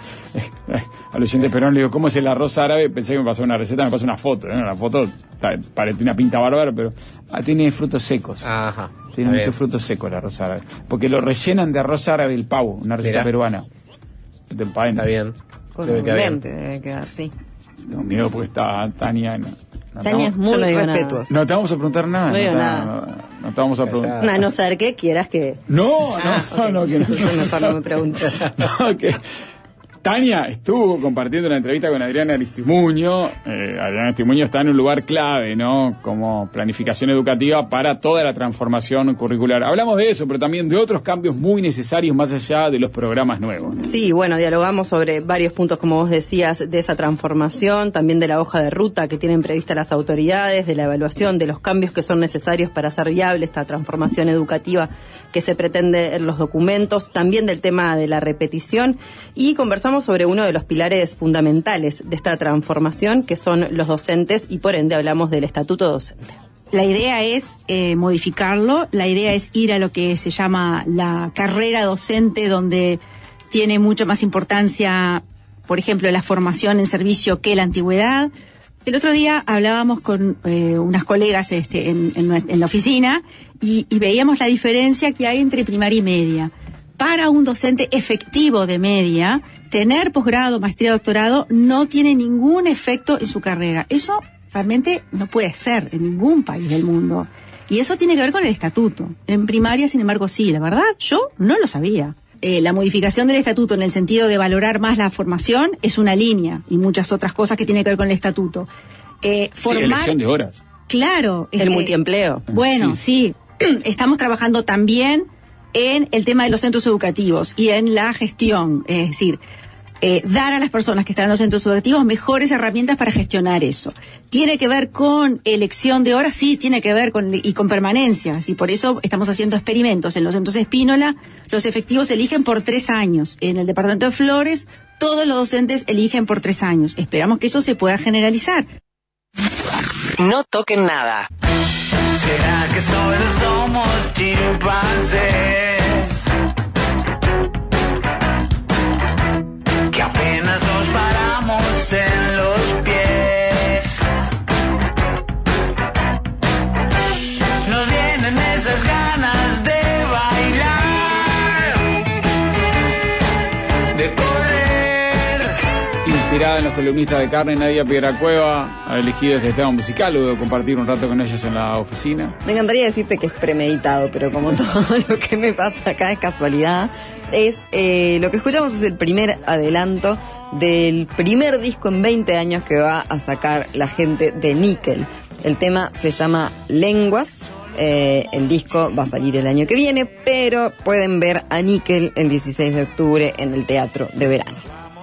Al oyente Perón le digo, ¿cómo es el arroz árabe? Pensé que me pasó una receta, me pasó una foto, ¿eh? La foto parece una pinta bárbara, pero ah, tiene frutos secos. Ajá. Tiene muchos frutos secos el arroz árabe. Porque lo rellenan de arroz árabe el pavo, una receta Mirá. peruana. De Está bien. Contundente debe quedar, sí. Tengo miedo porque está Tania... No, no Tania es muy no respetuosa. No te vamos a preguntar nada. No, no, te, nada. no, no te vamos a preguntar. A no ser que quieras que... No, no, ah, okay. no, que no. Mejor no me preguntes. No, que... Tania estuvo compartiendo una entrevista con Adriana Aristimuño. Eh, Adriana Aristimuño está en un lugar clave, ¿no? Como planificación educativa para toda la transformación curricular. Hablamos de eso, pero también de otros cambios muy necesarios más allá de los programas nuevos, ¿no? Sí, bueno, dialogamos sobre varios puntos, como vos decías, de esa transformación, también de la hoja de ruta que tienen prevista las autoridades, de la evaluación de los cambios que son necesarios para hacer viable esta transformación educativa que se pretende en los documentos, también del tema de la repetición, y conversamos sobre uno de los pilares fundamentales de esta transformación, que son los docentes, y por ende hablamos del estatuto docente. La idea es eh, modificarlo, la idea es ir a lo que se llama la carrera docente, donde tiene mucho más importancia, por ejemplo, la formación en servicio que la antigüedad. El otro día hablábamos con eh, unas colegas este, en, en, en la oficina y, y veíamos la diferencia que hay entre primaria y media. Para un docente efectivo de media, tener posgrado, maestría, doctorado no tiene ningún efecto en su carrera. Eso realmente no puede ser en ningún país del mundo. Y eso tiene que ver con el estatuto. En primaria, sin embargo, sí. La verdad, yo no lo sabía. Eh, la modificación del estatuto en el sentido de valorar más la formación es una línea, y muchas otras cosas que tienen que ver con el estatuto. Eh, formar, sí, elección de horas. Claro. El este, multiempleo. Bueno, sí. sí. Estamos trabajando también en el tema de los centros educativos y en la gestión, es decir, eh, dar a las personas que están en los centros educativos mejores herramientas para gestionar eso. ¿Tiene que ver con elección de horas? Sí, tiene que ver con y con permanencia. Y por eso estamos haciendo experimentos en los centros Espínola. Los efectivos eligen por tres años. En el departamento de Flores, todos los docentes eligen por tres años. Esperamos que eso se pueda generalizar. No toquen nada. ¿Será que solo somos chimpancés? Que apenas nos paramos en los pies. Nos vienen esas ganas de bailar, de correr. Inspirada en los columnistas de carne, Nadia Piedracueva ha elegido este tema musical, luego de compartir un rato con ellos en la oficina. Me encantaría decirte que es premeditado, pero como todo lo que me pasa acá es casualidad. Es eh, lo que escuchamos es el primer adelanto del primer disco en veinte años que va a sacar la gente de Nickel. El tema se llama Lenguas. Eh, el disco va a salir el año que viene, pero pueden ver a Nickel el dieciséis de octubre en el Teatro de Verano.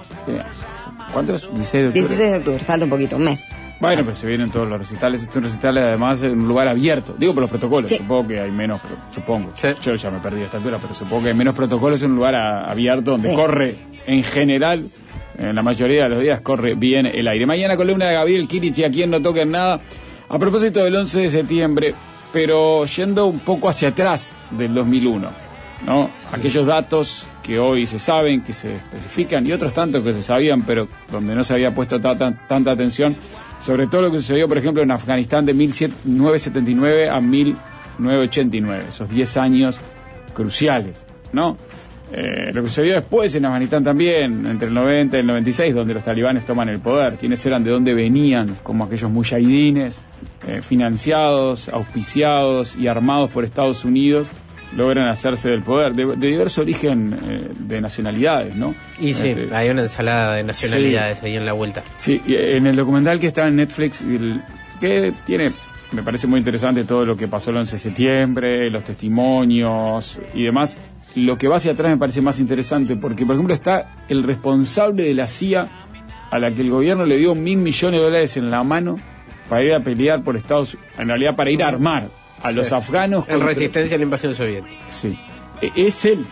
¿Cuántos? dieciséis de octubre. dieciséis de octubre, falta un poquito, un mes. Bueno, pues se vienen todos los recitales. Estos recitales, además, en un lugar abierto. Digo por los protocolos. Sí. Supongo que hay menos, supongo. Sí. Yo ya me perdí a esta altura, pero supongo que hay menos protocolos en un lugar a, abierto donde Sí. corre, en general, en la mayoría de los días, corre bien el aire. Mañana columna de Gabriel Kirichi, a quien no toquen nada. A propósito del once de septiembre, pero yendo un poco hacia atrás del dos mil uno, ¿no? Aquellos datos que hoy se saben, que se especifican, y otros tantos que se sabían, pero donde no se había puesto tanta, tanta atención, sobre todo lo que sucedió, por ejemplo, en Afganistán de mil novecientos setenta y nueve a mil novecientos ochenta y nueve, esos diez años cruciales, ¿no? Eh, lo que sucedió después en Afganistán también, entre el noventa y el noventa y seis, donde los talibanes toman el poder, quiénes eran, de dónde venían, como aquellos mujahidines, eh, financiados, auspiciados y armados por Estados Unidos, logran hacerse del poder, de, de diverso origen eh, de nacionalidades, ¿no? Y sí, Este, hay una ensalada de nacionalidades sí. ahí en la vuelta. Sí, y en el documental que está en Netflix, el, que tiene, me parece muy interesante todo lo que pasó el once de septiembre, los testimonios y demás, lo que va hacia atrás me parece más interesante, porque por ejemplo está el responsable de la C I A, a la que el gobierno le dio mil millones de dólares en la mano para ir a pelear por Estados Unidos, en realidad para ir a armar a los Sí. afganos En contra- resistencia a la invasión soviética. Sí. E- Es él.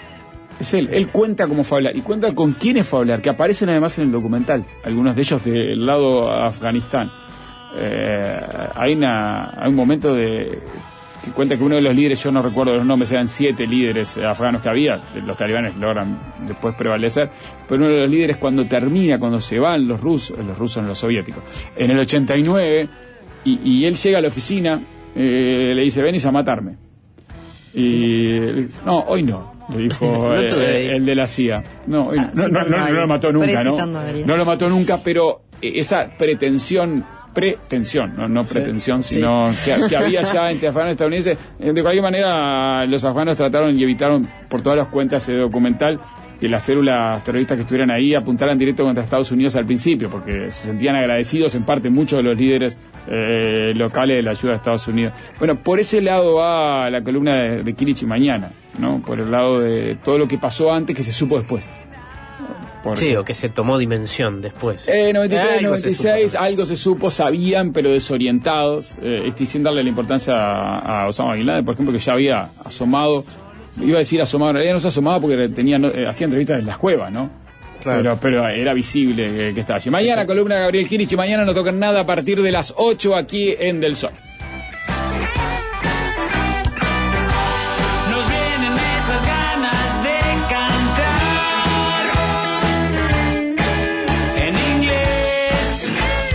Es él. Él cuenta cómo fue a hablar. Y cuenta con quiénes fue a hablar, que aparecen además en el documental. Algunos de ellos del lado de Afganistán. Eh, hay, una, hay un momento de que cuenta que uno de los líderes, yo no recuerdo los nombres, eran siete líderes afganos que había. Los talibanes logran después prevalecer. Pero uno de los líderes, cuando termina, cuando se van los rusos, los rusos, los soviéticos, en el ochenta y nueve, y, y él llega a la oficina, eh, le dice: venís a matarme. Y le dice, no, hoy no, le dijo No eh, tuve- el de la C I A. No, hoy Ah, no, no, no, citando no, a no lo alguien. mató nunca, ¿no? Precitando a alguien. No lo mató nunca, pero esa pretensión, pretensión, no, no pretensión, Sí. sino que, que había ya entre afganos y estadounidenses. Eh, De cualquier manera, los afganos trataron y evitaron por todas las cuentas ese documental que las células terroristas que estuvieran ahí apuntaran directo contra Estados Unidos al principio, porque se sentían agradecidos en parte muchos de los líderes eh, locales de la ayuda de Estados Unidos. Bueno, por ese lado va la columna de, de Kirichi mañana, ¿no? Por el lado de todo lo que pasó antes que se supo después. Porque- Sí, o que se tomó dimensión después. eh, noventa y tres, Algo noventa y se seis, supo. algo se supo, sabían, pero desorientados, eh, este, sin darle la importancia a, a Osama Bin Laden, por ejemplo, que ya había asomado, iba a decir asomado, en realidad no se asomaba porque tenía, no, eh, hacía entrevistas en las cuevas, ¿no? Claro. Pero, pero era visible eh, que estaba allí. Mañana, columna de Gabriel Kirichi, mañana no tocan nada a partir de las ocho aquí en Del Sol. Nos vienen esas ganas de cantar en inglés.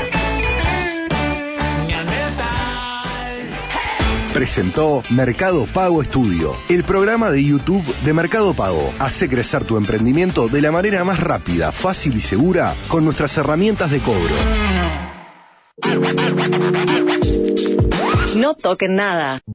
Presentó Mercado Pago Estudio, el programa de YouTube de Mercado Pago. Hace crecer tu emprendimiento de la manera más rápida, fácil y segura con nuestras herramientas de cobro. No toquen nada.